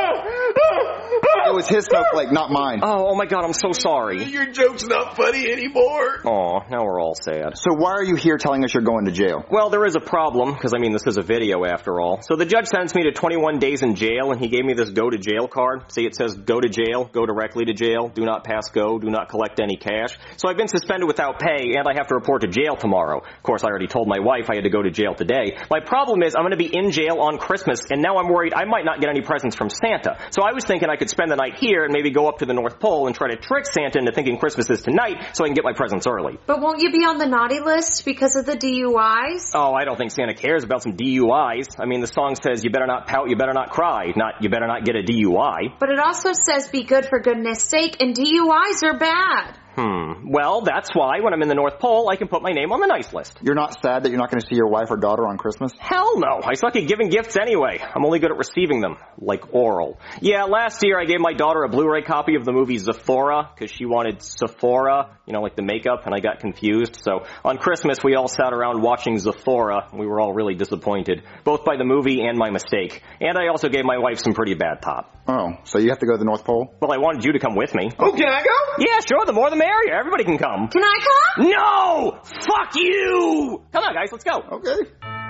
It was his snowflake, not mine. Oh, oh my God, I'm so sorry. Your joke's not funny anymore. Oh, now we're all sad. So why are you here telling us you're going to jail? Well, there is a problem, because I mean, this is a video after all. So the judge sentenced me to twenty-one days in jail, and he gave me this go to jail card. See, it says go to jail, go directly to jail, do not pass go, do not collect any cash. So I've been suspended without pay, and I have to report to jail tomorrow. Of course, I already told my wife I had to go to jail today. My problem is I'm going to be in jail on Christmas, and now I'm worried I might not get any presents from Santa. So I was thinking I could spend the night here and maybe go up to the North Pole and try to trick Santa into thinking Christmas is tonight so I can get my presents early. But won't you be on the naughty list because of the D U Is? Oh, I don't think Santa cares about some D U Is. I mean, the song says you better not pout, you better not cry, not you better not get a D U I. But it also says be good for goodness sake, and D U Is are bad. Hmm. Well, that's why when I'm in the North Pole, I can put my name on the nice list. You're not sad that you're not going to see your wife or daughter on Christmas? Hell no. I suck at giving gifts anyway. I'm only good at receiving them. Like oral. Yeah, last year I gave my daughter a Blu-ray copy of the movie Zephora, because she wanted Sephora, you know, like the makeup, and I got confused. So on Christmas, we all sat around watching Zephora, and we were all really disappointed, both by the movie and my mistake. And I also gave my wife some pretty bad top. Oh, so you have to go to the North Pole? Well, I wanted you to come with me. Oh, can I go? Yeah, sure, the more the merrier. Everybody can come. Can I come? No! Fuck you! Come on, guys, let's go. Okay.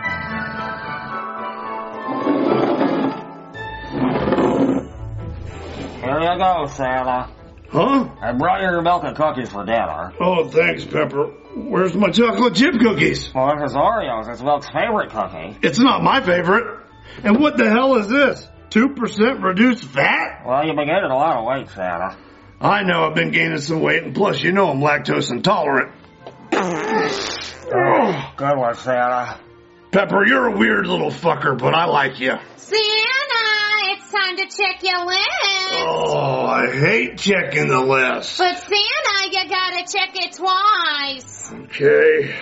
Here you go, Santa. Huh? I brought you your milk and cookies for dinner. Oh, thanks, Pepper. Where's my chocolate chip cookies? Well, this is Oreos. It's Milk's favorite cookie. It's not my favorite. And what the hell is this? two percent reduced fat? Well, you've been gaining a lot of weight, Santa. I know I've been gaining some weight, and plus you know I'm lactose intolerant. Oh, good one, Santa. Pepper, you're a weird little fucker, but I like you. Santa, it's time to check your list. Oh, I hate checking the list. But Santa, you gotta check it twice. Okay.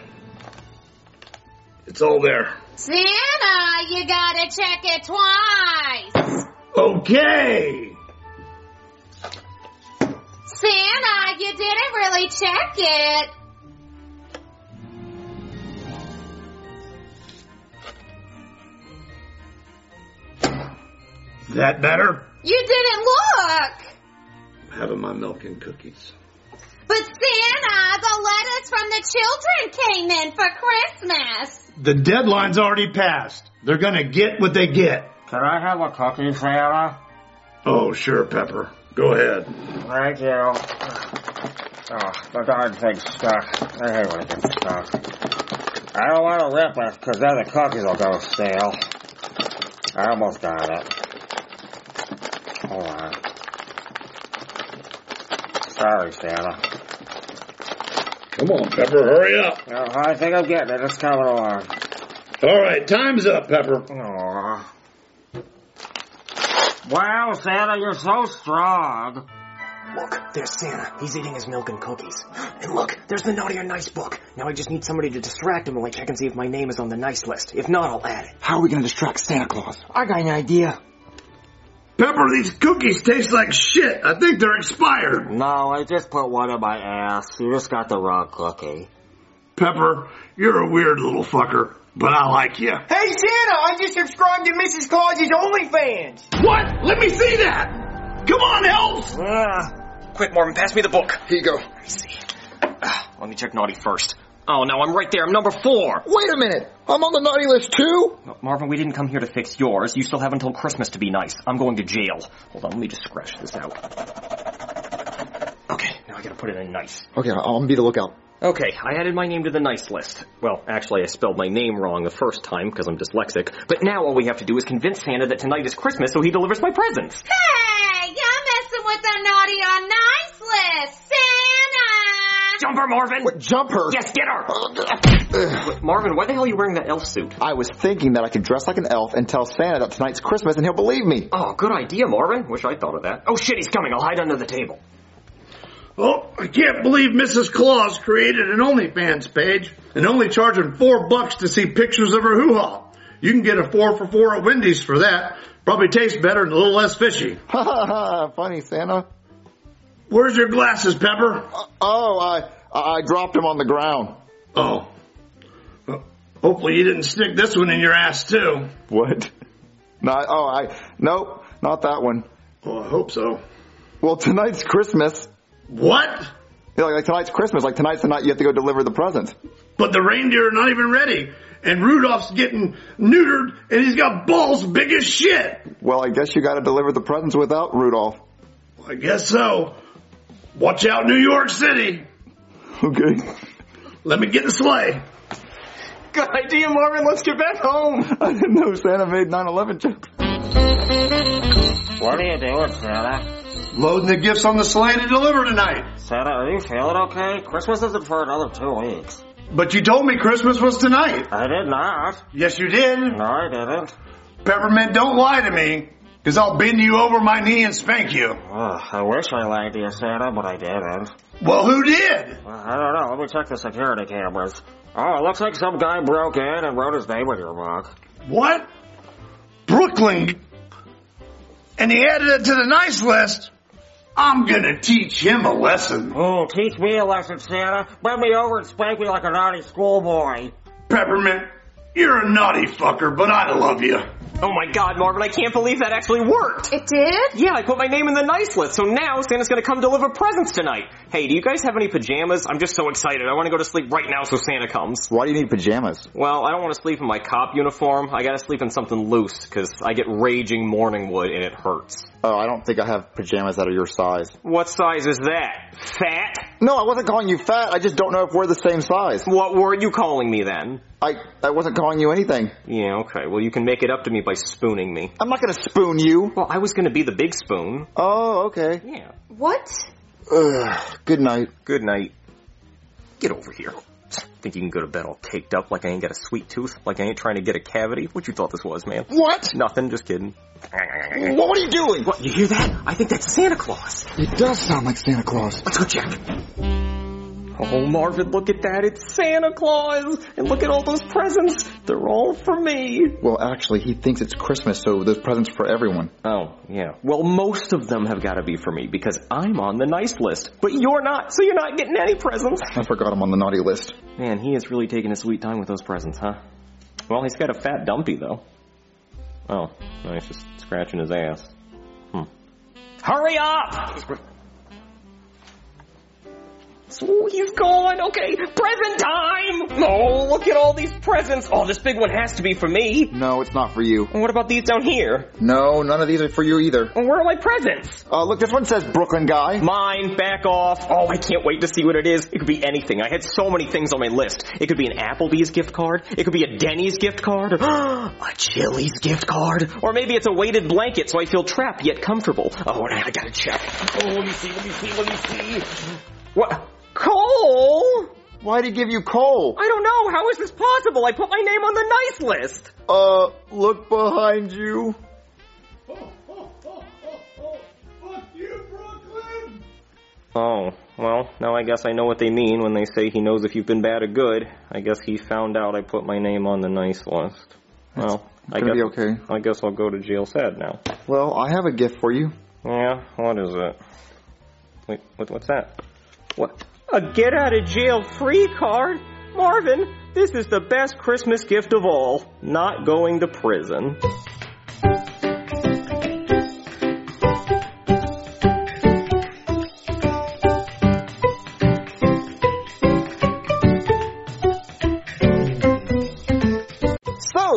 It's all there. Santa, you gotta check it twice. Okay. Santa, you didn't really check it. Is that better? You didn't look. I'm having my milk and cookies. But Santa, the letters from the children came in for Christmas. The deadline's already passed. They're gonna get what they get. Can I have a cookie, Santa? Oh, sure, Pepper. Go ahead. Thank you. Oh, the darn thing's stuck. I hate when it gets stuck. I don't want to rip it, because then the cookies will go stale. I almost got it. Hold on. Sorry, Santa. Come on, Pepper, hurry up. Oh, I think I'm getting it. It's coming along. All right, time's up, Pepper. Aww. Wow, Santa, you're so strong. Look, there's Santa. He's eating his milk and cookies. And look, there's the Naughty or Nice book. Now I just need somebody to distract him while I check and see if my name is on the nice list. If not, I'll add it. How are we going to distract Santa Claus? I got an idea. Pepper, these cookies taste like shit. I think they're expired. No, I just put one in my ass. You just got the wrong cookie. Pepper, you're a weird little fucker, but I like you. Hey, Santa, I just subscribed to Missus Claus's OnlyFans. What? Let me see that. Come on, Elves. Uh, quick, Marvin, pass me the book. Here you go. Let me see. Uh, let me check Naughty first. Oh, no, I'm right there. I'm number four. Wait a minute. I'm on the naughty list too. No, Marvin, we didn't come here to fix yours. You still have until Christmas to be nice. I'm going to jail. Hold on, let me just scratch this out. Okay, now I gotta put it in nice. Okay, I'm gonna be the lookout. Okay, I added my name to the nice list. Well, actually, I spelled my name wrong the first time because I'm dyslexic. But now all we have to do is convince Santa that tonight is Christmas so he delivers my presents. Hey, you're messing with the naughty or nice list, Santa! Jump her, Marvin! What, jump her? Yes, get her! Wait, Marvin, why the hell are you wearing that elf suit? I was thinking that I could dress like an elf and tell Santa that tonight's Christmas and he'll believe me. Oh, good idea, Marvin. Wish I'd thought of that. Oh, shit, he's coming. I'll hide under the table. Oh, I can't believe Missus Claus created an OnlyFans page and only charging four bucks to see pictures of her hoo-ha. You can get a four for four at Wendy's for that. Probably tastes better and a little less fishy. Ha ha ha, funny, Santa. Where's your glasses, Pepper? Uh, oh, I I dropped them on the ground. Oh. Well, hopefully you didn't stick this one in your ass, too. What? Not, oh, I, nope, not that one. Oh, I hope so. Well, tonight's Christmas. What? Yeah, like, like tonight's Christmas. Like tonight's the night you have to go deliver the presents. But the reindeer are not even ready. And Rudolph's getting neutered and he's got balls big as shit. Well, I guess you gotta deliver the presents without Rudolph. I guess so. Watch out, New York City. Okay. Let me get the sleigh. Good idea, Marvin. Let's get back home. I didn't know Santa made nine eleven jokes. What are you doing, Santa? Loading the gifts on the sleigh to deliver tonight. Santa, are you feeling okay? Christmas isn't for another two weeks. But you told me Christmas was tonight. I did not. Yes, you did. No, I didn't. Peppermint, don't lie to me, because I'll bend you over my knee and spank you. Oh, I wish I lied to you, Santa, but I didn't. Well, who did? Well, I don't know. Let me check the security cameras. Oh, it looks like some guy broke in and wrote his name in your book. What? Brooklyn? And he added it to the nice list? I'm gonna teach him a lesson. Oh, teach me a lesson, Santa. Bend me over and spank me like a naughty schoolboy. Peppermint, you're a naughty fucker, but I love you. Oh my god, Marvin, I can't believe that actually worked. It did? Yeah, I put my name in the nice list, so now Santa's gonna come deliver presents tonight. Hey, do you guys have any pajamas? I'm just so excited. I want to go to sleep right now so Santa comes. Why do you need pajamas? Well, I don't want to sleep in my cop uniform. I gotta sleep in something loose, because I get raging morning wood and it hurts. Oh, I don't think I have pajamas that are your size. What size is that? Fat? No, I wasn't calling you fat. I just don't know if we're the same size. What were you calling me then? I I wasn't calling you anything. Yeah, okay. Well, you can make it up to me by spooning me. I'm not gonna spoon you. Well, I was gonna be the big spoon. Oh, okay. Yeah. What? Ugh, good night. Good night. Get over here. Think you can go to bed all caked up like I ain't got a sweet tooth? Like I ain't trying to get a cavity? What you thought this was, man? What? Nothing, just kidding. What, what are you doing? What, you hear that? I think that's Santa Claus. It does sound like Santa Claus. Let's go check. Oh, Marvin, look at that. It's Santa Claus. And look at all those presents. They're all for me. Well, actually, he thinks it's Christmas, so those presents for everyone. Oh, yeah. Well, most of them have got to be for me because I'm on the nice list. But you're not, so you're not getting any presents. I forgot I'm on the naughty list. Man, he is really taking a sweet time with those presents, huh? Well, he's got a fat dumpy, though. Oh, no, he's just scratching his ass. Hmm. Hurry up! Oh, he's gone. Okay, present time. Oh, look at all these presents. Oh, this big one has to be for me. No, it's not for you. And what about these down here? No, none of these are for you either. And where are my presents? Uh, look, this one says Brooklyn guy. Mine, back off. Oh, I can't wait to see what it is. It could be anything. I had so many things on my list. It could be an Applebee's gift card. It could be a Denny's gift card. a Chili's gift card. Or maybe it's a weighted blanket so I feel trapped yet comfortable. Oh, I gotta check. Oh, let me see, let me see, let me see. What? Coal? Why'd he give you coal? I don't know. How is this possible? I put my name on the nice list. Uh, look behind you. Fuck you, Brooklyn! Oh, well, now I guess I know what they mean when they say he knows if you've been bad or good. I guess he found out I put my name on the nice list. Well, I guess, be okay. I guess I'll go to jail sad now. Well, I have a gift for you. Yeah, what is it? Wait, what, what's that? What? A get out of jail free card? Marvin, this is the best Christmas gift of all. Not going to prison.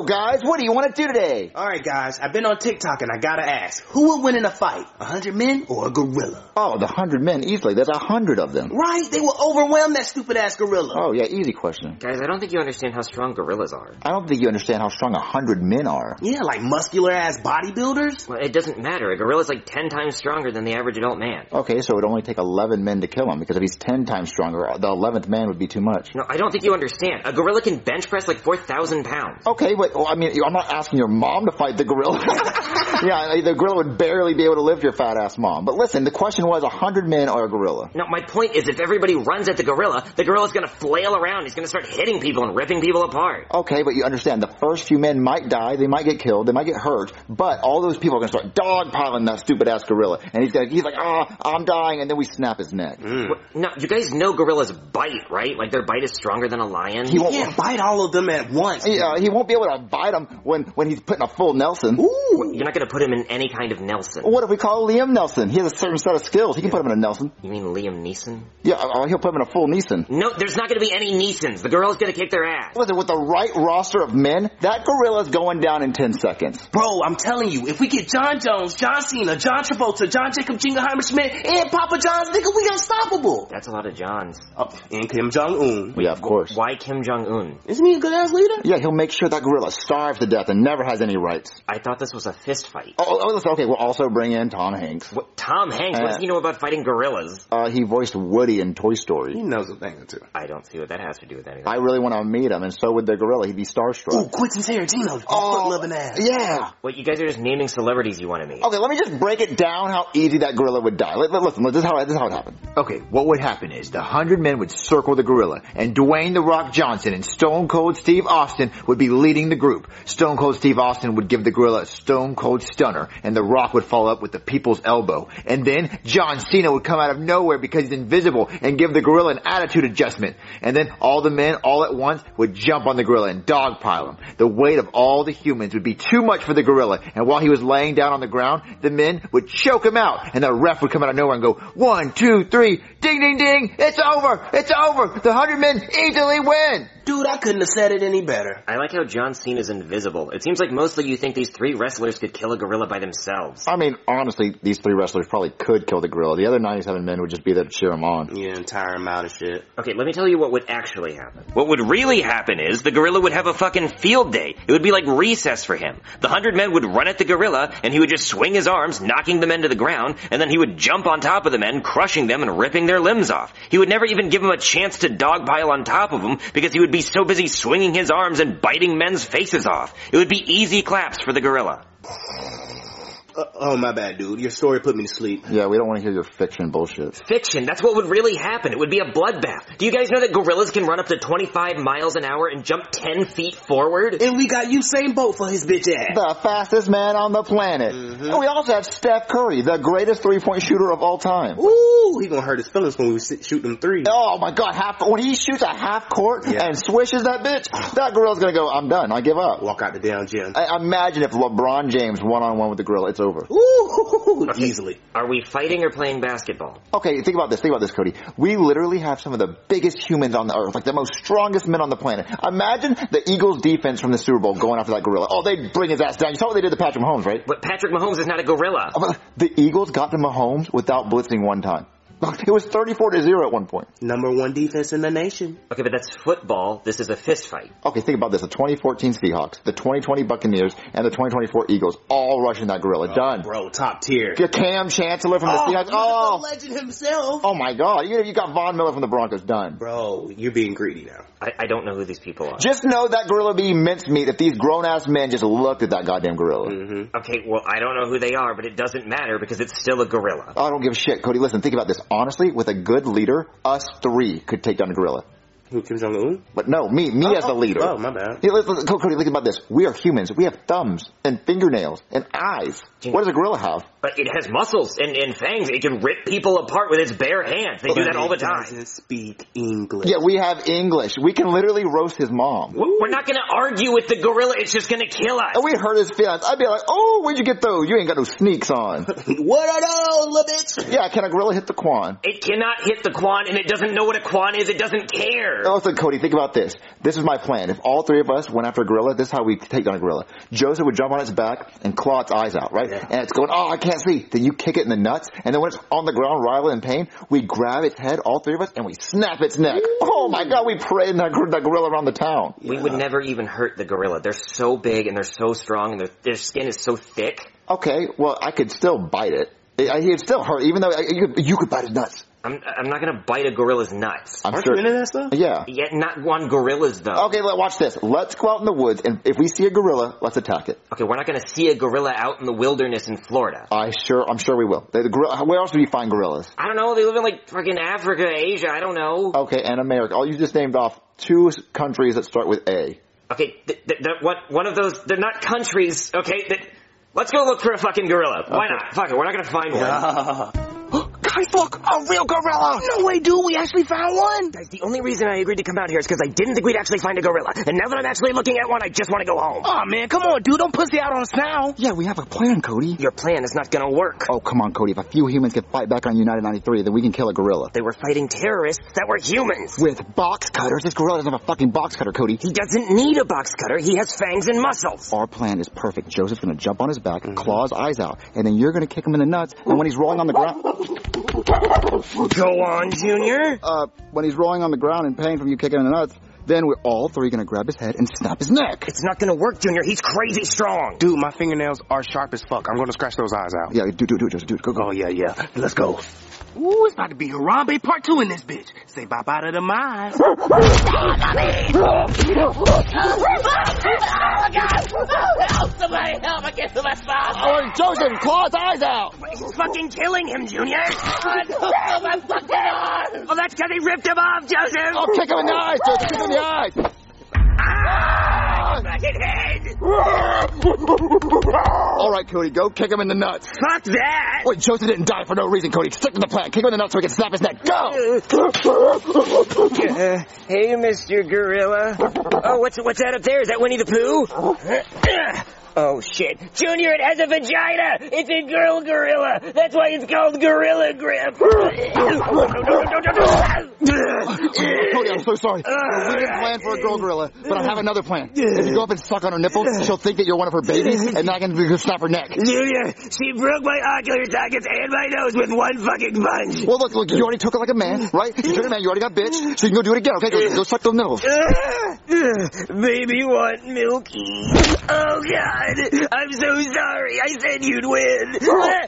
guys. What do you want to do today? Alright, guys. I've been on TikTok and I gotta ask. Who would win in a fight? A hundred men or a gorilla? Oh, the hundred men, easily. There's a hundred of them. Right? They will overwhelm that stupid-ass gorilla. Oh, yeah, easy question. Guys, I don't think you understand how strong gorillas are. I don't think you understand how strong a hundred men are. Yeah, like muscular-ass bodybuilders? Well, it doesn't matter. A gorilla's like ten times stronger than the average adult man. Okay, so it would only take eleven men to kill him, because if he's ten times stronger, the eleventh man would be too much. No, I don't think you understand. A gorilla can bench press like four thousand pounds. Okay, but, well, I mean, I'm not asking your mom to fight the gorilla. Yeah, the gorilla would barely be able to lift your fat-ass mom. But listen, the question was a hundred men or a gorilla. No, my point is if everybody runs at the gorilla, the gorilla's gonna flail around. He's gonna start hitting people and ripping people apart. Okay, but you understand, the first few men might die, they might get killed, they might get hurt, but all those people are gonna start dogpiling that stupid-ass gorilla. And he's gonna, he's like, ah, oh, I'm dying, and then we snap his neck. Mm. No, you guys know gorillas bite, right? Like their bite is stronger than a lion. He can't bite all of them at once. He, uh, he won't be able to bite them when, when he's putting a full Nelson. Ooh. You're not gonna put him in any kind of Nelson. What if we call Liam Nelson? He has a certain set of skills. He can put him in a Nelson. You mean Liam Neeson? Yeah, uh, he'll put him in a full Neeson. No, there's not gonna be any Neesons. The gorilla's gonna kick their ass. Listen, with the right roster of men, that gorilla's going down in ten seconds. Bro, I'm telling you, if we get John Jones, John Cena, John Travolta, John Jacob Jingleheimer Schmidt, and Papa John's, nigga, we unstoppable. That's a lot of Johns. Oh, and Kim Jong-un. Yeah, of course. Why Kim Jong-un? Isn't he a good-ass leader? Yeah, he'll make sure that gorilla starves to death and never has any rights. I thought this was a fist fight. Oh, oh listen, okay, we'll also bring in Tom Hanks. What, Tom Hanks? Uh, what does he know about fighting gorillas? Uh, he voiced Woody in Toy Story. He knows a thing or two. I don't see what that has to do with anything. I really want to meet him, and so would the gorilla. He'd be starstruck. Ooh, Quentin Tarantino. Oh, loving ass. Yeah. What, you guys are just naming celebrities you want to meet. Okay, let me just break it down how easy that gorilla would die. Listen, listen this, is how, this is how it happened. Okay, what would happen is the hundred men would circle the gorilla, and Dwayne The Rock Johnson and Stone Cold Steve Austin would be leading the group. Stone Cold Steve Austin would give the gorilla a Stone Cold Stunner, and The Rock would follow up with the People's Elbow. And then John Cena would come out of nowhere because he's invisible and give the gorilla an attitude adjustment. And then all the men, all at once, would jump on the gorilla and dogpile him. The weight of all the humans would be too much for the gorilla, and while he was laying down on the ground, the men would choke him out, and the ref would come out of nowhere and go, one, two, three, ding, ding, ding, it's over, it's over, the hundred men easily win. Dude, I couldn't have said it any better. I like how John Cena's invisible. It seems like mostly you think these three wrestlers could kill a gorilla by themselves. I mean, honestly, these three wrestlers probably could kill the gorilla. The other ninety-seven men would just be there to cheer him on. Yeah, and tire him out of shit. Okay, let me tell you what would actually happen. What would really happen is the gorilla would have a fucking field day. It would be like recess for him. The hundred men would run at the gorilla, and he would just swing his arms, knocking the men to the ground, and then he would jump on top of the men, crushing them and ripping their limbs off. He would never even give them a chance to dogpile on top of them because he would be so busy swinging his arms and biting men's faces off. It would be easy claps for the gorilla. Uh, oh, my bad, dude. Your story put me to sleep. Yeah, we don't want to hear your fiction bullshit. Fiction? That's what would really happen. It would be a bloodbath. Do you guys know that gorillas can run up to twenty-five miles an hour and jump ten feet forward? And we got Usain Bolt for his bitch ass. The fastest man on the planet. Mm-hmm. And we also have Steph Curry, the greatest three-point shooter of all time. Ooh, he gonna hurt his feelings when we shoot them threes. Oh, my God. Half, when he shoots a half court yeah. and swishes that bitch, that gorilla's gonna go, I'm done. I give up. Walk out the damn gym. I, imagine if LeBron James one-on-one with the gorilla, it's over. Ooh, okay. Easily. Are we fighting or playing basketball? Okay, think about this. Think about this, Cody. We literally have some of the biggest humans on the earth, like the most strongest men on the planet. Imagine the Eagles defense from the Super Bowl going after that gorilla. Oh, they'd bring his ass down. You saw what they did to Patrick Mahomes, right? But Patrick Mahomes is not a gorilla. The Eagles got to Mahomes without blitzing one time. It was thirty-four to zero at one point. Number one defense in the nation. Okay, but that's football. This is a fist fight. Okay, think about this. The twenty fourteen Seahawks, the twenty twenty Buccaneers, and the twenty twenty-four Eagles all rushing that gorilla. Oh, done. Bro, top tier. Cam Chancellor from the oh, Seahawks. Oh, the legend himself. Oh, my God. You, you got Von Miller from the Broncos. Done. Bro, you're being greedy now. I, I don't know who these people are. Just know that gorilla would be mincemeat if these grown-ass men just looked at that goddamn gorilla. Mm-hmm. Okay, well, I don't know who they are, but it doesn't matter because it's still a gorilla. Oh, I don't give a shit, Cody. Listen, think about this. Honestly, with a good leader, us three could take down a gorilla. Who, Kim Jong-un? But no, me, me oh, as the leader. Oh, my bad. Hey, listen, listen, Cody, think about this. We are humans. We have thumbs and fingernails and eyes. What does a gorilla have? But it has muscles and, and fangs. It can rip people apart with its bare hands. They do that all the time. Doesn't speak English. Yeah, we have English. We can literally roast his mom. We're not gonna argue with the gorilla. It's just gonna kill us. And we hurt his feelings. I'd be like, oh, where'd you get those? You ain't got no sneaks on. What are those, little bitch? Yeah, can a gorilla hit the Quan? It cannot hit the Quan, and it doesn't know what a Quan is. It doesn't care. Also, Cody, think about this. This is my plan. If all three of us went after a gorilla, this is how we take down a gorilla. Joseph would jump on its back and claw its eyes out, right? Yeah. And it's going, oh, I can't see. Then you kick it in the nuts, and then when it's on the ground, writhing in pain, we grab its head, all three of us, and we snap its neck. Oh my God, we parade that, that gorilla around the town. Yeah. We would never even hurt the gorilla. They're so big, and they're so strong, and their, their skin is so thick. Okay, well, I could still bite it. It, it still hurt, even though you could, you could bite its nuts. I'm, I'm not gonna bite a gorilla's nuts. I'm Aren't sure. you into that stuff? Yeah. Yeah, not one gorilla's though. Okay, let, watch this. Let's go out in the woods, and if we see a gorilla, let's attack it. Okay, we're not gonna see a gorilla out in the wilderness in Florida. I sure, I'm sure we will. The, the gorilla, where else do you find gorillas? I don't know. They live in like fucking Africa, Asia. I don't know. Okay, and America. Oh, you just named off two countries that start with A. Okay, th- th- th- what? One of those? They're not countries. Okay, th- let's go look for a fucking gorilla. Why okay. not? Fuck it, we're not gonna find one. Guys, look! A real gorilla! No way, dude! We actually found one! Guys, the only reason I agreed to come out here is because I didn't think we'd actually find a gorilla. And now that I'm actually looking at one, I just want to go home. Aw, oh, man, come on, dude. Don't pussy out on us now. Yeah, we have a plan, Cody. Your plan is not gonna work. Oh, come on, Cody. If a few humans could fight back on United ninety-three, then we can kill a gorilla. They were fighting terrorists that were humans. With box cutters? This gorilla doesn't have a fucking box cutter, Cody. He doesn't need a box cutter. He has fangs and muscles. Our plan is perfect. Joseph's gonna jump on his back, mm-hmm. claw his eyes out, and then you're gonna kick him in the nuts, and when he's rolling on the ground... Go on, Junior. Uh, when he's rolling on the ground in pain from you kicking in the nuts, then we're all three gonna grab his head and snap his neck. It's not gonna work, Junior. He's crazy strong. Dude, my fingernails are sharp as fuck. I'm gonna scratch those eyes out. Yeah, do, do, do, just do it. Go, go. Oh, yeah, yeah. Let's go. Ooh, it's about to be Harambe part two in this bitch. Say bye-bye to the mines. Somebody help! I get to my spot! Oh, Joseph, claw his eyes out! He's fucking killing him, Junior! Oh, my fucking arm! Oh, that's because he ripped him off, Joseph! Oh, kick him in the eyes, Joseph! Kick him in the eyes! Ah! Fucking head! All right, Cody, go kick him in the nuts. Fuck that! Wait, Joseph didn't die for no reason, Cody. Stick to the plan. Kick him in the nuts so he can snap his neck. Go! Uh, hey, Mister Gorilla. Oh, what's what's that up there? Is that Winnie the Pooh? Oh, shit. Junior, it has a vagina! It's a girl gorilla! That's why it's called Gorilla Grip! Cody, I'm so sorry. We didn't plan for a girl gorilla, but I have another plan. If you go up and suck on her nipples, she'll think that you're one of her babies, and not going to snap her neck. Junior, she broke my ocular sockets and my nose with one fucking punch. Well, look, look, you already took it like a man, right? You took it a man, you already got bitch, so you can go do it again, okay? Go, go suck those nipples. Baby want milky. Oh, God. I'm so sorry. I said you'd win.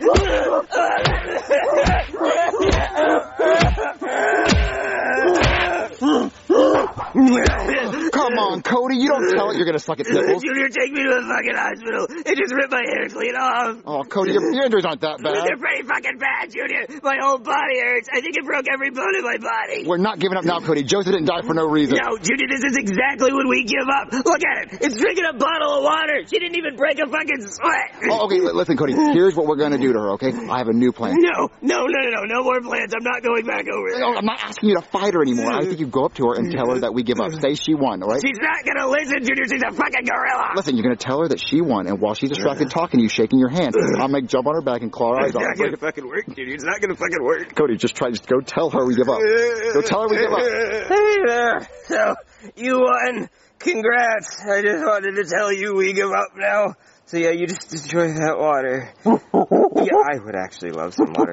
Come on, Cody. You don't tell it you're going to suck its nipples. Junior, take me to the fucking hospital. It just ripped my hair clean off. Oh, Cody, your, your injuries aren't that bad. They're pretty fucking bad, Junior. My whole body hurts. I think it broke every bone in my body. We're not giving up now, Cody. Joseph didn't die for no reason. No, Junior, this is exactly when we give up. Look at it. It's drinking a bottle of water. She didn't even break a fucking sweat. Oh, okay, listen, Cody. Here's what we're going to do to her, okay? I have a new plan. No, no, no, no, no. No more plans. I'm not going back over there. No, I'm not asking you to fight her anymore. I think you go up to her and tell her that we give up. Say she won, all right? She's not going to listen, Junior. She's a fucking gorilla. Listen, you're going to tell her that she won, and while she's distracted talking to you, shaking your hand, I'm going to jump on her back and claw her eyes off. It's not going to fucking work, Junior. It's not going to fucking work. Cody, just try. Just go tell her we give up. Go tell her we give up. Hey there. So, you won. Congrats. I just wanted to tell you we give up now. So yeah, you just destroy that water. Yeah, I would actually love some water.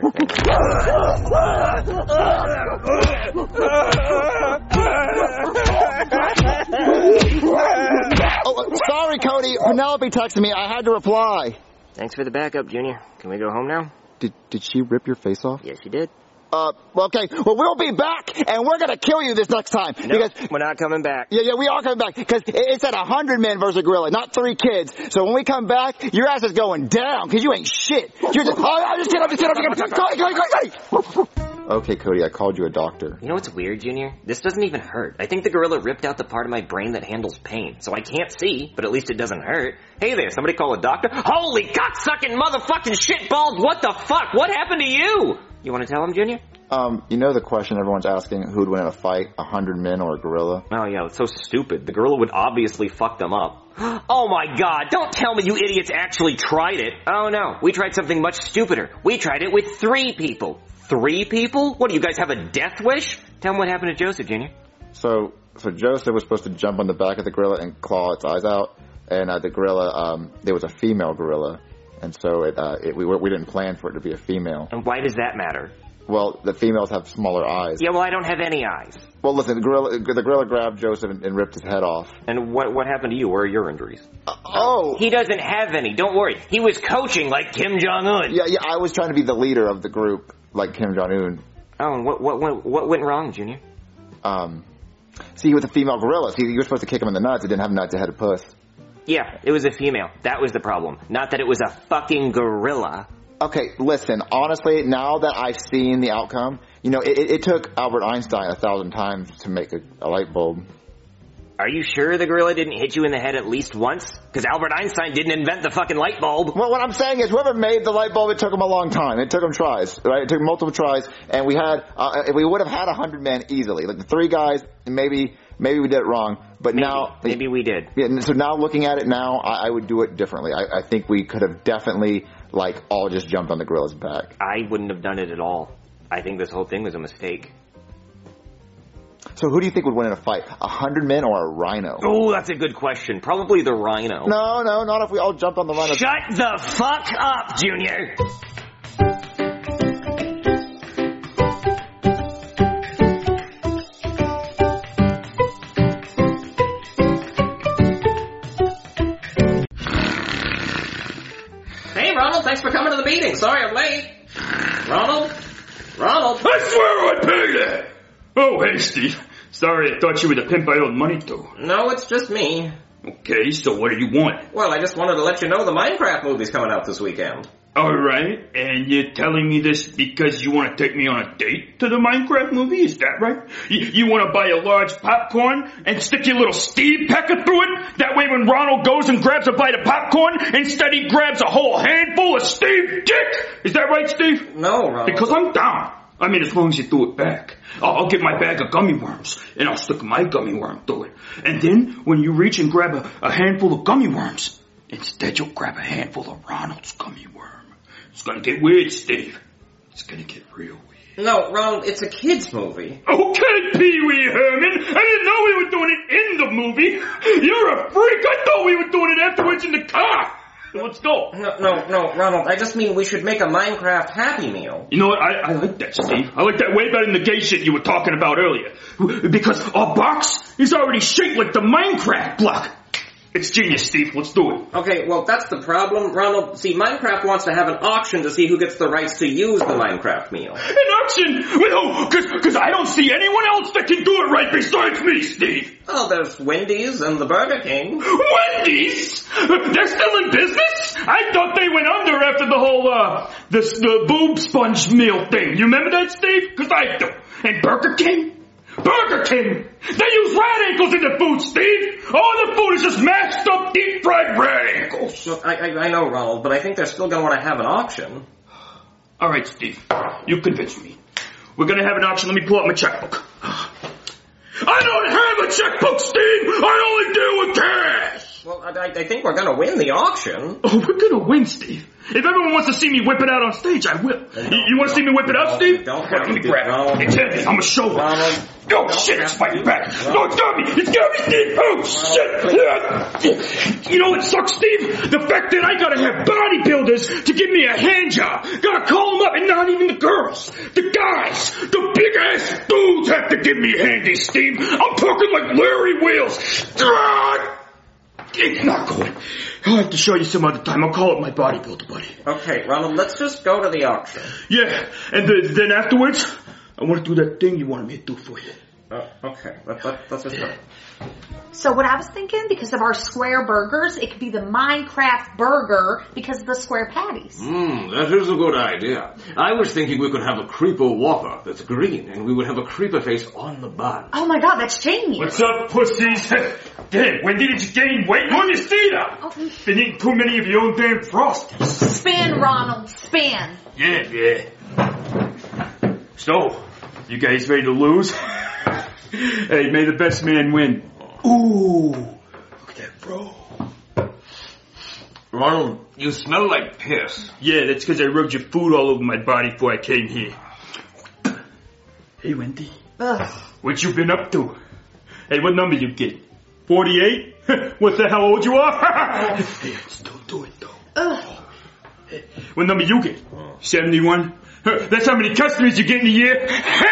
Oh, sorry, Cody. Penelope texted me. I had to reply. Thanks for the backup, Junior. Can we go home now? Did Did she rip your face off? Yes, she did. Uh, okay. Well, we'll be back, and we're gonna kill you this next time. No, because we're not coming back. Yeah, yeah, we are coming back because it's at a hundred men versus a gorilla, not three kids. So when we come back, your ass is going down because you ain't shit. You're just. Oh, I'm just kidding. I'm just kidding. I'm just kidding. Go, go, go, go. Okay, Cody, I called you a doctor. You know what's weird, Junior? This doesn't even hurt. I think the gorilla ripped out the part of my brain that handles pain, so I can't see, but at least it doesn't hurt. Hey there, somebody call a doctor? Holy cocksucking motherfucking shitballs, what the fuck? What happened to you? You want to tell him, Junior? Um, you know the question everyone's asking, who'd win in a fight, a hundred men or a gorilla? Oh yeah, it's so stupid. The gorilla would obviously fuck them up. Oh my god, don't tell me you idiots actually tried it. Oh no, we tried something much stupider. We tried it with three people. Three people? What, do you guys have a death wish? Tell them what happened to Joseph, Junior. So, so Joseph was supposed to jump on the back of the gorilla and claw its eyes out, and uh, the gorilla, um, there was a female gorilla, and so it, uh, it, we, we didn't plan for it to be a female. And why does that matter? Well, the females have smaller eyes. Yeah, well, I don't have any eyes. Well, listen, the gorilla, the gorilla grabbed Joseph and, and ripped his head off. And what what happened to you? Where are your injuries? Uh, oh! He doesn't have any, don't worry. He was coaching like Kim Jong-un. Yeah, yeah, I was trying to be the leader of the group, like Kim Jong-un. Oh, and what, what, what, what went wrong, Junior? Um, see, with the female gorilla, see, you were supposed to kick him in the nuts, it didn't have nuts, it had a puss. Yeah, it was a female. That was the problem. Not that it was a fucking gorilla. Okay, listen, honestly, now that I've seen the outcome, you know, it, it took Albert Einstein a thousand times to make a, a light bulb. Are you sure the gorilla didn't hit you in the head at least once? Because Albert Einstein didn't invent the fucking light bulb. Well, what I'm saying is, whoever made the light bulb, it took him a long time. It took him tries, right? It took multiple tries, and we had, uh, if we would have had a hundred men easily, like the three guys, maybe, maybe we did it wrong, but maybe, now, maybe we did. Yeah, so now looking at it now, I, I would do it differently. I, I think we could have definitely, like, all just jumped on the gorilla's back. I wouldn't have done it at all. I think this whole thing was a mistake. So who do you think would win in a fight? A hundred men or a rhino? Oh, that's a good question. Probably the rhino. No, no, not if we all jumped on the rhino. Shut the fuck up, Junior! Hey, Ronald, thanks for coming to the meeting. Sorry I'm late. Ronald? Ronald? I swear I paid it! Oh, hey, Steve. Sorry, I thought you were the pimp I owed money to. No, it's just me. Okay, so what do you want? Well, I just wanted to let you know the Minecraft movie's coming out this weekend. Alright, and you're telling me this because you want to take me on a date to the Minecraft movie? Is that right? You, you want to buy a large popcorn and stick your little Steve pecker through it? That way when Ronald goes and grabs a bite of popcorn, instead he grabs a whole handful of Steve dick! Is that right, Steve? No, Ronald. Because I'm down. I mean, as long as you throw it back. I'll, I'll get my bag of gummy worms, and I'll stick my gummy worm through it. And then, when you reach and grab a, a handful of gummy worms, instead you'll grab a handful of Ronald's gummy worm. It's gonna get weird, Steve. It's gonna get real weird. No, Ronald, it's a kid's movie. Okay, Pee-wee Herman. I didn't know we were doing it in the movie. You're a freak. I thought we were doing it afterwards in the car. Let's go. No, no, no, Ronald, I just mean we should make a Minecraft Happy Meal. You know what? I, I like that, Steve. I like that way better than the gay shit you were talking about earlier. Because our box is already shaped like the Minecraft block. It's genius, Steve. Let's do it. Okay, well, that's the problem, Ronald. See, Minecraft wants to have an auction to see who gets the rights to use the Minecraft meal. An auction? With who? Because cause I don't see anyone else that can do it right besides me, Steve. Oh, there's Wendy's and the Burger King. Wendy's? They're still in business? I thought they went under after the whole, uh, the, the boob sponge meal thing. You remember that, Steve? Because I do. And Burger King? Burger King! They use rat ankles in the food, Steve! All the food is just mashed up, deep-fried rat ankles! Look, I, I, I know, Ronald, but I think they're still going to want to have an auction. All right, Steve. You convinced me. We're going to have an auction. Let me pull out my checkbook. I don't have a checkbook, Steve! I only deal with cash! Well, I, I think we're going to win the auction. Oh, we're going to win, Steve. If everyone wants to see me whip it out on stage, I will. You, you want to see me whip it out, Steve? Don't Let me grab it. It's heavy. I'm a shoulder. Ronald. Oh, shit, it's fighting back. No, it's got me. It's got me, Steve. Oh, shit. You know what sucks, Steve? The fact that I gotta have bodybuilders to give me a hand job. Gotta call them up, and not even the girls. The guys. The big-ass dudes have to give me handies, Steve. I'm talking like Larry Wheels. It's not going. I'll have to show you some other time. I'll call up my bodybuilder buddy. Okay, Ronald, let's just go to the auction. Yeah, and the, then afterwards, I want to do that thing you wanted me to do for you. Oh, okay. Let, let, let's just go. So what I was thinking, because of our square burgers, it could be the Minecraft burger because of the square patties. Hmm, that is a good idea. I was thinking we could have a creeper whopper that's green, and we would have a creeper face on the bun. Oh my god, that's genius. What's up, pussies? Damn, when did you gain weight on your feet up? Oh. Been eating too many of your own damn Frosties. Spin, Ronald, spin. Yeah, yeah. So, you guys ready to lose? Hey, may the best man win. Ooh, look at that, bro. Ronald, you smell like piss. Yeah, that's because I rubbed your food all over my body before I came here. Hey, Wendy. Ugh. What you been up to? Hey, what number you get? forty-eight? What the hell old you are? Hey, still do it, though. Ugh. Hey, what number you get? seventy-one? That's how many customers you get in a year?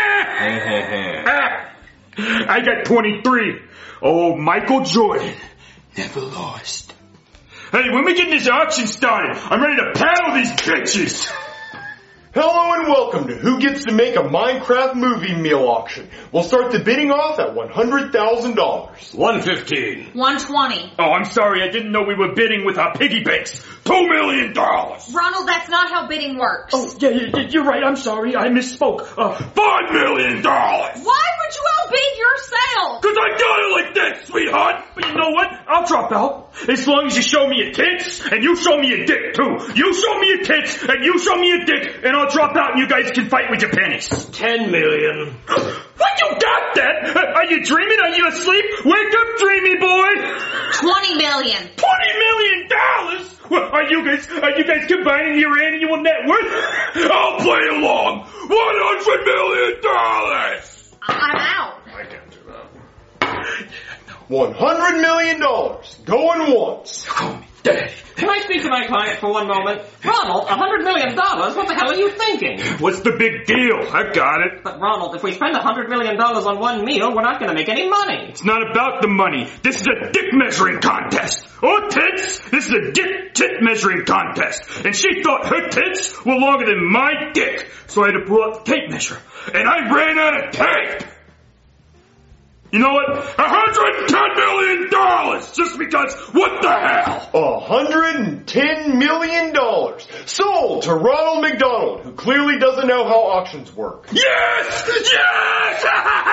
I got twenty-three. Oh, Michael Jordan. Never lost. Hey, when we get this auction started, I'm ready to paddle these bitches. Hello and welcome to Who Gets to Make a Minecraft Movie Meal Auction. We'll start the bidding off at one hundred thousand dollars. one fifteen. one twenty. Oh, I'm sorry. I didn't know we were bidding with our piggy banks. two million dollars. Ronald, that's not how bidding works. Oh, yeah, yeah, you're right. I'm sorry. I misspoke. Uh, five million dollars. Why would you outbid yourself? Because I got it like that, sweetheart. But you know what? I'll drop out. As long as you show me your tits, and you show me your dick, too. You show me your tits, and you show me your dick, and I'll drop out and you guys can fight with your pennies. Ten million. What, you got that? Are you dreaming? Are you asleep? Wake up, dreamy boy. Twenty million. Twenty million dollars? Well, are you guys, are you guys combining your annual net worth? I'll play along. One hundred million dollars. I'm out. I can't do that. One hundred million dollars. Going once. Call me Daddy. Can I speak to my client for one moment? Ronald, a hundred million dollars? What the hell are you thinking? What's the big deal? I got it. But Ronald, if we spend a hundred million dollars on one meal, we're not going to make any money. It's not about the money. This is a dick measuring contest. Oh, tits! This is a dick tit measuring contest. And she thought her tits were longer than my dick. So I had to pull out the tape measure. And I ran out of tape. You know what? A hundred and ten million dollars! Just because, what the hell? A hundred and ten million dollars. Sold to Ronald McDonald, who clearly doesn't know how auctions work. Yes! Yes!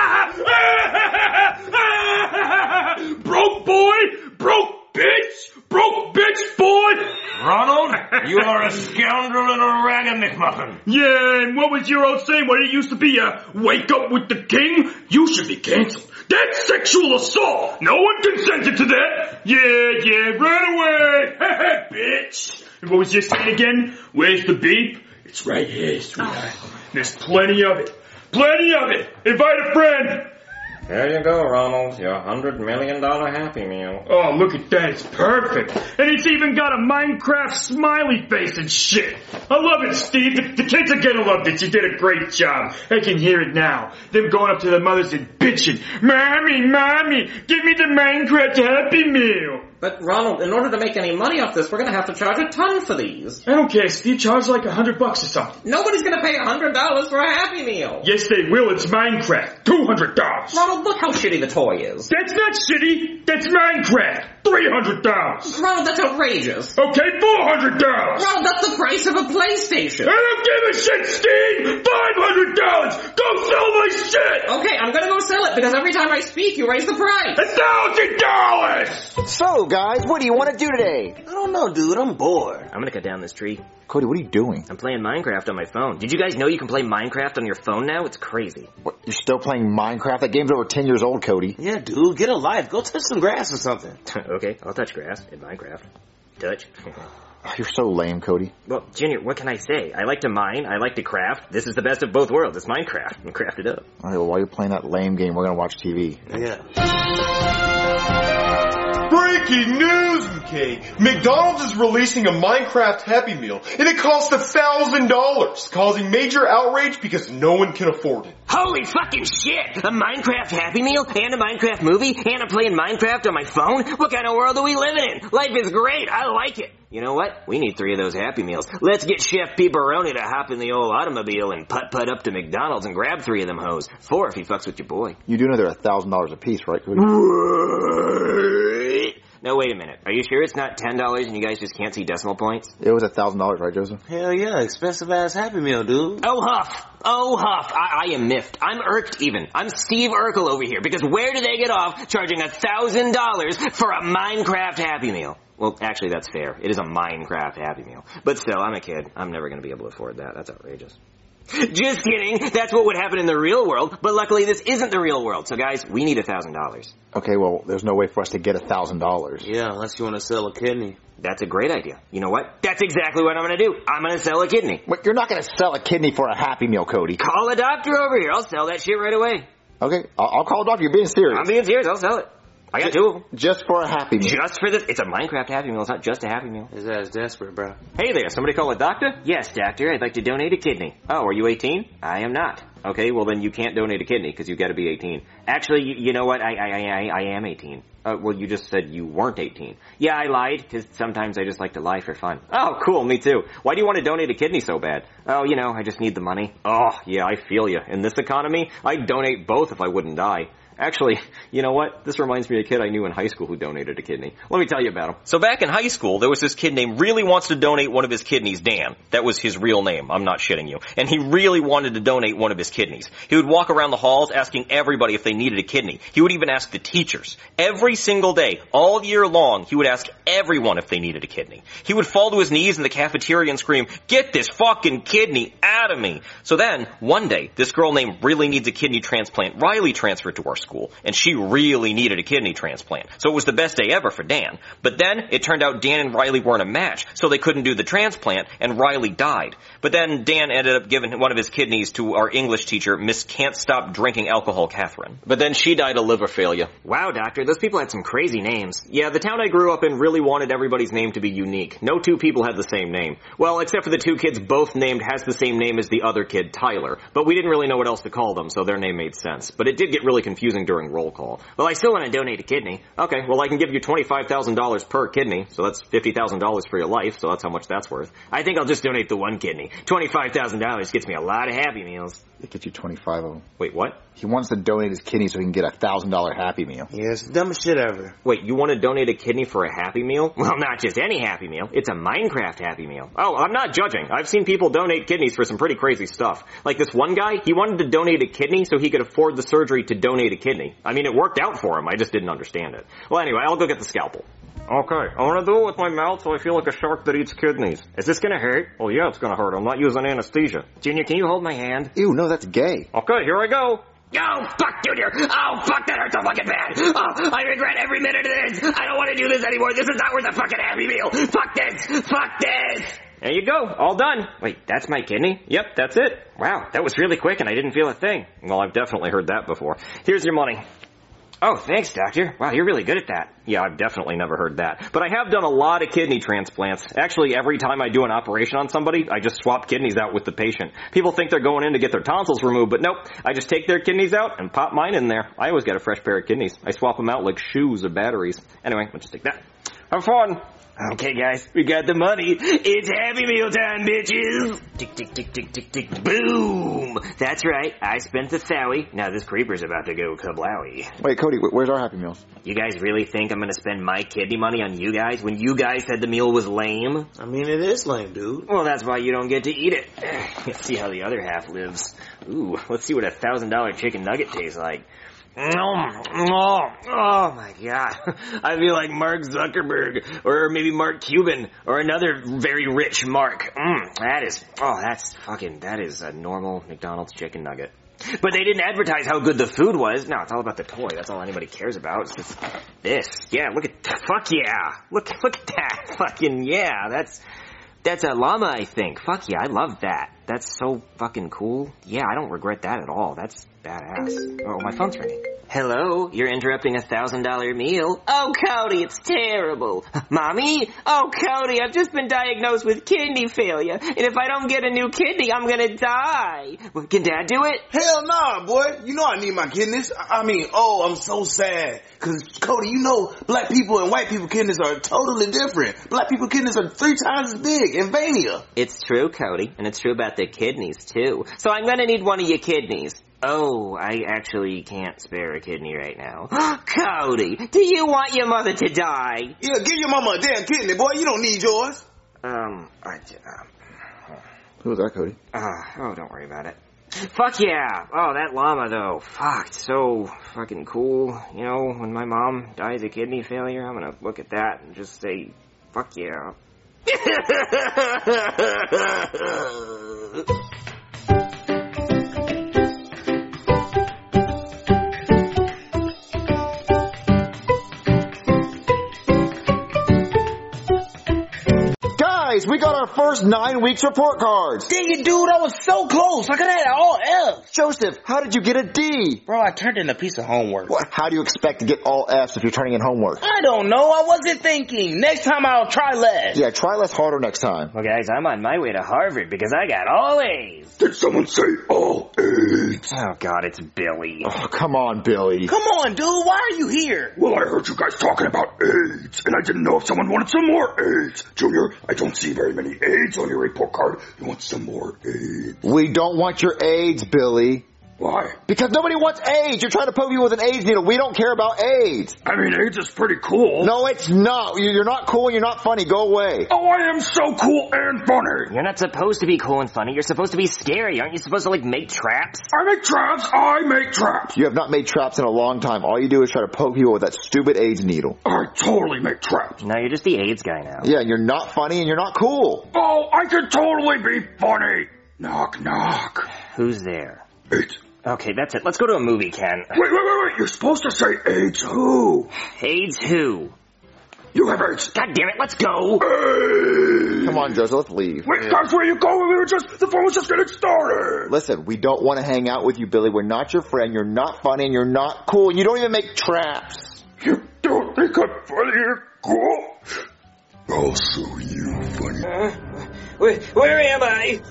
Broke boy! Broke bitch! Broke bitch boy! Ronald, you are a scoundrel and a ragamuffin. Yeah, and what was your old saying? What it used to be, a wake up with the king? You should be canceled. That's sexual assault! No one consented to that! Yeah, yeah, run away! Bitch! And what was your saying again? Where's the beep? It's right here, sweetheart. There's plenty of it. Plenty of it! Invite a friend! There you go, Ronald. Your hundred million dollar Happy Meal. Oh, look at that. It's perfect. And it's even got a Minecraft smiley face and shit. I love it, Steve. The, the kids are gonna love it. You did a great job. I can hear it now. Them going up to their mothers and bitching. Mommy, Mommy, give me the Minecraft Happy Meal. But Ronald, in order to make any money off this, we're gonna have to charge a ton for these. I don't care, Steve. Charge like a hundred bucks or something. Nobody's gonna pay a hundred dollars for a Happy Meal. Yes, they will. It's Minecraft. Two hundred dollars. Ronald, look how shitty the toy is. That's not shitty. That's Minecraft. Three hundred dollars. Ronald, that's outrageous. Okay, four hundred dollars. Ronald, that's the price of a PlayStation. I don't give a shit, Steve. Five hundred dollars. Go sell my shit. Okay, I'm gonna go sell it because every time I speak, you raise the price. A thousand dollars. So, guys, what do you want to do today? I don't know, dude. I'm bored. I'm gonna cut down this tree. Cody, what are you doing? I'm playing Minecraft on my phone. Did you guys know you can play Minecraft on your phone now? It's crazy. What, you're still playing Minecraft? That game's over ten years old, Cody. Yeah, dude. Get a life. Go touch some grass or something. Okay, I'll touch grass in Minecraft. Touch. You're so lame, Cody. Well, Junior, what can I say? I like to mine. I like to craft. This is the best of both worlds. It's Minecraft. And craft it up. All right, well, while you're playing that lame game, we're going to watch T V. Yeah. Break Breaking news, McKay! McDonald's is releasing a Minecraft Happy Meal, and it costs a thousand dollars, causing major outrage because no one can afford it. Holy fucking shit! A Minecraft Happy Meal and a Minecraft movie and I'm playing Minecraft on my phone? What kind of world are we living in? Life is great. I like it. You know what? We need three of those Happy Meals. Let's get Chef Pepperoni to hop in the old automobile and putt-putt up to McDonald's and grab three of them hoes. Four if he fucks with your boy. You do know they're a thousand dollars a piece, right, Cody? No, wait a minute. Are you sure it's not ten dollars and you guys just can't see decimal points? It was a thousand dollars, right, Joseph? Hell yeah, expensive ass Happy Meal, dude. Oh, Huff. Oh, Huff. I, I am miffed. I'm irked even. I'm Steve Urkel over here because where do they get off charging a thousand dollars for a Minecraft Happy Meal? Well, actually, that's fair. It is a Minecraft Happy Meal. But still, I'm a kid. I'm never going to be able to afford that. That's outrageous. Just kidding. That's what would happen in the real world. But luckily, this isn't the real world. So, guys, we need a thousand dollars. Okay, well, there's no way for us to get a thousand dollars. Yeah, unless you want to sell a kidney. That's a great idea. You know what? That's exactly what I'm going to do. I'm going to sell a kidney. Wait, you're not going to sell a kidney for a Happy Meal, Cody. Call a doctor over here. I'll sell that shit right away. Okay, I'll, I'll call a doctor. You're being serious. I'm being serious. I'll sell it. I got two of them. Just for a Happy Meal. Just for this. It's a Minecraft Happy Meal. It's not just a Happy Meal. His ass desperate, bro. Hey there. Somebody call a doctor? Yes, doctor. I'd like to donate a kidney. Oh, are you eighteen? I am not. Okay, well then you can't donate a kidney because you've got to be eighteen. Actually, you, you know what? I, I, I, I am eighteen. Uh, well, you just said you weren't eighteen. Yeah, I lied because sometimes I just like to lie for fun. Oh, cool. Me too. Why do you want to donate a kidney so bad? Oh, you know, I just need the money. Oh, yeah, I feel you. In this economy, I'd donate both if I wouldn't die. Actually, you know what? This reminds me of a kid I knew in high school who donated a kidney. Let me tell you about him. So back in high school, there was this kid named really wants to donate one of his kidneys, Dan. That was his real name. I'm not shitting you. And he really wanted to donate one of his kidneys. He would walk around the halls asking everybody if they needed a kidney. He would even ask the teachers. Every single day, all year long, he would ask everyone if they needed a kidney. He would fall to his knees in the cafeteria and scream, "Get this fucking kidney out of me!" So then, one day, this girl named really needs a kidney transplant, Riley, transferred to our school, and she really needed a kidney transplant. So it was the best day ever for Dan. But then, it turned out Dan and Riley weren't a match, so they couldn't do the transplant, and Riley died. But then, Dan ended up giving one of his kidneys to our English teacher, Miss Can't Stop Drinking Alcohol Catherine. But then she died of liver failure. Wow, doctor, those people had some crazy names. Yeah, the town I grew up in really wanted everybody's name to be unique. No two people had the same name. Well, except for the two kids both named has the same name as the other kid, Tyler. But we didn't really know what else to call them, so their name made sense. But it did get really confusing during roll call. Well, I still want to donate a kidney. Okay, well, I can give you twenty-five thousand dollars per kidney, so that's fifty thousand dollars for your life, so that's how much that's worth. I think I'll just donate the one kidney. twenty-five thousand dollars gets me a lot of Happy Meals. It gets you twenty-five of them. Wait, what? He wants to donate his kidney so he can get a thousand dollar Happy Meal. Yeah, it's the dumbest shit ever. Wait, you want to donate a kidney for a Happy Meal? Well, not just any Happy Meal. It's a Minecraft Happy Meal. Oh, I'm not judging. I've seen people donate kidneys for some pretty crazy stuff. Like this one guy, he wanted to donate a kidney so he could afford the surgery to donate a kidney. I mean, it worked out for him. I just didn't understand it. Well, anyway, I'll go get the scalpel. Okay, I want to do it with my mouth so I feel like a shark that eats kidneys. Is this gonna hurt? Oh yeah, it's gonna hurt. I'm not using anesthesia. Junior, can you hold my hand? Ew, no, that's gay. Okay, here I go. Oh, fuck, Junior! Oh, fuck, that hurts so fucking bad! Oh, I regret every minute of this! I don't want to do this anymore! This is not worth a fucking Happy Meal! Fuck this! Fuck this! There you go, all done. Wait, that's my kidney? Yep, that's it. Wow, that was really quick and I didn't feel a thing. Well, I've definitely heard that before. Here's your money. Oh, thanks, doctor. Wow, you're really good at that. Yeah, I've definitely never heard that. But I have done a lot of kidney transplants. Actually, every time I do an operation on somebody, I just swap kidneys out with the patient. People think they're going in to get their tonsils removed, but nope. I just take their kidneys out and pop mine in there. I always get a fresh pair of kidneys. I swap them out like shoes or batteries. Anyway, let's just take that. Have fun. Okay, guys, we got the money. It's Happy Meal time, bitches! Tick, tick, tick, tick, tick, tick, boom! That's right, I spent the thowie. Now this creeper's about to go kablowy. Wait, Cody, where's our Happy Meals? You guys really think I'm gonna spend my kidney money on you guys when you guys said the meal was lame? I mean, it is lame, dude. Well, that's why you don't get to eat it. Let's see how the other half lives. Ooh, let's see what a thousand dollar chicken nugget tastes like. Oh, oh, oh my god. I feel like Mark Zuckerberg, or maybe Mark Cuban, or another very rich Mark. Mm, that is, oh, that's fucking, that is a normal McDonald's chicken nugget. But they didn't advertise how good the food was. No, it's all about the toy. That's all anybody cares about. It's just this. Yeah, look at, fuck yeah. Look, look at that. Fucking yeah, that's, that's a llama, I think. Fuck yeah, I love that. That's so fucking cool. Yeah, I don't regret that at all. That's badass. Oh, my phone's ringing. Hello, you're interrupting a thousand dollar meal. Oh, Cody, it's terrible. Mommy? Oh, Cody, I've just been diagnosed with kidney failure, and if I don't get a new kidney, I'm gonna die. Can Dad do it? Hell nah, boy. You know I need my kidneys. I mean, oh, I'm so sad. Cause, Cody, you know black people and white people kidneys are totally different. Black people kidneys are three times as big and veinier. It's true, Cody, and it's true about the kidneys, too. So I'm gonna need one of your kidneys. Oh, I actually can't spare a kidney right now. Cody, do you want your mother to die? Yeah, give your mama a damn kidney, boy. You don't need yours. Um, I, um... Who was that, Cody? Uh, oh, don't worry about it. Fuck yeah! Oh, that llama, though. Fuck, so fucking cool. You know, when my mom dies of kidney failure, I'm gonna look at that and just say, fuck yeah. We got our first nine weeks report cards. Dang it, dude, I was so close. I could have had all F's. Joseph, how did you get a D? Bro, I turned in a piece of homework. What? How do you expect to get all F's if you're turning in homework? I don't know. I wasn't thinking. Next time I'll try less. Yeah, try less harder next time. Well, guys, I'm on my way to Harvard because I got all A's. Did someone say all A's? Oh, God, it's Billy. Oh, come on, Billy. Come on, dude. Why are you here? Well, I heard you guys talking about AIDS, and I didn't know if someone wanted some more AIDS. Junior, I don't see very many AIDS on your report card. You want some more AIDS? We don't want your AIDS, Billy. Why? Because nobody wants AIDS. You're trying to poke people with an AIDS needle. We don't care about AIDS. I mean, AIDS is pretty cool. No, it's not. You're not cool and you're not funny. Go away. Oh, I am so cool and funny. You're not supposed to be cool and funny. You're supposed to be scary. Aren't you supposed to, like, make traps? I make traps. I make traps. You have not made traps in a long time. All you do is try to poke people with that stupid AIDS needle. I totally make traps. No, you're just the AIDS guy now. Yeah, you're not funny and you're not cool. Oh, I can totally be funny. Knock, knock. Who's there? AIDS. Okay, that's it. Let's go to a movie, Ken. Wait, wait, wait, wait. You're supposed to say AIDS who? AIDS who? You have AIDS. God damn it, let's go. AIDS. Come on, Joseph, let's leave. Wait, guys, where are you going? We were just, the phone was just getting started. Listen, we don't want to hang out with you, Billy. We're not your friend. You're not funny and you're not cool. And you don't even make traps. You don't think I'm funny or cool? I'll show you funny. Uh, where, where am I?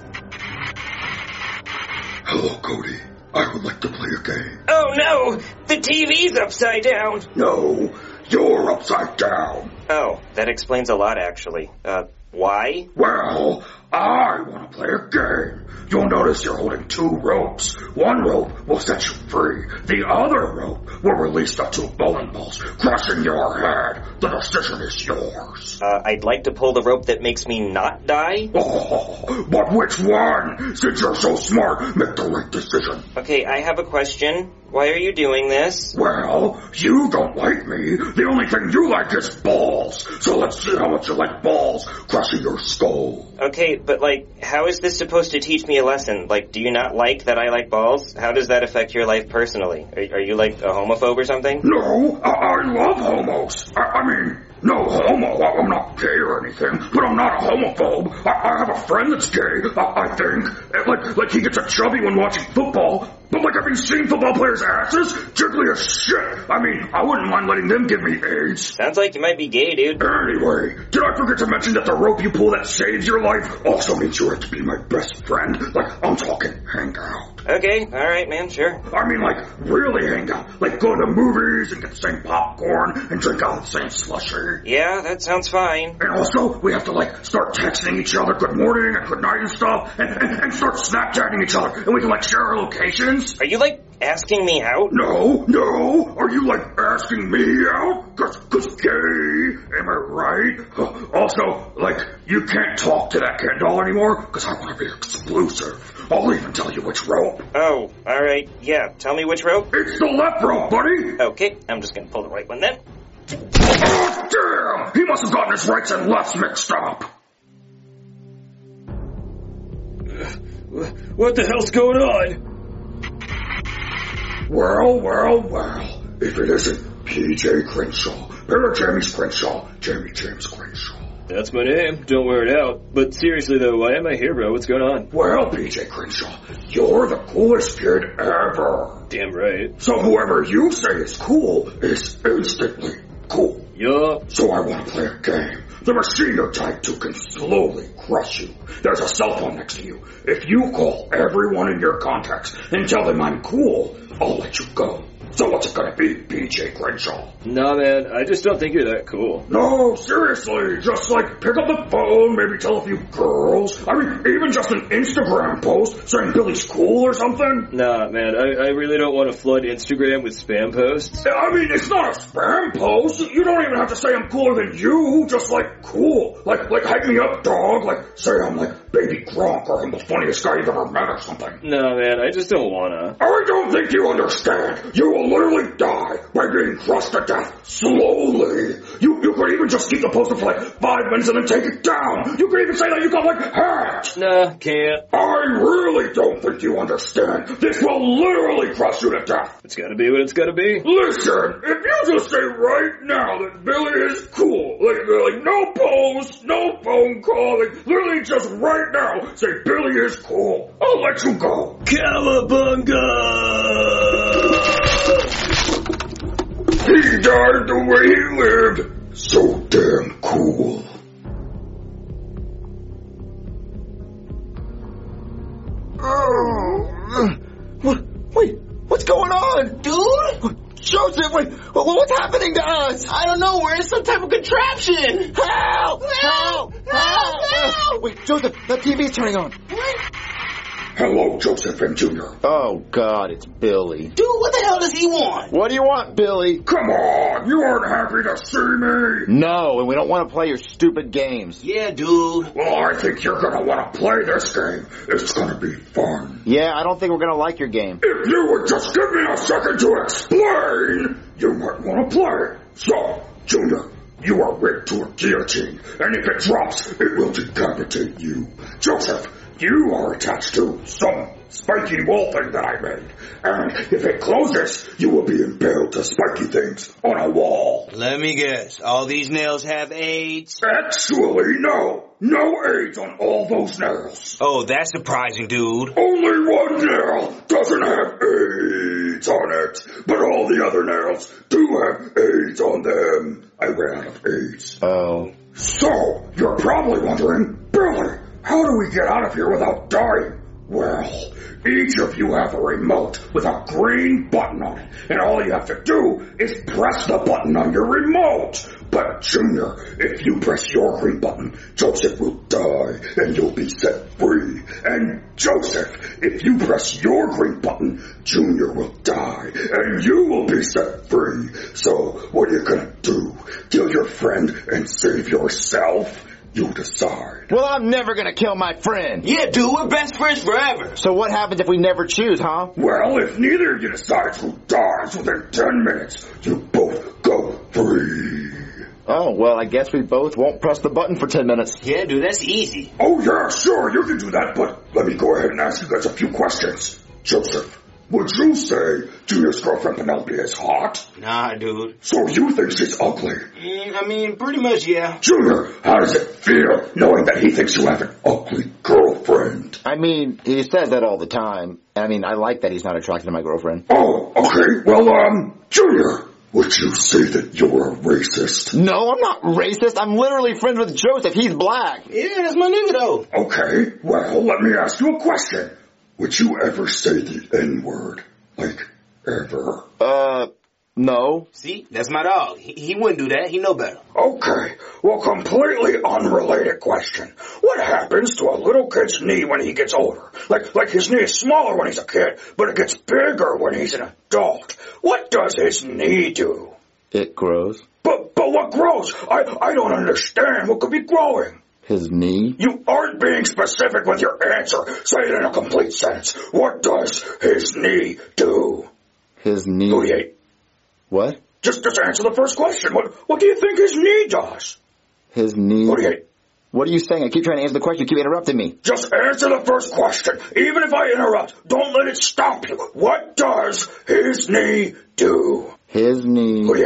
Hello, Cody. I would like to play a game. Oh no! The T V's upside down! No, you're upside down. Oh, that explains a lot, actually. Uh, why? Well, I want to play a game. You'll notice you're holding two ropes. One rope will set you free. The other rope will release the two bowling balls, crushing your head. The decision is yours. Uh, I'd like to pull the rope that makes me not die. Oh, but which one? Since you're so smart, make the right decision. Okay, I have a question. Why are you doing this? Well, you don't like me. The only thing you like is balls. So let's see how much you like balls crushing your skull. Okay, but like, how is this supposed to teach me a lesson? Like, do you not like that I like balls? How does that affect your life personally? Are, are you like a homophobe or something? No, I, I love homos. I, I mean, no homo. I, I'm not gay or anything, but I'm not a homophobe. I, I have a friend that's gay, I, I think. Like, like he gets a chubby when watching football. But like, have you seen football players' asses? Jiggly as shit. I mean, I wouldn't mind letting them give me AIDS. Sounds like you might be gay, dude. Anyway, did I forget to mention that the rope you pull that saves your life also means you have to be my best friend? Like, I'm talking hang out. Okay, alright, man, sure. I mean, like, really hang out. Like, go to the movies and get the same popcorn and drink out of the same slushie. Yeah, that sounds fine. And also, we have to, like, start texting each other good morning and good night and stuff, and, and, and start Snapchatting each other, and we can, like, share our locations. Are you, like, asking me out? No, no. Are you, like, asking me out? Cause, cause gay, am I right? Uh, also, like, you can't talk to that Ken doll anymore, cause I want to be exclusive. I'll even tell you which rope. Oh, alright, yeah, tell me which rope. It's the left rope, buddy. Okay, I'm just gonna pull the right one then. Oh, damn! He must have gotten his rights and lefts mixed up. What the hell's going on? Well, well, well. If it isn't P J Crenshaw, Para Jamie's Crenshaw, Jamie James Crenshaw. That's my name. Don't wear it out. But seriously though, why am I here, bro? What's going on? Well, P J Crenshaw, you're the coolest kid ever. Damn right. So whoever you say is cool is instantly cool. Yeah. So I want to play a game. The machine you're tied to can slowly crush you. There's a cell phone next to you. If you call everyone in your contacts and tell them I'm cool, I'll let you go. So what's it gonna be, P J Crenshaw? Nah, man, I just don't think you're that cool. No, seriously, just like pick up the phone, maybe tell a few girls. I mean, even just an Instagram post saying Billy's cool or something. Nah, man, I, I really don't want to flood Instagram with spam posts. I mean, it's not a spam post. You don't even have to say I'm cooler than you, just like cool. Like, like hype me up, dog. Like, say I'm like Baby Gronk or I'm the funniest guy you've ever met or something. Nah, man, I just don't wanna. I don't think you understand. You will literally die by being crushed to death slowly. You you could even just keep the poster for like five minutes and then take it down. You could even say that you got like hurt. Nah, can't. I really don't think you understand. This will literally crush you to death. It's gotta be what it's gotta be. Listen, if you just say right now that Billy is cool, like, like no post, no phone call, like literally just right now, say Billy is cool, I'll let you go. Cowabunga! He died the way he lived. So damn cool. Oh, what, wait, what's going on? Dude? Joseph, wait, what, what's happening to us? I don't know, we're in some type of contraption. Help! Help! Help! Help! help. Wait, Joseph, that T V's turning on. What? Hello, Joseph M. Junior Oh, God, it's Billy. Dude, what the hell does he want? What do you want, Billy? Come on, you aren't happy to see me. No, and we don't want to play your stupid games. Yeah, dude. Well, I think you're gonna want to play this game. It's gonna be fun. Yeah, I don't think we're gonna like your game. If you would just give me a second to explain, you might want to play. So, Junior, you are rigged to a guillotine, and if it drops, it will decapitate you. Joseph, you are attached to some spiky wall thing that I made. And if it closes, you will be impaled to spiky things on a wall. Let me guess. All these nails have AIDS? Actually, no. No AIDS on all those nails. Oh, that's surprising, dude. Only one nail doesn't have AIDS on it. But all the other nails do have AIDS on them. I ran out of AIDS. Oh. So, you're probably wondering, Billy, how do we get out of here without dying? Well, each of you have a remote with a green button on it, and all you have to do is press the button on your remote. But Junior, if you press your green button, Joseph will die, and you'll be set free. And Joseph, if you press your green button, Junior will die, and you will be set free. So, what are you gonna do? Kill your friend and save yourself? You decide. Well, I'm never gonna kill my friend. Yeah, dude, we're best friends forever. So what happens if we never choose, huh? Well, if neither of you decides who dies within ten minutes, you both go free. Oh, well, I guess we both won't press the button for ten minutes. Yeah, dude, that's easy. Oh, yeah, sure, you can do that, but let me go ahead and ask you guys a few questions. Joseph, would you say Junior's girlfriend Penelope is hot? Nah, dude. So you think she's ugly? Mm, I mean, pretty much, yeah. Junior, how does it feel knowing that he thinks you have an ugly girlfriend? I mean, he says that all the time. I mean, I like that he's not attracted to my girlfriend. Oh, okay. Well, um, Junior, would you say that you're a racist? No, I'm not racist. I'm literally friends with Joseph. He's black. Yeah, that's my nigga, though. Okay, well, let me ask you a question. Would you ever say the N-word? Like, ever? Uh, no. See, that's my dog. He, he wouldn't do that. He know better. Okay, well, completely unrelated question. What happens to a little kid's knee when he gets older? Like, like his knee is smaller when he's a kid, but it gets bigger when he's an adult. What does his knee do? It grows. But, but what grows? I, I don't understand. What could be growing? His knee? You aren't being specific with your answer. Say it in a complete sentence. What does his knee do? His knee? forty-eight. What? Just, just answer the first question. What, what do you think his knee does? His knee? forty-eight. What are you saying? I keep trying to answer the question. You keep interrupting me. Just answer the first question. Even if I interrupt, don't let it stop you. What does his knee do? His knee... forty-eight.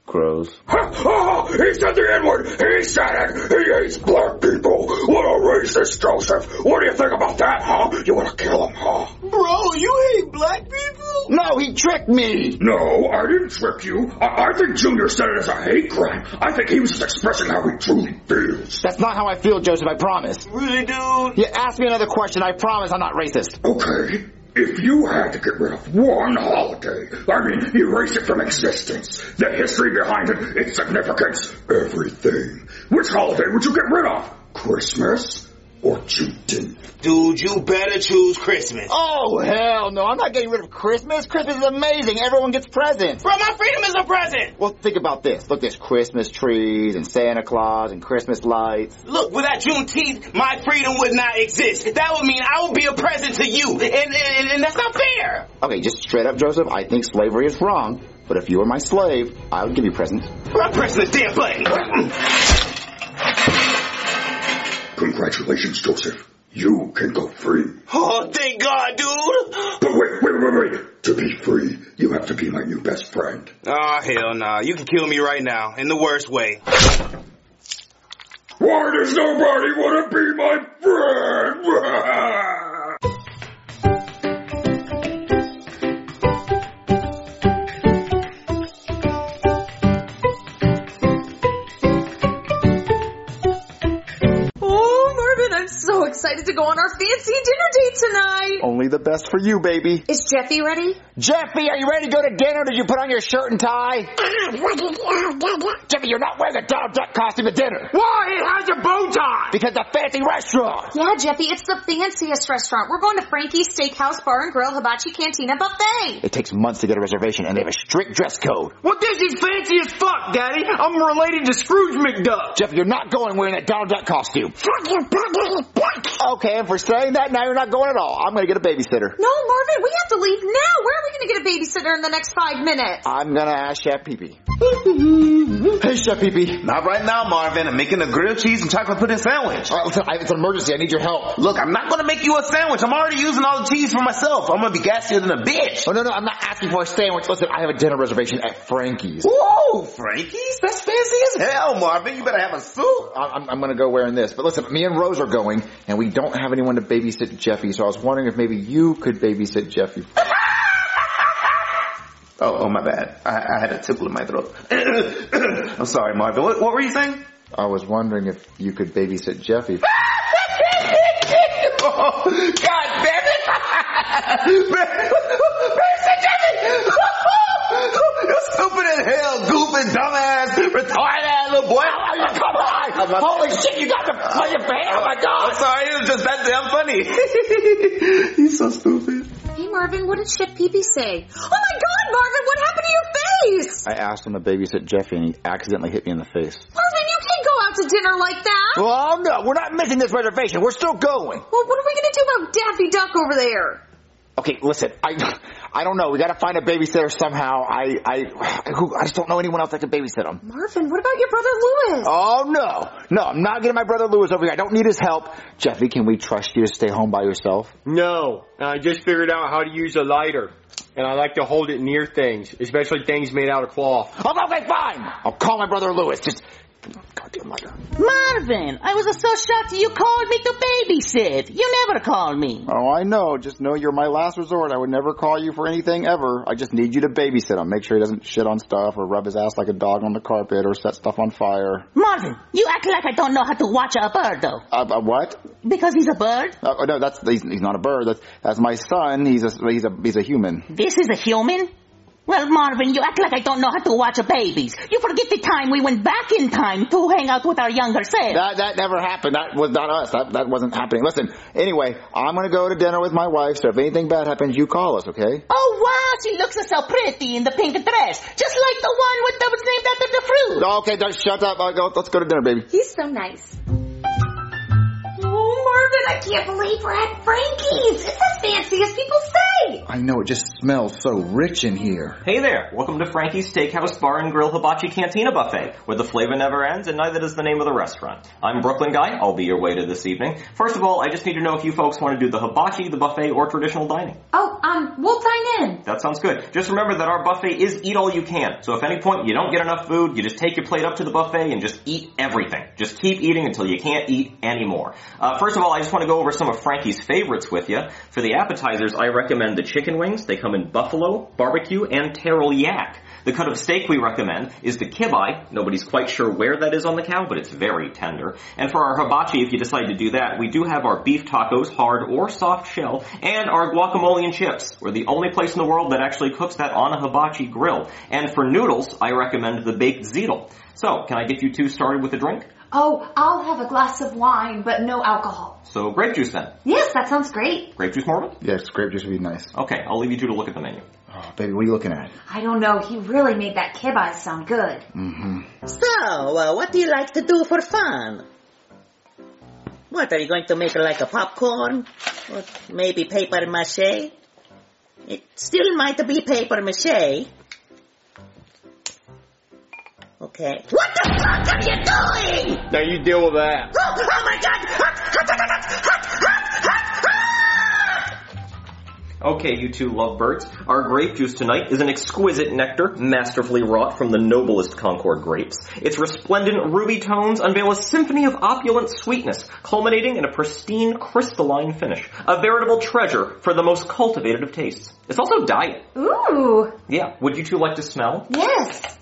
Crows. Oh, he said the N-word! He said it! He hates black people! What a racist, Joseph! What do you think about that, huh? You wanna kill him, huh? Bro, you hate black people? No, he tricked me! No, I didn't trick you. I, I think Junior said it as a hate crime. I think he was just expressing how he truly feels. That's not how I feel, Joseph, I promise. Really, dude? Yeah, ask me another question. I promise I'm not racist. Okay. If you had to get rid of one holiday, I mean, erase it from existence, the history behind it, its significance, everything, which holiday would you get rid of? Christmas or Juneteenth? Dude, you better choose Christmas. Oh, hell no. I'm not getting rid of Christmas. Christmas is amazing. Everyone gets presents. Bro, my freedom is a present. Well, think about this. Look, there's Christmas trees and Santa Claus and Christmas lights. Look, without Juneteenth, my freedom would not exist. That would mean I would be a present to you, and, and, and that's not fair. Okay, just straight up, Joseph, I think slavery is wrong, but if you were my slave, I would give you presents. I'm pressing this damn button. Congratulations, Joseph. You can go free. Oh, thank God, dude. But wait, wait, wait, wait. To be free, you have to be my new best friend. Oh, hell nah. You can kill me right now, in the worst way. Why does nobody want to be my friend? So excited to go on our fancy dinner date tonight. Only the best for you, baby. Is Jeffy ready? Jeffy, are you ready to go to dinner? Did you put on your shirt and tie? Jeffy, you're not wearing a Donald Duck costume at dinner. Why? It has a bow tie. Because it's a fancy restaurant. Yeah, Jeffy, it's the fanciest restaurant. We're going to Frankie's Steakhouse Bar and Grill Hibachi Cantina Buffet. It takes months to get a reservation, and they have a strict dress code. Well, this is fancy as fuck, Daddy. I'm related to Scrooge McDuck. Jeffy, you're not going wearing that Donald Duck costume. Okay, and for saying that, now you're not going at all. I'm going to get a babysitter. No, Marvin, we have to leave now. Where are we going to get a babysitter in the next five minutes? I'm going to ask Chef Pee-Pee. Hey, Chef Pee-Pee. Not right now, Marvin. I'm making a grilled cheese and chocolate pudding sandwich. All right, listen, I, it's an emergency. I need your help. Look, I'm not going to make you a sandwich. I'm already using all the cheese for myself. I'm going to be gassier than a bitch. Oh, no, no, I'm not asking for a sandwich. Listen, I have a dinner reservation at Frankie's. Whoa, Frankie's? That's fancy as hell, Marvin. You better have a suit. I'm, I'm going to go wearing this. But listen, me and Rose are going, and we don't have anyone to babysit Jeffy, so I was wondering if maybe you could babysit Jeffy. oh, oh, my bad. I, I had a tickle in my throat. I'm sorry, Marvin. What, what were you saying? I was wondering if you could babysit Jeffy. oh, God damn it! babysit Jeffy! You stupid as hell, goofy, dumbass, retarded ass little boy. Come on! Holy shit, you got to play your band? Oh my God! I'm sorry, it was just that damn funny. He's so stupid. Hey, Marvin, what did Chef Pee-Pee say? Oh my God, Marvin, what happened to your face? I asked him to babysit Jeffy, and he accidentally hit me in the face. Marvin, you can't go out to dinner like that. Well, no, we're not missing this reservation. We're still going. Well, what are we going to do about Daffy Duck over there? Okay, listen, I, I don't know. We got to find a babysitter somehow. I, I, who, I just don't know anyone else that can babysit him. Marvin, what about your brother Louis? Oh no, no, I'm not getting my brother Louis over here. I don't need his help. Jeffy, can we trust you to stay home by yourself? No, I just figured out how to use a lighter, and I like to hold it near things, especially things made out of cloth. Oh, okay, fine. I'll call my brother Louis. Just. Goddamn lighter. Marvin, I was so shocked you called me to babysit. You never called me. Oh, I know. Just know you're my last resort. I would never call you for anything ever. I just need you to babysit him. Make sure he doesn't shit on stuff or rub his ass like a dog on the carpet or set stuff on fire. Marvin, you act like I don't know how to watch a bird, though. Uh, uh, what? Because he's a bird? Uh, no, that's he's, he's not a bird. That's, that's my son. He's a he's a he's a human. This is a human? Well, Marvin, you act like I don't know how to watch a babies. You forget the time we went back in time to hang out with our younger self. That that never happened. That was not us. That that wasn't happening. Listen, anyway, I'm going to go to dinner with my wife, so if anything bad happens, you call us, okay? Oh, wow, she looks so pretty in the pink dress. Just like the one with that was named after the fruit. Okay, just shut up. I'll go, let's go to dinner, baby. He's so nice. Oh, Marvin, I can't believe we're at Frankie's. It's the fanciest people say. I know, it just smells so rich in here. Hey there, welcome to Frankie's Steakhouse Bar and Grill Hibachi Cantina Buffet, where the flavor never ends and neither does the name of the restaurant. I'm Brooklyn Guy, I'll be your waiter this evening. First of all, I just need to know if you folks want to do the hibachi, the buffet, or traditional dining. Oh, um, we'll dine in. That sounds good. Just remember that our buffet is eat all you can. So if at any point you don't get enough food, you just take your plate up to the buffet and just eat everything. Just keep eating until you can't eat anymore. Uh, first of all, I just want to go over some of Frankie's favorites with you. For the appetizers, I recommend the chicken wings. They come in buffalo, barbecue, and terrell yak. The cut of steak we recommend is the kibeye. Nobody's quite sure where that is on the cow, but it's very tender. And for our hibachi, if you decide to do that, we do have our beef tacos, hard or soft shell, and our guacamole and chips. We're the only place in the world that actually cooks that on a hibachi grill. And for noodles, I recommend the baked ziti. So, can I get you two started with a drink? Oh, I'll have a glass of wine, but no alcohol. So, grape juice then. Yes, that sounds great. Grape juice, Marvin? Yes, grape juice would be nice. Okay, I'll leave you two to look at the menu. Oh, baby, what are you looking at? I don't know. He really made that kibeye sound good. Mm-hmm. So, uh, what do you like to do for fun? What, are you going to make it like a popcorn? Or maybe paper mache? It still might be paper mache. Okay. What the fuck are you doing? Now you deal with that. Oh, oh my god! Hot, hot, hot, hot, hot, hot, hot. Okay, you two lovebirds. Our grape juice tonight is an exquisite nectar, masterfully wrought from the noblest Concord grapes. Its resplendent ruby tones unveil a symphony of opulent sweetness, culminating in a pristine crystalline finish. A veritable treasure for the most cultivated of tastes. It's also diet. Ooh. Yeah, would you two like to smell? Yes.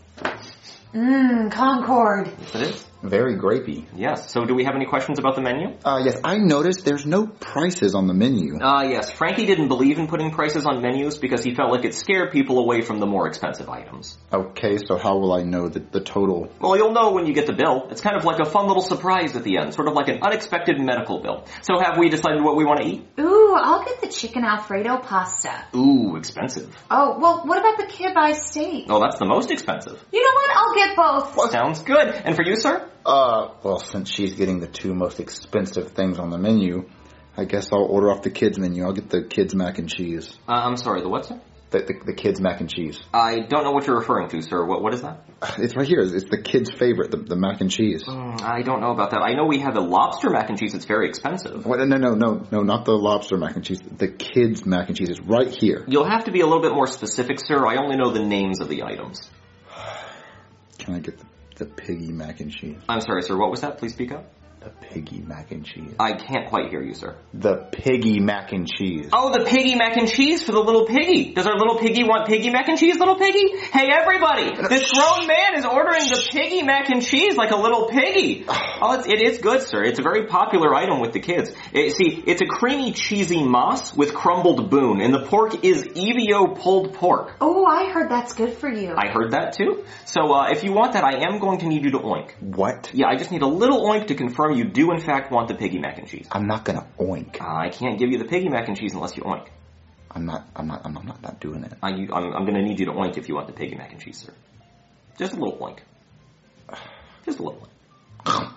Mmm, Concord. Yes, it is. Very grapey. Yes, so do we have any questions about the menu? Uh, yes, I noticed there's no prices on the menu. Ah, uh, yes. Frankie didn't believe in putting prices on menus because he felt like it scared people away from the more expensive items. Okay, so how will I know the, the total? Well, you'll know when you get the bill. It's kind of like a fun little surprise at the end, sort of like an unexpected medical bill. So have we decided what we want to eat? Ooh, I'll get the chicken Alfredo pasta. Ooh, expensive. Oh, well, what about the kibeye steak? Oh, that's the most expensive. You know what? I'll get both. Well, sounds good. And for you, sir? Uh, well, since she's getting the two most expensive things on the menu, I guess I'll order off the kids' menu. I'll get the kids' mac and cheese. Uh, I'm sorry, the what, sir? The, the, the kids' mac and cheese. I don't know what you're referring to, sir. What What is that? It's right here. It's the kids' favorite, the, the mac and cheese. Mm, I don't know about that. I know we have a lobster mac and cheese. It's very expensive. What? No, no, no, no, not the lobster mac and cheese. The kids' mac and cheese is right here. You'll have to be a little bit more specific, sir. I only know the names of the items. Can I get the... The piggy mac and cheese. I'm sorry, sir. What was that? Please speak up. The piggy mac and cheese. I can't quite hear you, sir. The piggy mac and cheese. Oh, the piggy mac and cheese for the little piggy. Does our little piggy want piggy mac and cheese, little piggy? Hey, everybody! This grown man is ordering the piggy mac and cheese like a little piggy. Oh, it's, it is good, sir. It's a very popular item with the kids. It, see, it's a creamy, cheesy moss with crumbled boon, and the pork is E V O pulled pork. Oh, I heard that's good for you. I heard that, too. So, uh, if you want that, I am going to need you to oink. What? Yeah, I just need a little oink to confirm you do, in fact, want the piggy mac and cheese. I'm not gonna oink. Uh, I can't give you the piggy mac and cheese unless you oink. I'm not, I'm not, I'm not, not doing it. Uh, you, I'm, I'm gonna need you to oink if you want the piggy mac and cheese, sir. Just a little oink. Just a little oink.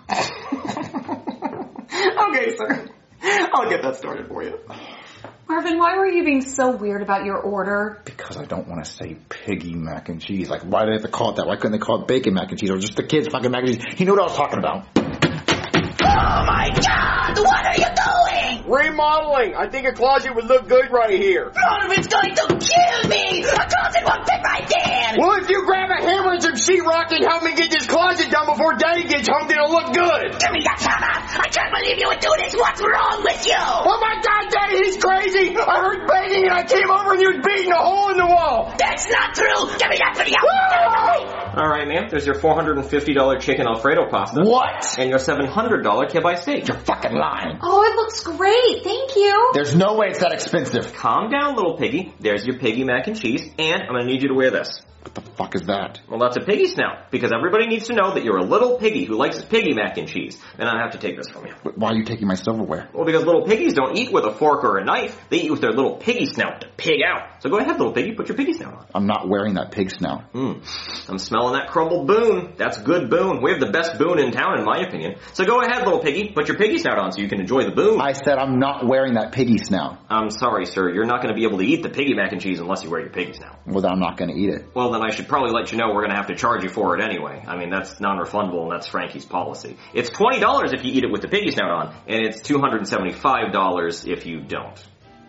Okay, sir. I'll get that started for you. Marvin, why were you being so weird about your order? Because I don't want to say piggy mac and cheese. Like, why did they have to call it that? Why couldn't they call it bacon mac and cheese? Or just the kids fucking mac and cheese? He knew what I was talking about. Oh my god! What are you doing? Remodeling! I think a closet would look good right here. Donovan's going to kill me! A closet won't fit right there! Well, if you grab a hammer and some sheetrock and help me get this closet done before Daddy gets home, then it'll look good. Give me that hammer! I can't believe you would do this! What's wrong with you? Oh my god, Daddy, he's crazy! I heard banging and I came over and he was beating a hole in the wall! That's not true! Give me that video! Alright, ma'am, there's your four hundred fifty dollars chicken Alfredo pasta. What? And your seven hundred dollars kibeye steak. You're fucking lying. Oh, it looks great. Thank you. There's no way it's that expensive. Calm down, little piggy. There's your piggy mac and cheese, and I'm gonna need you to wear this. What the fuck is that? Well, that's a piggy snout, because everybody needs to know that you're a little piggy who likes his piggy mac and cheese. And I have to take this from you. Why are you taking my silverware? Well, because little piggies don't eat with a fork or a knife. They eat with their little piggy snout to pig out. So go ahead, little piggy, put your piggy snout on. I'm not wearing that pig snout. Mm. I'm smelling that crumbled boon. That's good boon. We have the best boon in town, in my opinion. So go ahead, little piggy, put your piggy snout on so you can enjoy the boon. I said I'm not wearing that piggy snout. I'm sorry, sir. You're not going to be able to eat the piggy mac and cheese unless you wear your piggy snout. Well, then I'm not going to eat it. Well, then I should probably let you know we're going to have to charge you for it anyway. I mean, that's non-refundable, and that's Frankie's policy. It's twenty dollars if you eat it with the piggy snout on, and it's two hundred seventy-five dollars if you don't.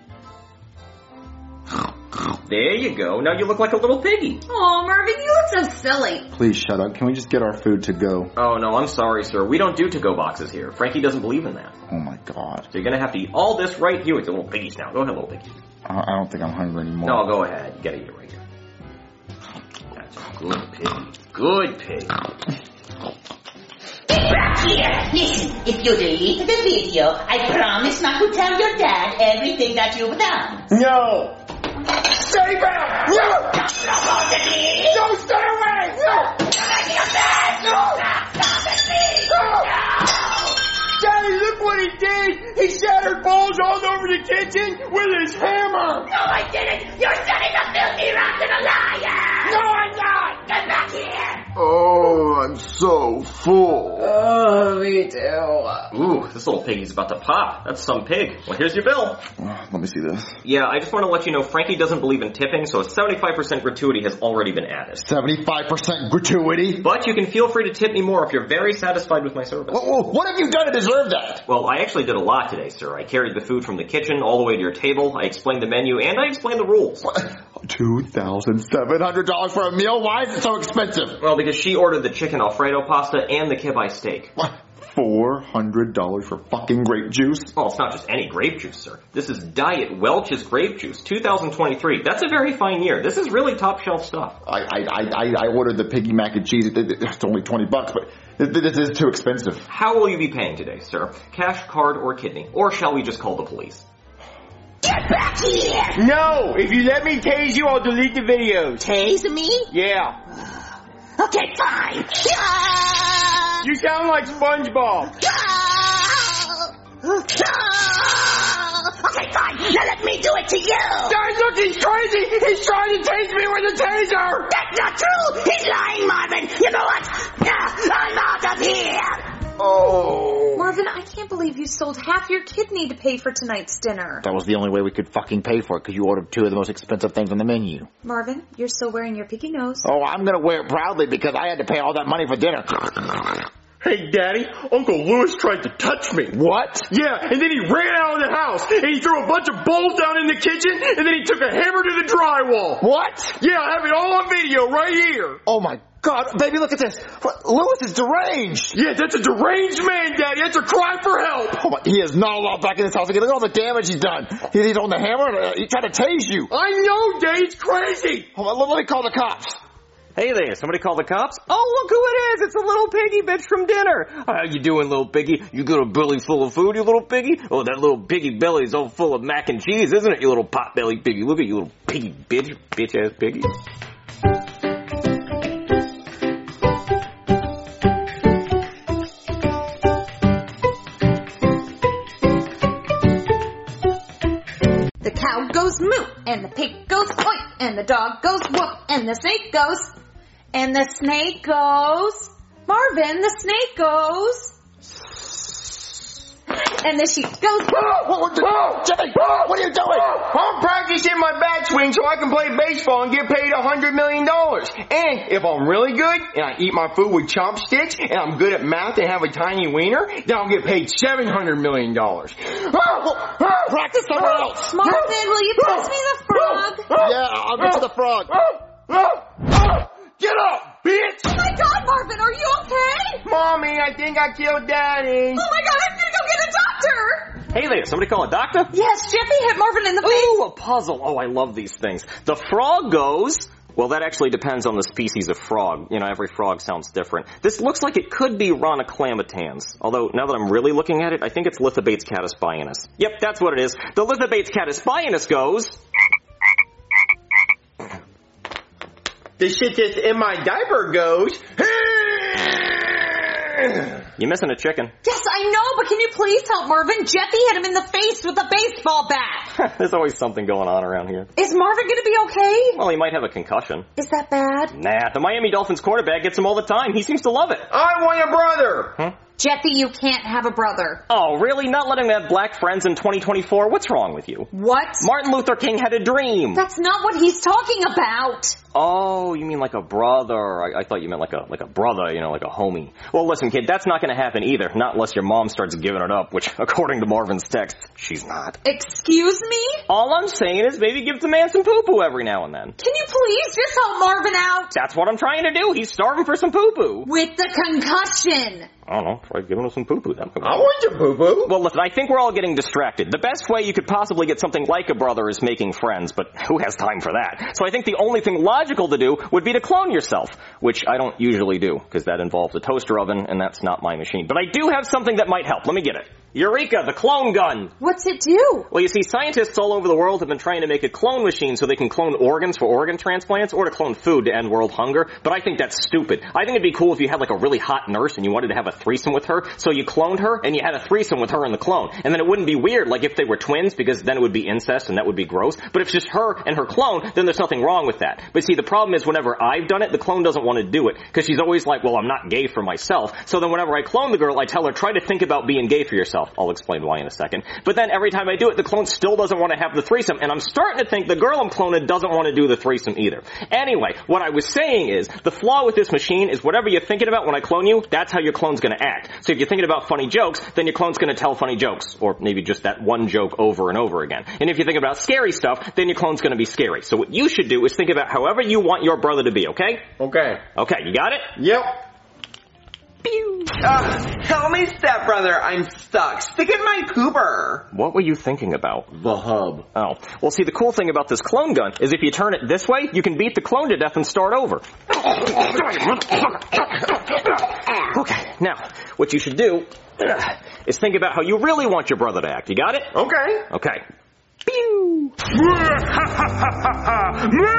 There you go. Now you look like a little piggy. Oh, Marvin, you look so silly. Please shut up. Can we just get our food to go? Oh, no, I'm sorry, sir. We don't do to-go boxes here. Frankie doesn't believe in that. Oh, my God. So you're going to have to eat all this right here with your little piggy snout. Go ahead, little piggy. I don't think I'm hungry anymore. No, go ahead. You got to eat it right here. That's a good pig. Good pig. Get back here! Listen, if you delete the video, I promise not to tell your dad everything that you've done. No! Stay back! No! No, stay away! No! No! Daddy, look what he did! He shattered balls all over the kitchen with his hammer! No, I didn't! You're setting a filthy rat and a liar! No, I'm not! Get back here! Oh, I'm so full. Oh, me too. Ooh, this little piggy's about to pop. That's some pig. Well, here's your bill. Let me see this. Yeah, I just want to let you know Frankie doesn't believe in tipping, so a seventy-five percent gratuity has already been added. seventy-five percent gratuity? But you can feel free to tip me more if you're very satisfied with my service. What, what have you done to deserve that? Well, I actually did a lot today, sir. I carried the food from the kitchen all the way to your table, I explained the menu, and I explained the rules. two thousand seven hundred dollars for a meal? Why is it so expensive? Well, because she ordered the chicken Alfredo pasta and the kibbe steak. What? four hundred dollars for fucking grape juice? Well, it's not just any grape juice, sir. This is Diet Welch's Grape Juice, two thousand twenty-three. That's a very fine year. This is really top shelf stuff. I I I, I ordered the piggy mac and cheese. It's only twenty bucks, but this is too expensive. How will you be paying today, sir? Cash, card, or kidney? Or shall we just call the police? Get back here! No! If you let me tase you, I'll delete the videos. Tase me? Yeah. Okay, fine. You sound like SpongeBob. Okay, fine. Now let me do it to you. Dad, look, he's crazy. He's trying to tase me with a taser. That's not true. He's lying, Marvin. You know what? I'm out of here. Oh. Marvin, I can't believe you sold half your kidney to pay for tonight's dinner. That was the only way we could fucking pay for it, because you ordered two of the most expensive things on the menu. Marvin, you're still wearing your piggy nose. Oh, I'm gonna wear it proudly because I had to pay all that money for dinner. Hey, Daddy, Uncle Louis tried to touch me. What? Yeah, and then he ran out of the house, and he threw a bunch of bowls down in the kitchen, and then he took a hammer to the drywall. What? Yeah, I have it all on video right here. Oh, my God, baby, look at this. Louis is deranged. Yeah, that's a deranged man, Daddy. That's a cry for help. Oh, my, he is not allowed back in this house again. Look at all the damage he's done. He, he's on the hammer. Uh, he tried to tase you. I know, Dad. He's crazy. Hold on, let, let me call the cops. Hey there, somebody call the cops? Oh, look who it is! It's a little piggy bitch from dinner! How you doing, little piggy? You got a belly full of food, you little piggy? Oh, that little piggy belly's all full of mac and cheese, isn't it, you little pot-belly piggy? Look at you, little piggy bitch, bitch-ass piggy. The cow goes moo, and the pig goes oink, and the dog goes whoop, and the snake goes, and the snake goes, Marvin, the snake goes, and the sheep goes, oh, oh, Jimmy, what are you doing? I'm practicing my backswing so I can play baseball and get paid a hundred million dollars. And if I'm really good, and I eat my food with chopsticks, and I'm good at math and have a tiny wiener, then I'll get paid seven hundred million dollars. Practice somewhere else. Marvin, will you pass me the frog? Yeah, I'll get to the frog. Get up, bitch! Oh my God, Marvin, are you okay? Mommy, I think I killed Daddy. Oh my God, I'm gonna go get a doctor! Hey there, somebody call a doctor? Yes, Jeffy hit Marvin in the face. Ooh, a puzzle. Oh, I love these things. The frog goes... Well, that actually depends on the species of frog. You know, every frog sounds different. This looks like it could be Rhonaclamatans. Although, now that I'm really looking at it, I think it's Lithobates catusbionis. Yep, that's what it is. The Lithobates catusbionis goes... the shit that's in my diaper goes... You're missing a chicken. Yes, I know, but can you please help Marvin? Jeffy hit him in the face with a baseball bat. There's always something going on around here. Is Marvin gonna be okay? Well, he might have a concussion. Is that bad? Nah, the Miami Dolphins quarterback gets him all the time. He seems to love it. I want a brother! Huh? Jeffy, you can't have a brother. Oh, really? Not letting him have black friends in twenty twenty-four? What's wrong with you? What? Martin Luther King had a dream. That's not what he's talking about. Oh, you mean like a brother. I, I thought you meant like a like a brother, you know, like a homie. Well, listen, kid, that's not going to happen either. Not unless your mom starts giving it up, which, according to Marvin's text, she's not. Excuse me? All I'm saying is maybe give the man some poo-poo every now and then. Can you please just help Marvin out? That's what I'm trying to do. He's starving for some poo-poo. With the concussion. I don't know. Try giving him some poo-poo then. I want your poo-poo. Well, listen, I think we're all getting distracted. The best way you could possibly get something like a brother is making friends, but who has time for that? So I think the only thing logical to do would be to clone yourself, which I don't usually do, because that involves a toaster oven, and that's not my machine. But I do have something that might help. Let me get it. Eureka, the clone gun. What's it do? Well, you see, scientists all over the world have been trying to make a clone machine so they can clone organs for organ transplants or to clone food to end world hunger, but I think that's stupid. I think it'd be cool if you had like a really hot nurse and you wanted to have a threesome with her, so you cloned her and you had a threesome with her and the clone. And then it wouldn't be weird like if they were twins, because then it would be incest and that would be gross. But if it's just her and her clone, then there's nothing wrong with that. But see, the problem is whenever I've done it, the clone doesn't want to do it, because she's always like, well, I'm not gay for myself. So then whenever I clone the girl, I tell her, try to think about being gay for yourself. I'll explain why in a second. But then every time I do it, the clone still doesn't want to have the threesome, and I'm starting to think the girl I'm cloning doesn't want to do the threesome either. Anyway, what I was saying is, the flaw with this machine is whatever you're thinking about when I clone you, that's how your clone's gonna act. So if you're thinking about funny jokes, then your clone's gonna tell funny jokes, or maybe just that one joke over and over again. And if you think about scary stuff, then your clone's gonna be scary. So what you should do is think about however you want your brother to be, okay? Okay. Okay, you got it? Yep. Uh, help me, stepbrother. I'm stuck. Stick in my pooper. What were you thinking about? The hub. Oh. Well, see, the cool thing about this clone gun is if you turn it this way, you can beat the clone to death and start over. Okay, now, what you should do is think about how you really want your brother to act. You got it? Okay. Okay.